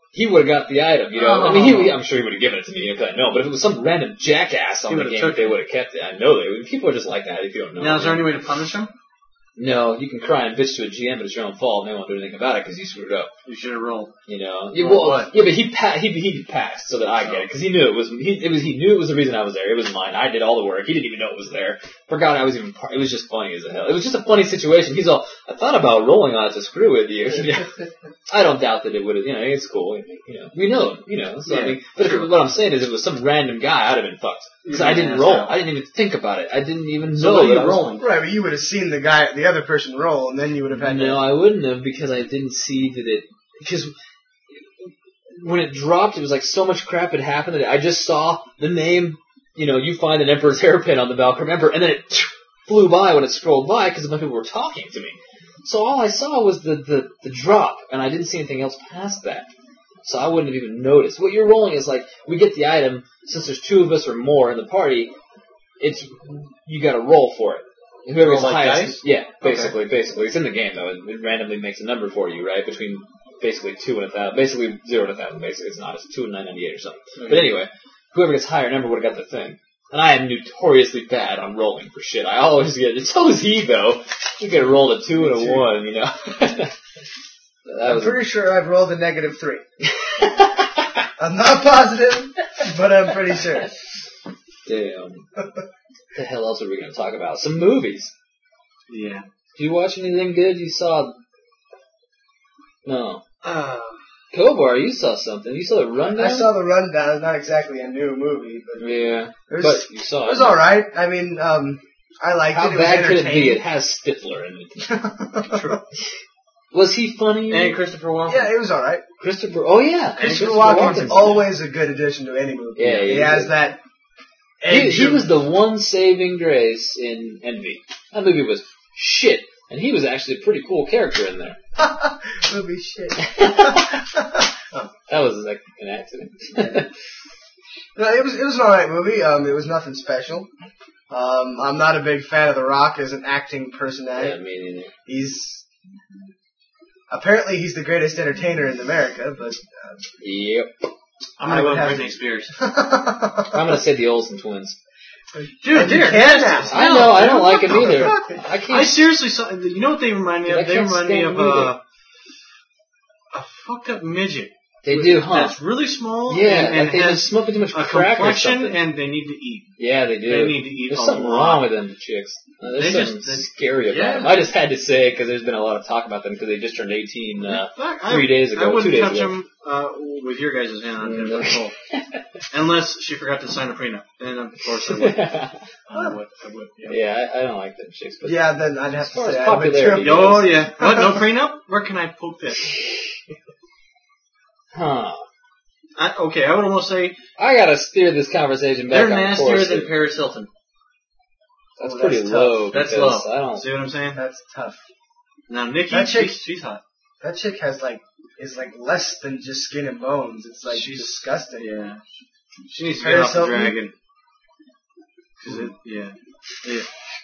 S4: he would have got the item, you know. Oh. I mean, he, I'm sure he would have given it to me if I know, but if it was some random jackass on the game, they would have kept it. I know they would. People are just like that if you don't know.
S5: Now, is there any way to punish him?
S4: No, you can cry and bitch to a G M, but it's your own fault, and they won't do anything about it because you screwed up.
S5: You should have rolled.
S4: You know, yeah, well,
S5: what?
S4: yeah, but he pa- he he passed so that I get it because he knew it was he it was he knew it was the reason I was there. It was mine. I did all the work. He didn't even know it was there. Forgot I was even part. It was just funny as hell. It was just a funny situation. He's all, I thought about rolling on it to screw with you. I don't doubt that it would have. You know, it's cool. You know, we know. You know, so yeah, I mean, but if it, what I'm saying is, if it was some random guy, I'd have been fucked because I didn't roll. I didn't even think about it. I didn't even
S5: so
S4: know
S5: that
S4: you
S5: were rolling.
S6: Right, but you would have seen the guy, the other person roll, and then you would have had.
S4: No,
S6: to...
S4: I wouldn't have because I didn't see that it because. When it dropped, it was like so much crap had happened that I just saw the name, you know, you find an Emperor's hairpin on the Valkyrie Emperor, and then it flew by when it scrolled by because a bunch of people were talking to me. So all I saw was the, the, the drop, and I didn't see anything else past that. So I wouldn't have even noticed. What you're rolling is like, we get the item, since there's two of us or more in the party, it's, you gotta roll for it. Whoever gets the
S5: like
S4: highest,
S5: dice?
S4: yeah, basically, okay. basically. It's in the game though, it, it randomly makes a number for you, right, between basically two and a thousand, basically zero and a thousand, basically. It's not, it's two and nine ninety-eight or something. Mm-hmm. But anyway, whoever gets higher number would have got the thing. And I am notoriously bad on rolling for shit. I always get it. So is he, though. You get a roll a two and a one, you know.
S6: I'm was... pretty sure I've rolled a negative three. I'm not positive, but I'm pretty sure.
S4: Damn. What the hell else are we going to talk about? Some movies.
S5: Yeah.
S4: Did you watch anything good? You saw... No.
S6: Uh,
S4: Kovar, you saw something. You saw the Rundown?
S6: I saw the Rundown. Not exactly a new movie, but
S4: yeah,
S6: it was,
S4: but you saw it.
S6: It was all right. I mean, um, I liked
S4: How
S6: it. How
S4: bad could it be? It has Stifler in it. True. Was he funny?
S5: And Christopher Walken.
S6: Yeah, it was all right.
S4: Christopher. Oh yeah,
S6: Christopher, Christopher Walken's Walken always a good addition to any movie.
S4: Yeah,
S6: he,
S4: he
S6: has
S4: did.
S6: that.
S4: He, he was the one saving grace in Envy. That movie was shit. And he was actually a pretty cool character in there.
S6: Movie shit.
S4: oh, that was like an accident.
S6: No, it was it was an alright movie. Um, it was nothing special. Um, I'm not a big fan of The Rock as an acting personality.
S4: Yeah, me neither.
S6: He's apparently he's the greatest entertainer in America, but uh,
S4: yep.
S5: I'm gonna go with Britney Spears.
S4: I'm gonna say the Olsen twins.
S5: Dude,
S6: dear,
S4: I know, I don't like him either. I can't.
S5: I seriously saw. You know what they remind me
S4: Dude,
S5: of? They remind me of uh, a fucked up midget.
S4: They do, huh?
S5: That's really small.
S4: Yeah,
S5: and, and
S4: like they
S5: has
S4: just smoking too much
S5: a
S4: crack
S5: complexion,
S4: or something.
S5: and they need to eat.
S4: Yeah, they do.
S5: They need to eat.
S4: There's
S5: a
S4: something
S5: lot.
S4: wrong with them chicks. Uh, there's
S5: they
S4: something
S5: just, they,
S4: scary about
S5: yeah.
S4: them. I just had to say it because there's been a lot of talk about them because they just turned eighteen uh,
S5: I,
S4: three days ago.
S5: I wouldn't
S4: two days
S5: touch
S4: ago.
S5: them uh, with your guys' hand on control, unless she forgot to sign a prenup. Then of course I would. I would. I would. Yeah,
S4: yeah I, I don't like them chicks. But
S6: yeah, then I'd have
S4: as
S6: to
S4: far
S6: say
S4: as popularity.
S5: Oh yeah. What? No prenup? Where can I poke this?
S4: Huh.
S5: I, okay, I would almost say
S4: I gotta steer this conversation back
S5: they're
S4: on
S5: nastier
S4: course.
S5: than Paris Hilton.
S4: That's
S6: oh,
S4: pretty
S6: that's
S4: low.
S5: That's low.
S4: I don't
S5: see what I'm saying.
S6: That's tough.
S5: Now Nikki,
S6: that chick,
S5: she's, she's hot.
S6: That chick has like is like less than just skin and bones. It's like
S5: she's
S6: disgusting.
S5: Yeah, she needs to
S6: Paris
S5: get off the
S6: Hilton?
S5: dragon. Cause it, yeah, yeah.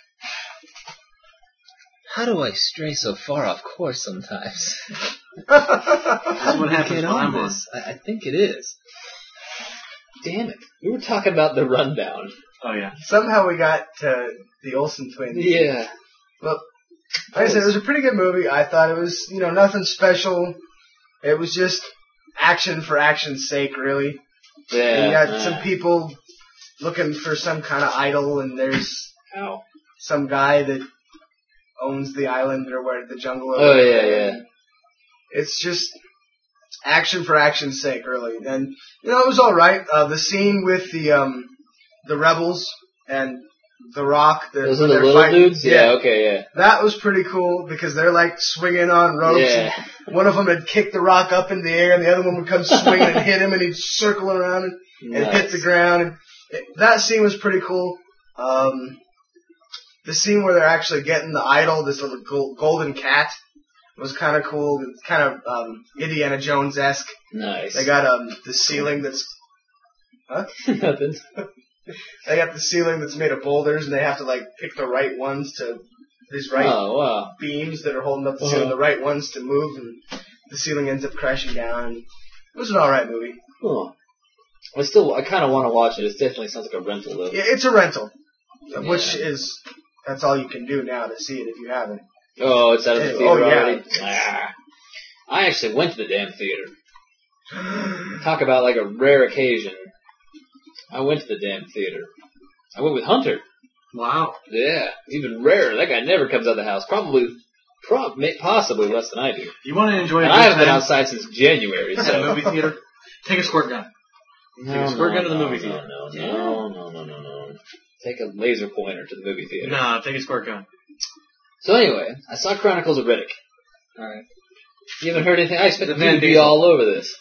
S4: How do I stray so far off course sometimes?
S5: That's what happens
S4: Get
S5: when
S4: on
S5: I'm
S4: this. I, I think it is. Damn it. We were talking about the Rundown.
S5: Oh, yeah.
S6: Somehow we got to the Olsen twins.
S4: Yeah.
S6: Well, like I said, it was a pretty good movie. I thought it was, you know, nothing special. It was just action for action's sake, really.
S4: Yeah.
S6: You got
S4: uh,
S6: some people looking for some kind of idol, and there's
S4: Ow.
S6: some guy that owns the island or where the jungle.
S4: Oh, yeah, yeah.
S6: It's just action for action's sake, really. And, you know, it was alright. Uh, the scene with the um, the rebels and The Rock.
S4: Those are the little
S6: fighting,
S4: dudes? Yeah, yeah, okay, yeah.
S6: That was pretty cool because they're like swinging on ropes.
S4: Yeah.
S6: And one of them had kicked The Rock up in the air and the other one would come swinging and hit him and he'd circle around and,
S4: nice.
S6: and hit the ground. And it, that scene was pretty cool. Um, the scene where they're actually getting the idol, this little gold, golden cat, was kind of cool. It's kind of um, Indiana Jones-esque.
S4: Nice.
S6: They got um, the ceiling that's... Huh?
S4: Nothing.
S6: They got the ceiling that's made of boulders, and they have to, like, pick the right ones to... These right
S4: oh, wow.
S6: beams that are holding up the
S4: uh-huh.
S6: ceiling, the right ones to move, and the ceiling ends up crashing down. It was an alright movie.
S4: Huh. I still, I kind of want to watch it. It definitely sounds like a rental, though.
S6: Yeah, it's a rental.
S4: Yeah.
S6: Which is, that's all you can do now to see it if you haven't.
S4: Oh, it's out of the
S6: Oh,
S4: theater
S6: yeah.
S4: already? Ah. I actually went to the damn theater. Talk about like a rare occasion. I went to the damn theater. I went with Hunter.
S5: Wow.
S4: Yeah, even rarer. That guy never comes out of the house. Probably, prob- may- possibly less than I do.
S5: You want to enjoy a
S4: And
S5: good
S4: I haven't been
S5: time
S4: outside since January,
S5: at a
S4: so.
S5: movie theater? Take a squirt gun.
S4: No,
S5: Take a squirt
S4: no,
S5: gun to the
S4: no,
S5: movie
S4: no,
S5: theater.
S4: No, no, no, no, no, no. Take a laser pointer to the movie theater.
S5: No, take a squirt gun.
S4: So anyway, I saw Chronicles of Riddick.
S5: Alright.
S4: You haven't heard anything? I expect
S5: The
S4: you
S5: Van
S4: to be
S5: Diesel.
S4: all over this.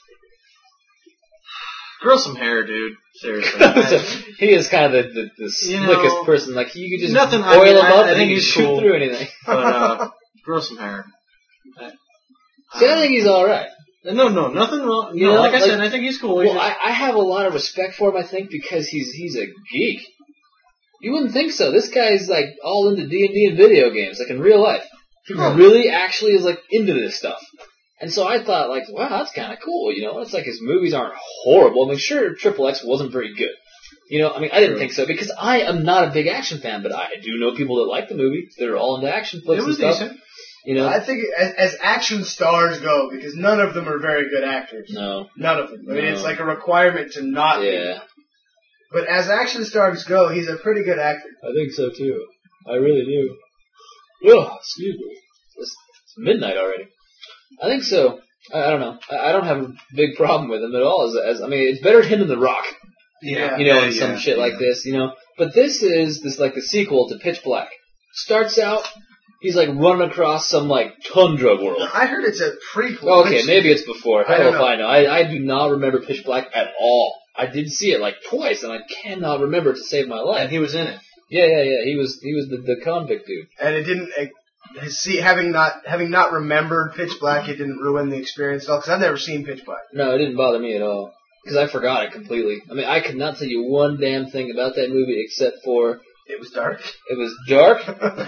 S5: Grow some hair, dude. Seriously. I-
S4: He is kind of the, the, the
S5: You
S4: slickest
S5: know,
S4: person. Like, you could just
S5: nothing-
S4: oil
S5: I mean,
S4: him
S5: I-
S4: up
S5: I
S4: and
S5: think
S4: he
S5: he's
S4: can shoot
S5: cool.
S4: through anything.
S5: but, uh, grow some hair. I,
S4: See, I think he's alright.
S5: No, no, nothing wrong.
S4: You
S5: No,
S4: know,
S5: like I
S4: like-
S5: said, I think he's cool. He's
S4: Well,
S5: just-
S4: I, I have a lot of respect for him, I think, because he's he's a geek. You wouldn't think so. This guy's, like, all into D and D and video games, like, in real life. He really actually is, like, into this stuff. And so I thought, like, wow, that's kind of cool, you know? It's like his movies aren't horrible. I mean, sure, Triple X wasn't very good. You know, I mean, I didn't
S5: True.
S4: think so, because I am not a big action fan, but I do know people that like the movie. They're all into action flicks
S5: it was
S4: and stuff.
S5: decent.
S4: You know?
S6: I think as, as action stars go, because none of them are very good actors.
S4: No.
S6: None of them. I mean,
S4: No.
S6: it's like a requirement to not be.
S4: Yeah.
S6: But as action stars go, he's a pretty good actor.
S4: I think so, too. I really do. Oh, excuse me. It's, it's midnight already. I think so. I, I don't know. I, I don't have a big problem with him at all. As, as I mean, it's better him than The Rock.
S6: Yeah.
S4: You know,
S5: Yeah,
S4: and some
S5: yeah,
S4: shit like
S5: yeah.
S4: this, you know. But this is this like the sequel to Pitch Black. Starts out, he's like running across some like tundra world.
S6: I heard it's a prequel.
S4: Oh, okay,
S6: which-
S4: maybe it's before.
S6: I
S4: Hell
S6: don't
S4: if
S6: know.
S4: I know. I, I do not remember Pitch Black at all. I did see it like twice, and I cannot remember it to save my
S5: And
S4: life.
S5: he was in it.
S4: Yeah, yeah, yeah. He was he was the, the convict dude.
S6: And it didn't. Uh, see, having not having not remembered Pitch Black, it didn't ruin the experience at all. Because I've never seen Pitch Black.
S4: No, it didn't bother me at all. Because I forgot it completely. I mean, I could not tell you one damn thing about that movie except for
S6: It was dark.
S4: it was dark,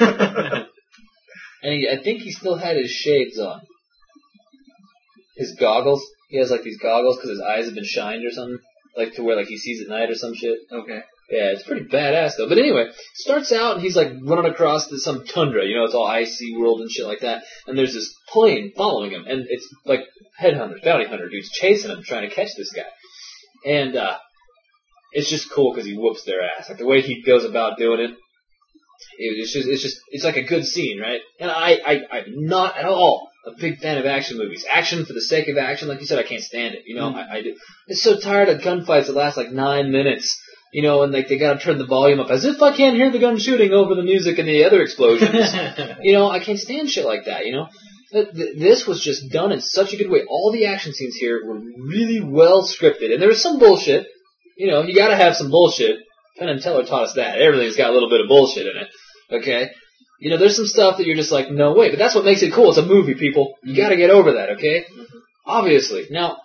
S4: and he, I think he still had his shades on. His goggles. He has like these goggles because his eyes have been shined or something. Like to where like he sees at night or some shit.
S5: Okay.
S4: Yeah, it's pretty badass though. But anyway, starts out and he's like running across to some tundra, you know, it's all icy world and shit like that. And there's this plane following him, and it's like headhunters, bounty hunter dudes chasing him, trying to catch this guy. And uh, it's just cool because he whoops their ass. Like the way he goes about doing it, it's just, it's just, it's like a good scene, right? And I, I, I'm not at all a big fan of action movies. Action for the sake of action, like you said, I can't stand it. You know,
S5: Mm.
S4: I, I do. It's so tired of gunfights that last like nine minutes. You know, and like they gotta turn the volume up as if I can't hear the gun shooting over the music and the other explosions. You know, I can't stand shit like that. You know, Th- th- this was just done in such a good way. All the action scenes here were really well scripted, and there was some bullshit. You know, you gotta have some bullshit. Penn and Teller taught us that. Everything's got a little bit of bullshit in it. Okay? You know, there's some stuff that you're just like, no way. But that's what makes it cool. It's a movie, people. You gotta get over that, okay? Obviously. Now,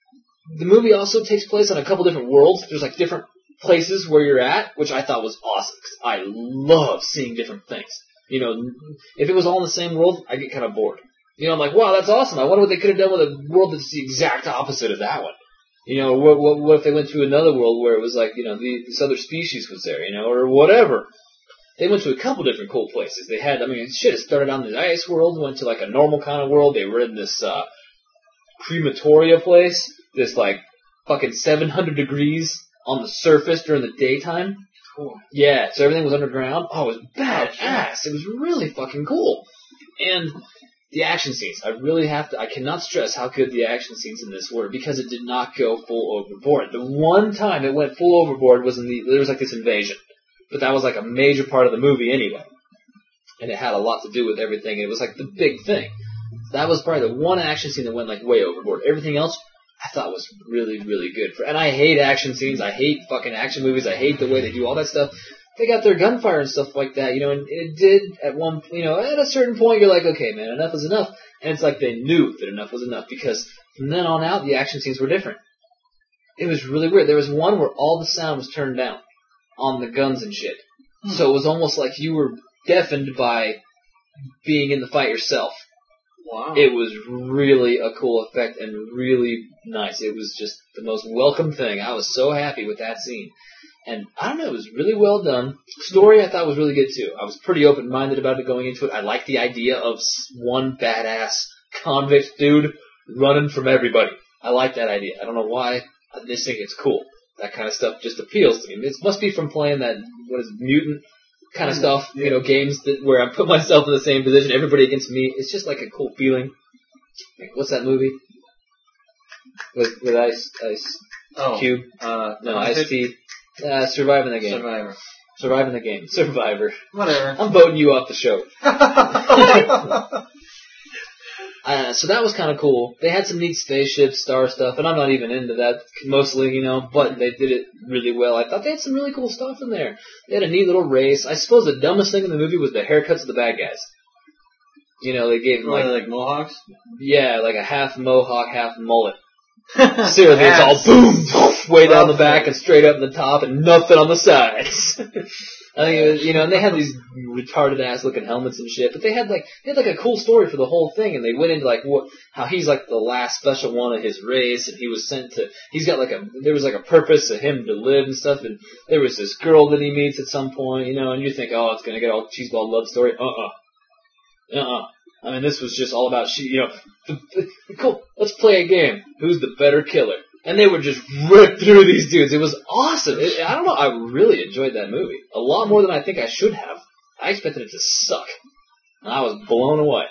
S4: the movie also takes place on a couple different worlds. There's like different places where you're at, which I thought was awesome. Cause I love seeing different things. You know, if it was all in the same world, I'd get kind of bored. You know, I'm like, wow, that's awesome. I wonder what they could have done with a world that's the exact opposite of that one. You know, what, what, what if they went to another world where it was like, you know, the, this other species was there, you know, or whatever. They went to a couple different cool places. They had, I mean, shit, it started on the ice world, went to like a normal kind of world. They were in this, uh, crematoria place, this like fucking seven hundred degrees on the surface during the daytime.
S6: Cool.
S4: Yeah, so everything was underground. Oh, it was badass. It was really fucking cool. And the action scenes, I really have to, I cannot stress how good the action scenes in this were because it did not go full overboard. The one time it went full overboard was in the, there was like this invasion. But that was like a major part of the movie anyway. And it had a lot to do with everything. It was like the big thing. That was probably the one action scene that went like way overboard. Everything else I thought was really, really good. For, and I hate action scenes. I hate fucking action movies. I hate the way they do all that stuff. They got their gunfire and stuff like that, you know, and it did at one, you know, at a certain point you're like, okay, man, enough is enough. And it's like they knew that enough was enough because from then on out the action scenes were different. It was really weird. There was one where all the sound was turned down on the guns and shit. Hmm. So it was almost like you were deafened by being in the fight yourself. Wow. It was really a cool effect and really nice. It was just the most welcome thing. I was so happy with that scene. And I don't know, it was really well done. Story I thought was really good too. I was pretty open-minded about it going into it. I liked the idea of one badass convict dude running from everybody. I like that idea. I don't know why. I just think it's cool. That kind of stuff just appeals to me. It must be from playing that, what is it, mutant kind of stuff, yeah. You know, games that where I put myself in the same position, everybody against me. It's just like a cool feeling. Like, what's that movie? With with Ice Ice
S5: oh,
S4: Cube?
S5: Uh,
S4: no, Ice T. Uh, surviving the game.
S5: Survivor.
S4: Surviving the game. Survivor.
S5: Whatever.
S4: I'm voting you off the show. uh, so that was kind of cool. They had some neat spaceships, star stuff, and I'm not even into that mostly, you know, but they did it really well. I thought they had some really cool stuff in there. They had a neat little race. I suppose the dumbest thing in the movie was the haircuts of the bad guys. You know, they gave them like...
S5: like Mohawks?
S4: Yeah, like a half mohawk, half mullet. Seriously, it's all boom, way down the back and straight up in the top and nothing on the sides. I think it was, you know, and they had these retarded ass looking helmets and shit, but they had like they had like a cool story for the whole thing, and they went into like what how he's like the last special one of his race, and he was sent to he's got like a there was like a purpose to him to live and stuff, and there was this girl that he meets at some point, you know, and you think, oh, it's gonna get all cheeseball love story, uh uh, uh uh. I mean, this was just all about, she, you know, the, the, cool, let's play a game. Who's the better killer? And they would just rip through these dudes. It was awesome. It, I don't know, I really enjoyed that movie. A lot more than I think I should have. I expected it to suck. And I was blown away.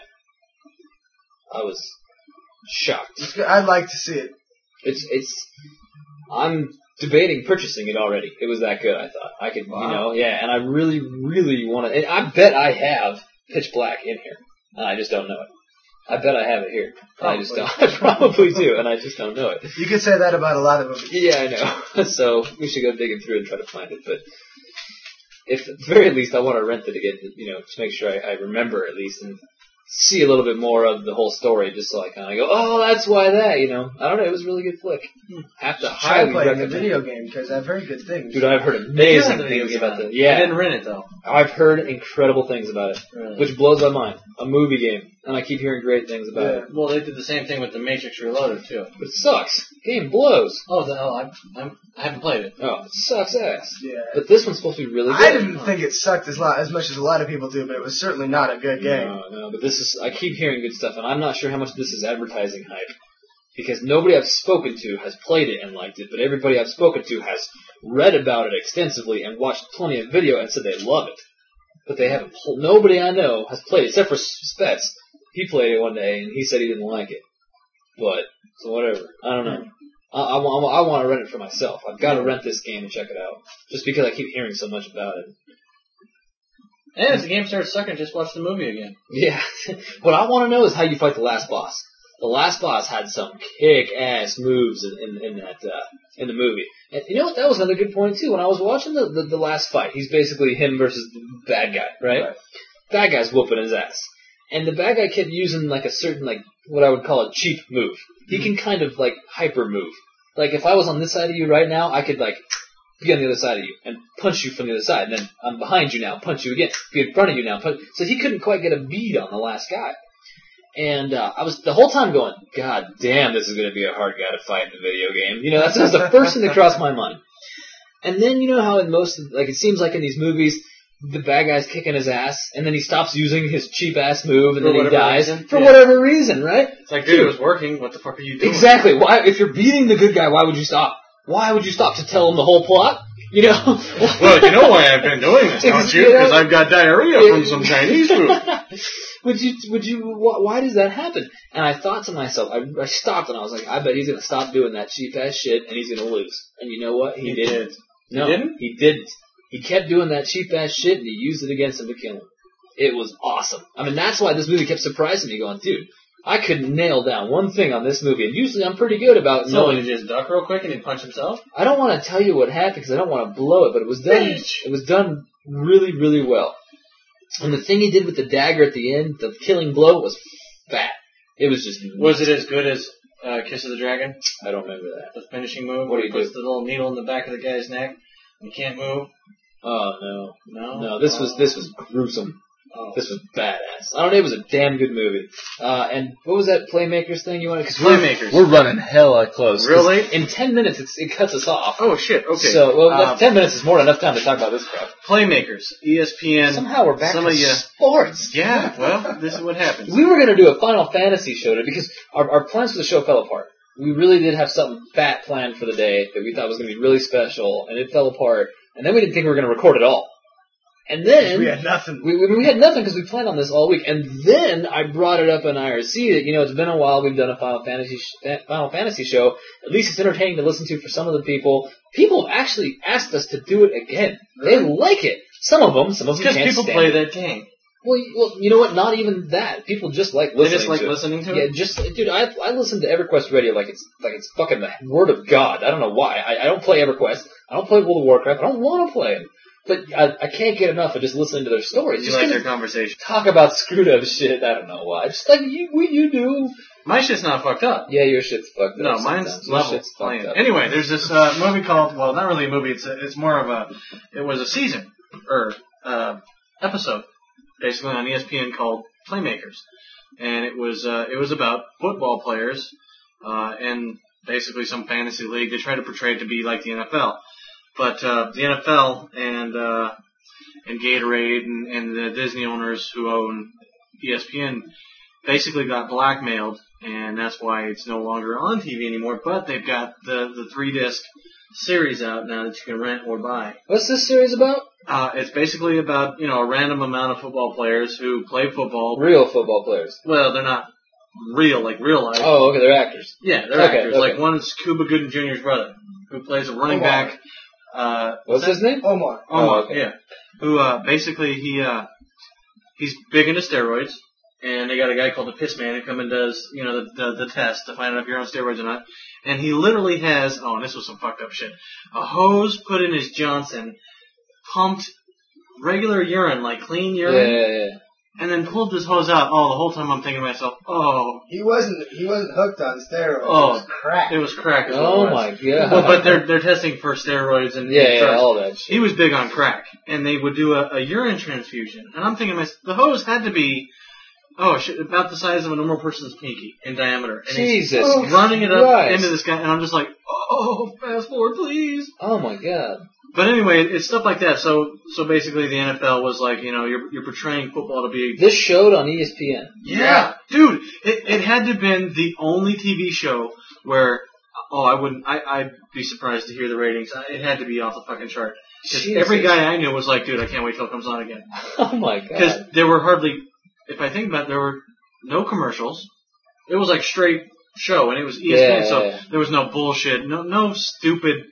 S4: I was shocked.
S6: I'd like to see it.
S4: It's, it's, I'm debating purchasing it already. It was that good, I thought. I could, wow. you know, yeah, and I really, really want to, and I bet I have Pitch Black in here. I just don't know it. I bet I have it here. I just don't. I probably do, and I just don't know it.
S6: You could say that about a lot of movies.
S4: Yeah, I know. So we should go digging through and try to find it. But if at the very least I want to rent it to get, you know, to make sure I, I remember at least and see a little bit more of the whole story, just so I kind of go, oh, that's why that, you know. I don't know. It was a really good flick. Hmm. Have to highly
S6: Try playing
S4: recommend
S6: the video game because I've heard good things.
S4: Dude, I've heard amazing things about it. Yeah,
S5: I didn't rent it though.
S4: I've heard incredible things about it, really? Which blows my mind. A movie game, and I keep hearing great things about
S5: yeah.
S4: it.
S5: Well, they did the same thing with The Matrix Reloaded too.
S4: But it sucks. Game blows.
S5: Oh, the, oh I, I'm, I haven't played it.
S4: Oh, it sucks ass.
S6: Yeah.
S4: But this one's supposed to be really good.
S6: I didn't think it sucked as lot as much as a lot of people do, but it was certainly not a good game.
S4: No, no. But this is. I keep hearing good stuff, and I'm not sure how much this is advertising hype. Because nobody I've spoken to has played it and liked it, but everybody I've spoken to has read about it extensively and watched plenty of video and said they love it. But they haven't. Pl- nobody I know has played it, except for Spets. He played it one day and he said he didn't like it. But so whatever. I don't know. I, I, I, I want to rent it for myself. I've got to rent this game and check it out, just because I keep hearing so much about it.
S5: And if the game starts sucking, just watch the movie again.
S4: Yeah. What I want to know is how you fight the last boss. The last boss had some kick-ass moves in, in, in that uh, in the movie. And you know what? That was another good point, too. When I was watching the, the, the last fight, he's basically him versus the bad guy, right? right? Bad guy's whooping his ass. And the bad guy kept using, like, a certain, like, what I would call a cheap move. He can kind of, like, hyper move. Like, if I was on this side of you right now, I could, like, be on the other side of you and punch you from the other side. And then I'm behind you now, punch you again. Be in front of you now. Punch. So he couldn't quite get a bead on the last guy. And uh, I was the whole time going, God damn, this is going to be a hard guy to fight in a video game. You know, that's, that's the first thing that crossed my mind. And then, you know how in most, like, it seems like in these movies, the bad guy's kicking his ass, and then he stops using his cheap-ass move, and
S5: for
S4: then he dies.
S5: Reason.
S4: For
S5: yeah.
S4: whatever reason, right?
S5: It's like, dude, it was working. What the fuck are you doing?
S4: Exactly. Why? If you're beating the good guy, why would you stop? Why would you stop to tell him the whole plot? You know?
S5: Well, you know why I've been doing this, don't you? Because I've got diarrhea from some Chinese food.
S4: Would you, would you, why does that happen? And I thought to myself, I, I stopped and I was like, I bet he's going to stop doing that cheap ass shit and he's going to lose. And you know what? He,
S5: he
S4: didn't.
S5: Did.
S4: No,
S5: he didn't?
S4: He didn't. He kept doing that cheap ass shit and he used it against him to kill him. It was awesome. I mean, that's why this movie kept surprising me going, dude, I couldn't nail down one thing on this movie. And usually I'm pretty good about
S5: so
S4: knowing.
S5: Did he just duck real quick and he punch himself?
S4: I don't want to tell you what happened because I don't want to blow it, but it was done, it was done really, really well. And the thing he did with the dagger at the end, the killing blow, was fat. It was just...
S5: Was it as good as uh, Kiss of the Dragon?
S4: I don't remember that.
S5: The finishing move?
S4: What do you
S5: he puts
S4: do?
S5: the little needle in the back of the guy's neck and he can't move?
S4: Oh, no.
S5: No?
S4: No, this
S5: uh,
S4: was this was gruesome. Oh, this was badass. I don't know, it was a damn good movie. Uh, and what was that Playmakers thing you wanted? Cause
S5: Playmakers.
S4: We're, we're running hella close.
S5: Really?
S4: In ten minutes, it's, it cuts us off.
S5: Oh shit. Okay.
S4: So, well,
S5: Um,
S4: ten minutes is more than enough time to talk about this crap.
S5: Playmakers, E S P N.
S4: Somehow we're back
S5: some
S4: to
S5: of you,
S4: sports.
S5: Yeah. Well, this is what happens.
S4: We were going to do a Final Fantasy show today because our, our plans for the show fell apart. We really did have something fat planned for the day that we thought was going to be really special, and it fell apart. And then we didn't think we were going to record at all. And then
S6: We had nothing.
S4: we, we, we had nothing because we planned on this all week. And then I brought it up in I R C that, you know, it's been a while we've done a Final Fantasy sh- Final Fantasy show. At least it's entertaining to listen to for some of the people. People have actually asked us to do it again. They like it. Some of them, some of them
S5: Because
S4: can't
S5: people
S4: stand
S5: play
S4: it.
S5: that game.
S4: Well, you- well, you know what? Not even that. People just like listening.
S5: They just like
S4: to
S5: listening
S4: it.
S5: to
S4: Yeah,
S5: it?
S4: just dude, I I listen to EverQuest Radio like it's like it's fucking the word of God. I don't know why. I, I don't play EverQuest. I don't play World of Warcraft. I don't want to play it. But I, I can't get enough of just listening to their stories.
S5: You
S4: Just
S5: like
S4: 'cause
S5: their conversation.
S4: talk about screwed up shit. I don't know why. Just like you, what you do.
S5: My shit's not fucked up.
S4: Yeah, your shit's fucked
S5: No,
S4: up.
S5: mine's
S4: sometimes. Your
S5: level.
S4: shit's fucked
S5: Playing.
S4: up.
S5: Anyway, there's this uh, movie called, well, not really a movie. It's a, it's more of a, it was a season or uh, episode, basically on E S P N called Playmakers, and it was uh, it was about football players uh, and basically some fantasy league. They tried to portray it to be like the N F L, but uh, the N F L and uh, and Gatorade and, and the Disney owners who own E S P N basically got blackmailed, and that's why it's no longer on T V anymore. But they've got the, the three disc series out now that you can rent or buy.
S4: What's this series about?
S5: Uh, it's basically about, you know, a random amount of football players who play football.
S4: Real football players.
S5: Well, they're not real, like real life.
S4: Oh, okay, they're actors.
S5: Yeah, they're
S4: Okay,
S5: actors.
S4: okay.
S5: Like one's Cuba Gooding Junior's brother, who plays a running
S6: Omar.
S5: back. Uh,
S4: What's his name?
S6: Omar.
S5: Omar,
S4: Oh, okay.
S5: yeah. Who uh, basically he uh, he's big into steroids, and they got a guy called the Piss Man who come and does you know the, the the test to find out if you're on steroids or not. And he literally has oh, and this was some fucked up shit. A hose put in his Johnson, pumped regular urine, like clean
S4: Yeah,
S5: urine,
S4: yeah, yeah.
S5: and then pulled this hose out. Oh, the whole time I'm thinking to myself, oh,
S6: He wasn't. He wasn't hooked on steroids.
S5: Oh,
S6: it was crack.
S5: it was crack. Is what
S4: Oh
S5: it was.
S4: my god.
S5: Well, but they're they're testing for steroids and
S4: yeah,
S5: and
S4: yeah,
S5: drugs.
S4: all that shit.
S5: He was big on crack, and they would do a, a urine transfusion. And I'm thinking, myself, the hose had to be, oh shit, about the size of a normal person's pinky in diameter. And he's
S4: Jesus
S5: running it up
S4: Christ.
S5: into this guy, and I'm just like, oh, fast forward, please.
S4: Oh my god.
S5: But anyway, it's stuff like that. So, so basically, the N F L was like, you know, you're you're portraying football to be.
S4: This showed on E S P N.
S5: Yeah, dude, it it had to have been the only T V show where. Oh, I wouldn't. I, I'd be surprised to hear the ratings. It had to be off the fucking chart. 'Cause
S4: Jesus.
S5: every guy I knew was like, dude, I can't wait till it comes on again.
S4: Oh my
S5: Because
S4: god.
S5: there were hardly, if I think about it, there were no commercials. It was like straight show, and it was E S P N,
S4: Yeah,
S5: so
S4: yeah.
S5: there was no bullshit, no no stupid,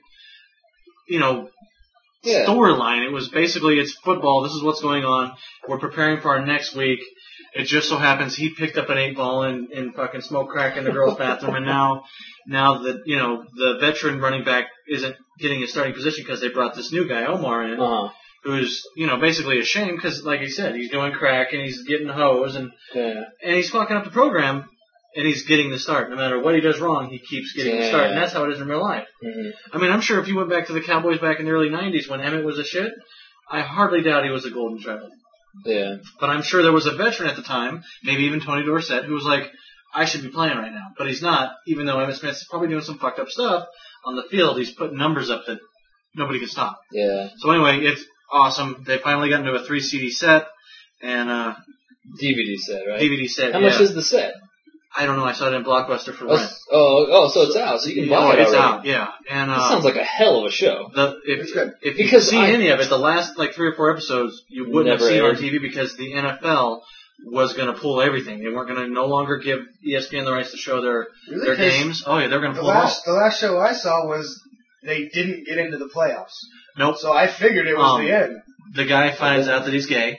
S5: you know,
S4: Yeah.
S5: storyline. It was basically, it's football, this is what's going on, we're preparing for our next week. It just so happens he picked up an eight ball and, and fucking smoked crack in the girls' bathroom, and now, now that, you know, the veteran running back isn't getting a starting position because they brought this new guy, Omar, in,
S4: Uh-huh.
S5: who's, you know, basically ashamed because, like he said, he's doing crack and he's getting hose and,
S4: Yeah.
S5: and he's fucking up the program and he's getting the start. No matter what he does wrong, he keeps getting the start, and that's how it is in real life.
S4: Mm-hmm.
S5: I mean, I'm sure if you went back to the Cowboys back in the early nineties when Emmett was a shit, I hardly doubt he was a golden child.
S4: Yeah.
S5: But I'm sure there was a veteran at the time, maybe even Tony Dorsett, who was like, I should be playing right now. But he's not, even though Emmitt Smith's probably doing some fucked up stuff on the field. He's putting numbers up that nobody can stop.
S4: Yeah.
S5: So anyway, it's awesome. They finally got into a three C D set and uh
S4: D V D set, right?
S5: D V D set.
S4: How
S5: yeah.
S4: much is the set?
S5: I don't know. I saw it in Blockbuster for
S4: Oh,
S5: rent.
S4: s- oh, oh, so it's out. So you can buy
S5: oh,
S4: it
S5: it's
S4: already.
S5: out. Yeah, and uh,
S4: This sounds like a hell of a show.
S5: the if
S6: It's good.
S5: if you
S4: Because
S5: see
S4: I-
S5: any of it, the last like three or four episodes, you wouldn't
S4: Never
S5: have seen
S4: aired.
S5: on T V because the N F L was going to pull everything. They weren't going to no longer give E S P N the rights to show their
S6: Really?
S5: their
S6: 'Cause
S5: games. Oh yeah, they're going to
S6: The
S5: pull it all.
S6: last, the last show I saw was they didn't get into the playoffs.
S5: Nope.
S6: So I figured it was
S5: Um,
S6: the end.
S5: The guy finds out that he's gay.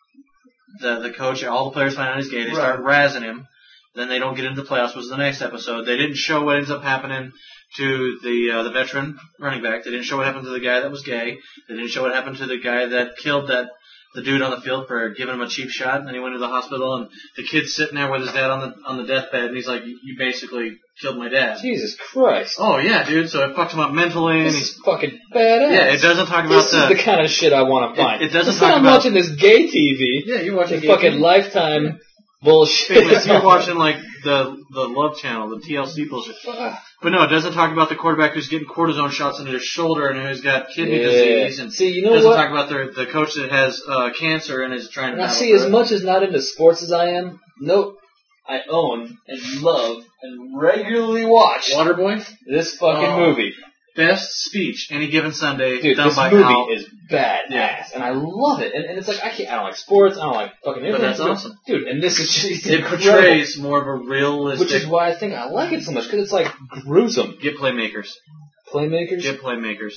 S5: The the coach, all the players find out he's gay. They
S6: Right.
S5: start razzing him. Then they don't get into the playoffs. Was the next episode. They didn't show what ends up happening to the uh, the veteran running back. They didn't show what happened to the guy that was gay. They didn't show what happened to the guy that killed that the dude on the field for giving him a cheap shot. And then he went to the hospital, and the kid's sitting there with his dad on the on the deathbed, and he's like, "You you basically killed my dad.
S4: Jesus Christ.
S5: Oh yeah, dude. So it fucks him up mentally, and
S4: This
S5: he's
S4: is fucking badass.
S5: yeah. It doesn't talk about
S4: This
S5: the.
S4: is the kind of shit I want to find.
S5: It, it doesn't
S4: Instead
S5: talk
S4: I'm
S5: about.
S4: watching this gay T V.
S5: Yeah, you're watching
S4: The
S5: gay
S4: fucking
S5: T V.
S4: Lifetime bullshit.
S5: If you're watching like the the Love Channel, the T L C bullshit. But no, it doesn't talk about the quarterback who's getting cortisone shots into his shoulder and who's got kidney
S4: Yeah.
S5: disease. And
S4: See, you
S5: it
S4: know
S5: doesn't
S4: what?
S5: talk about the the coach that has uh, cancer and is trying to.
S4: Now,
S5: battle
S4: see,
S5: through
S4: as
S5: it.
S4: much as not into sports as I am, nope, I own and love and regularly watch
S5: Waterboy,
S4: this fucking
S5: Oh.
S4: movie.
S5: best speech any given Sunday
S4: Dude,
S5: done
S4: this
S5: by
S4: movie
S5: Al.
S4: is badass,
S5: Yeah.
S4: and I love it. And, and it's like I can't, I don't like sports, I don't like fucking anything.
S5: But that's awesome.
S4: dude. And this is just
S5: It
S4: incredible.
S5: portrays more of a realistic.
S4: Which is why I think I like it so much, because it's like gruesome.
S5: Get playmakers.
S4: Playmakers.
S5: Get playmakers.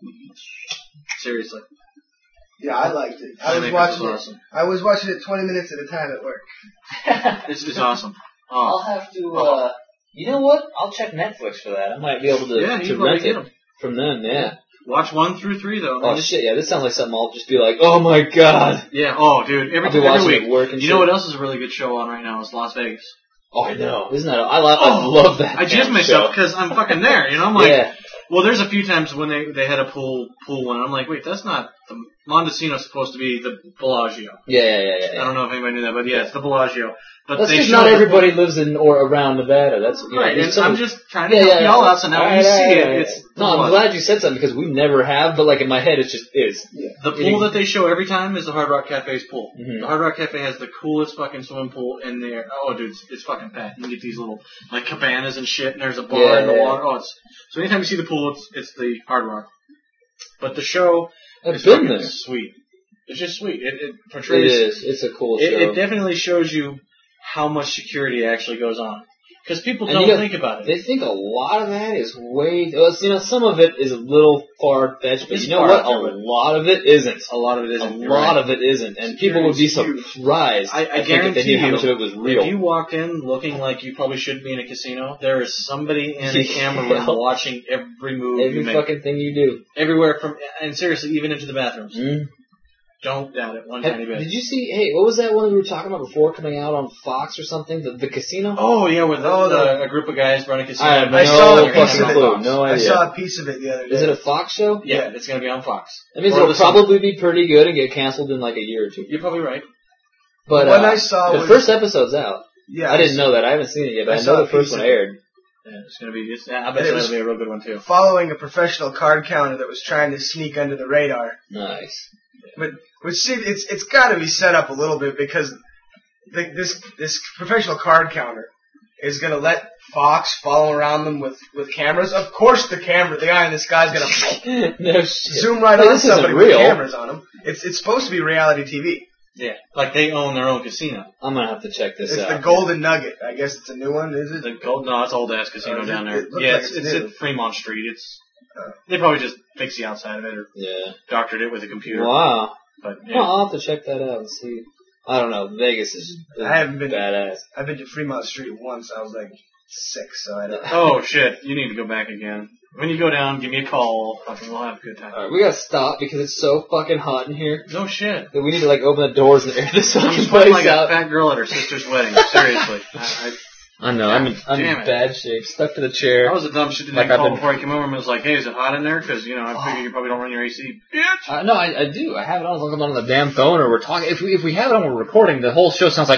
S5: Seriously.
S6: Yeah, I liked it. I was
S5: Playmakers
S6: watching
S5: is
S6: it.
S5: awesome.
S6: I was watching it twenty minutes at a time at work.
S5: It's, it's awesome.
S4: I'll
S5: Oh.
S4: have to. uh You know what? I'll check Netflix for that. I might be able to,
S5: Yeah, you
S4: to
S5: can probably
S4: rent
S5: get
S4: it
S5: 'em.
S4: from them. Yeah.
S5: Watch one through three though.
S4: Oh shit! Yeah, this sounds like something I'll just be like, oh my god.
S5: Yeah. Oh, dude. Every
S4: I'll be
S5: every
S4: watching
S5: week.
S4: it work and
S5: You
S4: shit.
S5: know what else is a really good show on right now? Is Las Vegas.
S4: Oh, I know. Isn't that? I love. I
S5: Oh,
S4: love that.
S5: I jizz
S4: damn
S5: myself
S4: show.
S5: because I'm fucking there. You know, I'm like,
S4: Yeah.
S5: well, there's a few times when they they had a pool pool one. I'm like, wait, that's not the Montesino's supposed to be the Bellagio.
S4: Yeah, yeah, yeah, yeah.
S5: I don't know if anybody knew that, but yeah, it's the Bellagio. But
S4: That's
S5: they
S4: because
S5: show
S4: not
S5: the-
S4: everybody lives in or around Nevada. That's you know,
S5: right.
S4: there's
S5: And
S4: some-
S5: I'm just trying to
S4: Yeah,
S5: help
S4: yeah,
S5: y'all
S4: yeah.
S5: out. So now when
S4: Right,
S5: you see
S4: right,
S5: it,
S4: right,
S5: it's
S4: right.
S5: the
S4: No, I'm
S5: Bellagio.
S4: glad you said something because we never have, but like in my head, it just is.
S5: The pool that they show every time is the Hard Rock Cafe's pool.
S4: Mhm.
S5: The Hard Rock Cafe has the coolest fucking swimming pool in there. Oh, dude, it's, it's fucking packed. You can get these little like cabanas and shit, and there's a bar
S4: Yeah,
S5: in the
S4: yeah.
S5: water. Oh, it's so anytime you see the pool, it's it's the Hard Rock. But the show
S4: I've
S5: is
S4: been
S5: fucking
S4: there.
S5: sweet. It's just sweet. It, it
S4: It
S5: portrays.
S4: is. It's a cool
S5: It,
S4: show.
S5: it definitely shows you how much security actually goes on. Because people
S4: And
S5: don't
S4: you know,
S5: think about it.
S4: They think a lot of that is way. Well, it's, you know, some of it is a little far fetched, but
S5: It's
S4: you know
S5: far
S4: what?
S5: out there,
S4: A
S5: but-
S4: lot of it isn't.
S5: A lot of it
S4: A
S5: isn't. You're
S4: lot
S5: right.
S4: of it isn't, and people would be
S5: Security's huge.
S4: surprised.
S5: I, I,
S4: think, if
S5: guarantee
S4: they knew how
S5: you,
S4: much of it was real.
S5: if you walked in looking like you probably should be in a casino, there is somebody in a
S4: Yeah.
S5: camera room watching every move
S4: Every
S5: you make.
S4: fucking thing you do.
S5: Everywhere from, and seriously, even into the bathrooms.
S4: Mm.
S5: Don't doubt it one
S4: Have-
S5: tiny bit.
S4: did you see? Hey, what was that one we were talking about before coming out on Fox or something? The, the casino.
S5: Oh, yeah, with the,
S6: Oh, the-
S5: the, a group of guys run a casino.
S4: I have
S6: I
S4: no
S6: saw a
S5: They're
S6: piece
S5: gonna
S6: of
S5: have
S6: it.
S5: Fox.
S4: No
S6: I
S4: idea.
S6: saw a piece of it the other day.
S4: Is it a Fox show?
S5: Yeah, it's going to be on Fox.
S4: That means
S5: Or
S4: it'll
S5: the summer.
S4: probably be pretty good and get canceled in like a year or two.
S5: You're probably right.
S4: But
S6: The one
S4: uh,
S6: I saw
S4: the
S6: was-
S4: first episode's out.
S6: Yeah,
S4: I didn't know that. I haven't seen it yet, but
S6: I
S4: I,
S6: saw
S4: know
S6: a
S4: the first
S6: piece
S4: one
S6: of it.
S4: aired.
S5: Yeah, it's going to be, it's, I
S6: And
S5: bet
S6: it
S5: that'll
S6: was-
S5: be a real good one, too.
S6: following a professional card counter that was trying to sneak under the radar.
S4: Nice.
S6: But which see, it's it's got to be set up a little bit because the, this this professional card counter is going to let Fox follow around them with, with cameras. Of course, the camera, the guy in the sky is going to
S4: No shit.
S6: zoom right
S4: Hey,
S6: on
S4: this isn't
S6: somebody with
S4: real.
S6: cameras on them. It's it's supposed to be reality T V.
S5: Yeah, like they own their own casino.
S4: I'm gonna have to check this
S6: It's
S4: out.
S6: the Golden Nugget. I guess it's a new one, is it?
S5: The gold, no, it's old ass casino
S6: Uh,
S5: down
S6: it-
S5: there.
S6: it looked
S5: Yeah,
S6: like
S5: it's,
S6: it's
S5: it's
S6: new.
S5: at Fremont Street. It's
S6: Uh.
S5: they probably just fixed the outside of it or
S4: Yeah.
S5: doctored it with a computer.
S4: Wow.
S5: But
S4: Well,
S5: yeah.
S4: I'll have to check that out and see. I don't know. Vegas is, is
S6: I haven't been-
S4: badass.
S6: I've been to Fremont Street once. I was like six, so I don't.
S5: Oh shit, you need to go back again. When you go down, give me a call. Fucking, we'll have a good time.
S4: Alright, we gotta stop because it's so fucking hot in here
S5: No shit.
S4: that we need to like open the doors and air this
S5: I'm
S4: fucking
S5: sweating
S4: place
S5: like
S4: out.
S5: a fat girl at her sister's wedding. Seriously. I,
S4: I know. I'm in, I'm
S5: Damn
S4: in
S5: it.
S4: bad shape. Stuck to the
S5: I,
S4: chair.
S5: that was a dumb shit to
S4: Like
S5: like
S4: I've
S5: call
S4: been-
S5: before I came over and was like, hey, is it hot in there? Because, you know, I figure you probably don't run your A C. Bitch!
S4: Uh, no, I, I do. I have it on. As long as I'm on the damn phone or we're talking. If we if we have it on, we're recording. The whole show sounds like.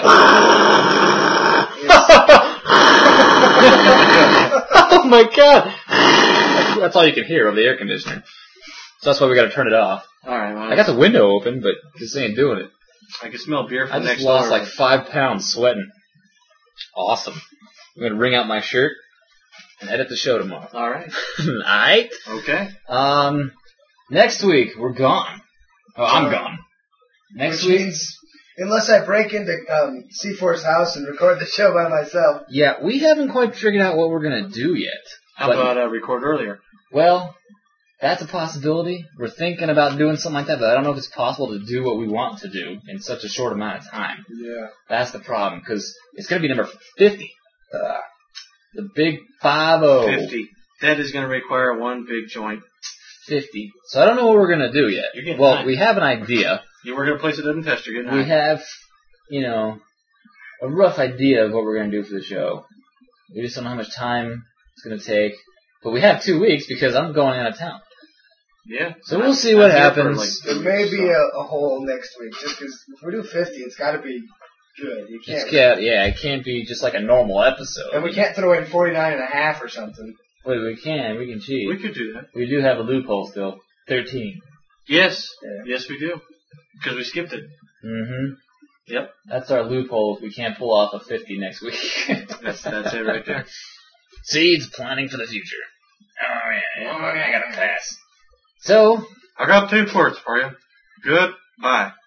S4: Oh my god! That's, that's all you can hear of the air conditioner. So that's why we got to turn it off.
S5: Alright, well,
S4: I got the window open, but this ain't doing it.
S5: I can smell beer
S4: I
S5: from
S4: just
S5: next
S4: lost
S5: door.
S4: like five pounds sweating. Awesome. I'm gonna wring out my shirt and edit the show tomorrow.
S5: Alright.
S4: Alright.
S5: Okay.
S4: Um, next week we're gone. Oh, I'm
S6: Uh,
S4: gone. Next
S6: Which
S4: week.
S6: means, unless I break into um, C four's house and record the show by myself,
S4: Yeah, we haven't quite figured out what we're gonna do yet.
S5: How
S4: But-
S5: about uh, record earlier?
S4: Well, that's a possibility. We're thinking about doing something like that, but I don't know if it's possible to do what we want to do in such a short amount of time.
S6: yeah,
S4: That's the problem, because it's going to be number fifty. Uh, the big five oh.
S5: fifty. That is going to require one big joint.
S4: fifty. So I don't know what we're going to do yet.
S5: You're getting
S4: Well,
S5: high.
S4: we have an idea.
S5: You work at a place that doesn't test, you're getting
S4: We
S5: high.
S4: have, you know, a rough idea of what we're going to do for the show. We just don't know how much time it's going to take. But we have two weeks because I'm going out of town.
S5: Yeah.
S4: So we'll see what
S5: I'm here for,
S4: happens.
S5: like,
S6: There may be a, a hole next week, just because if we do fifty, it's got to be good. You can't.
S4: It's got, yeah, it can't be just like a normal episode.
S6: And we can't throw in forty-nine and a half or something.
S4: Wait, we can. We can cheat.
S5: We could do that.
S4: We do have a loophole still. thirteen.
S5: Yes.
S6: Yeah.
S5: Yes, we do. Because we skipped it.
S4: Mm-hmm.
S5: Yep.
S4: That's our loophole if we can't pull off a fifty next week.
S5: That's that's it right there.
S4: Seeds planning for the future. Oh, yeah. I gotta pass. So,
S5: I got two words for you. Goodbye.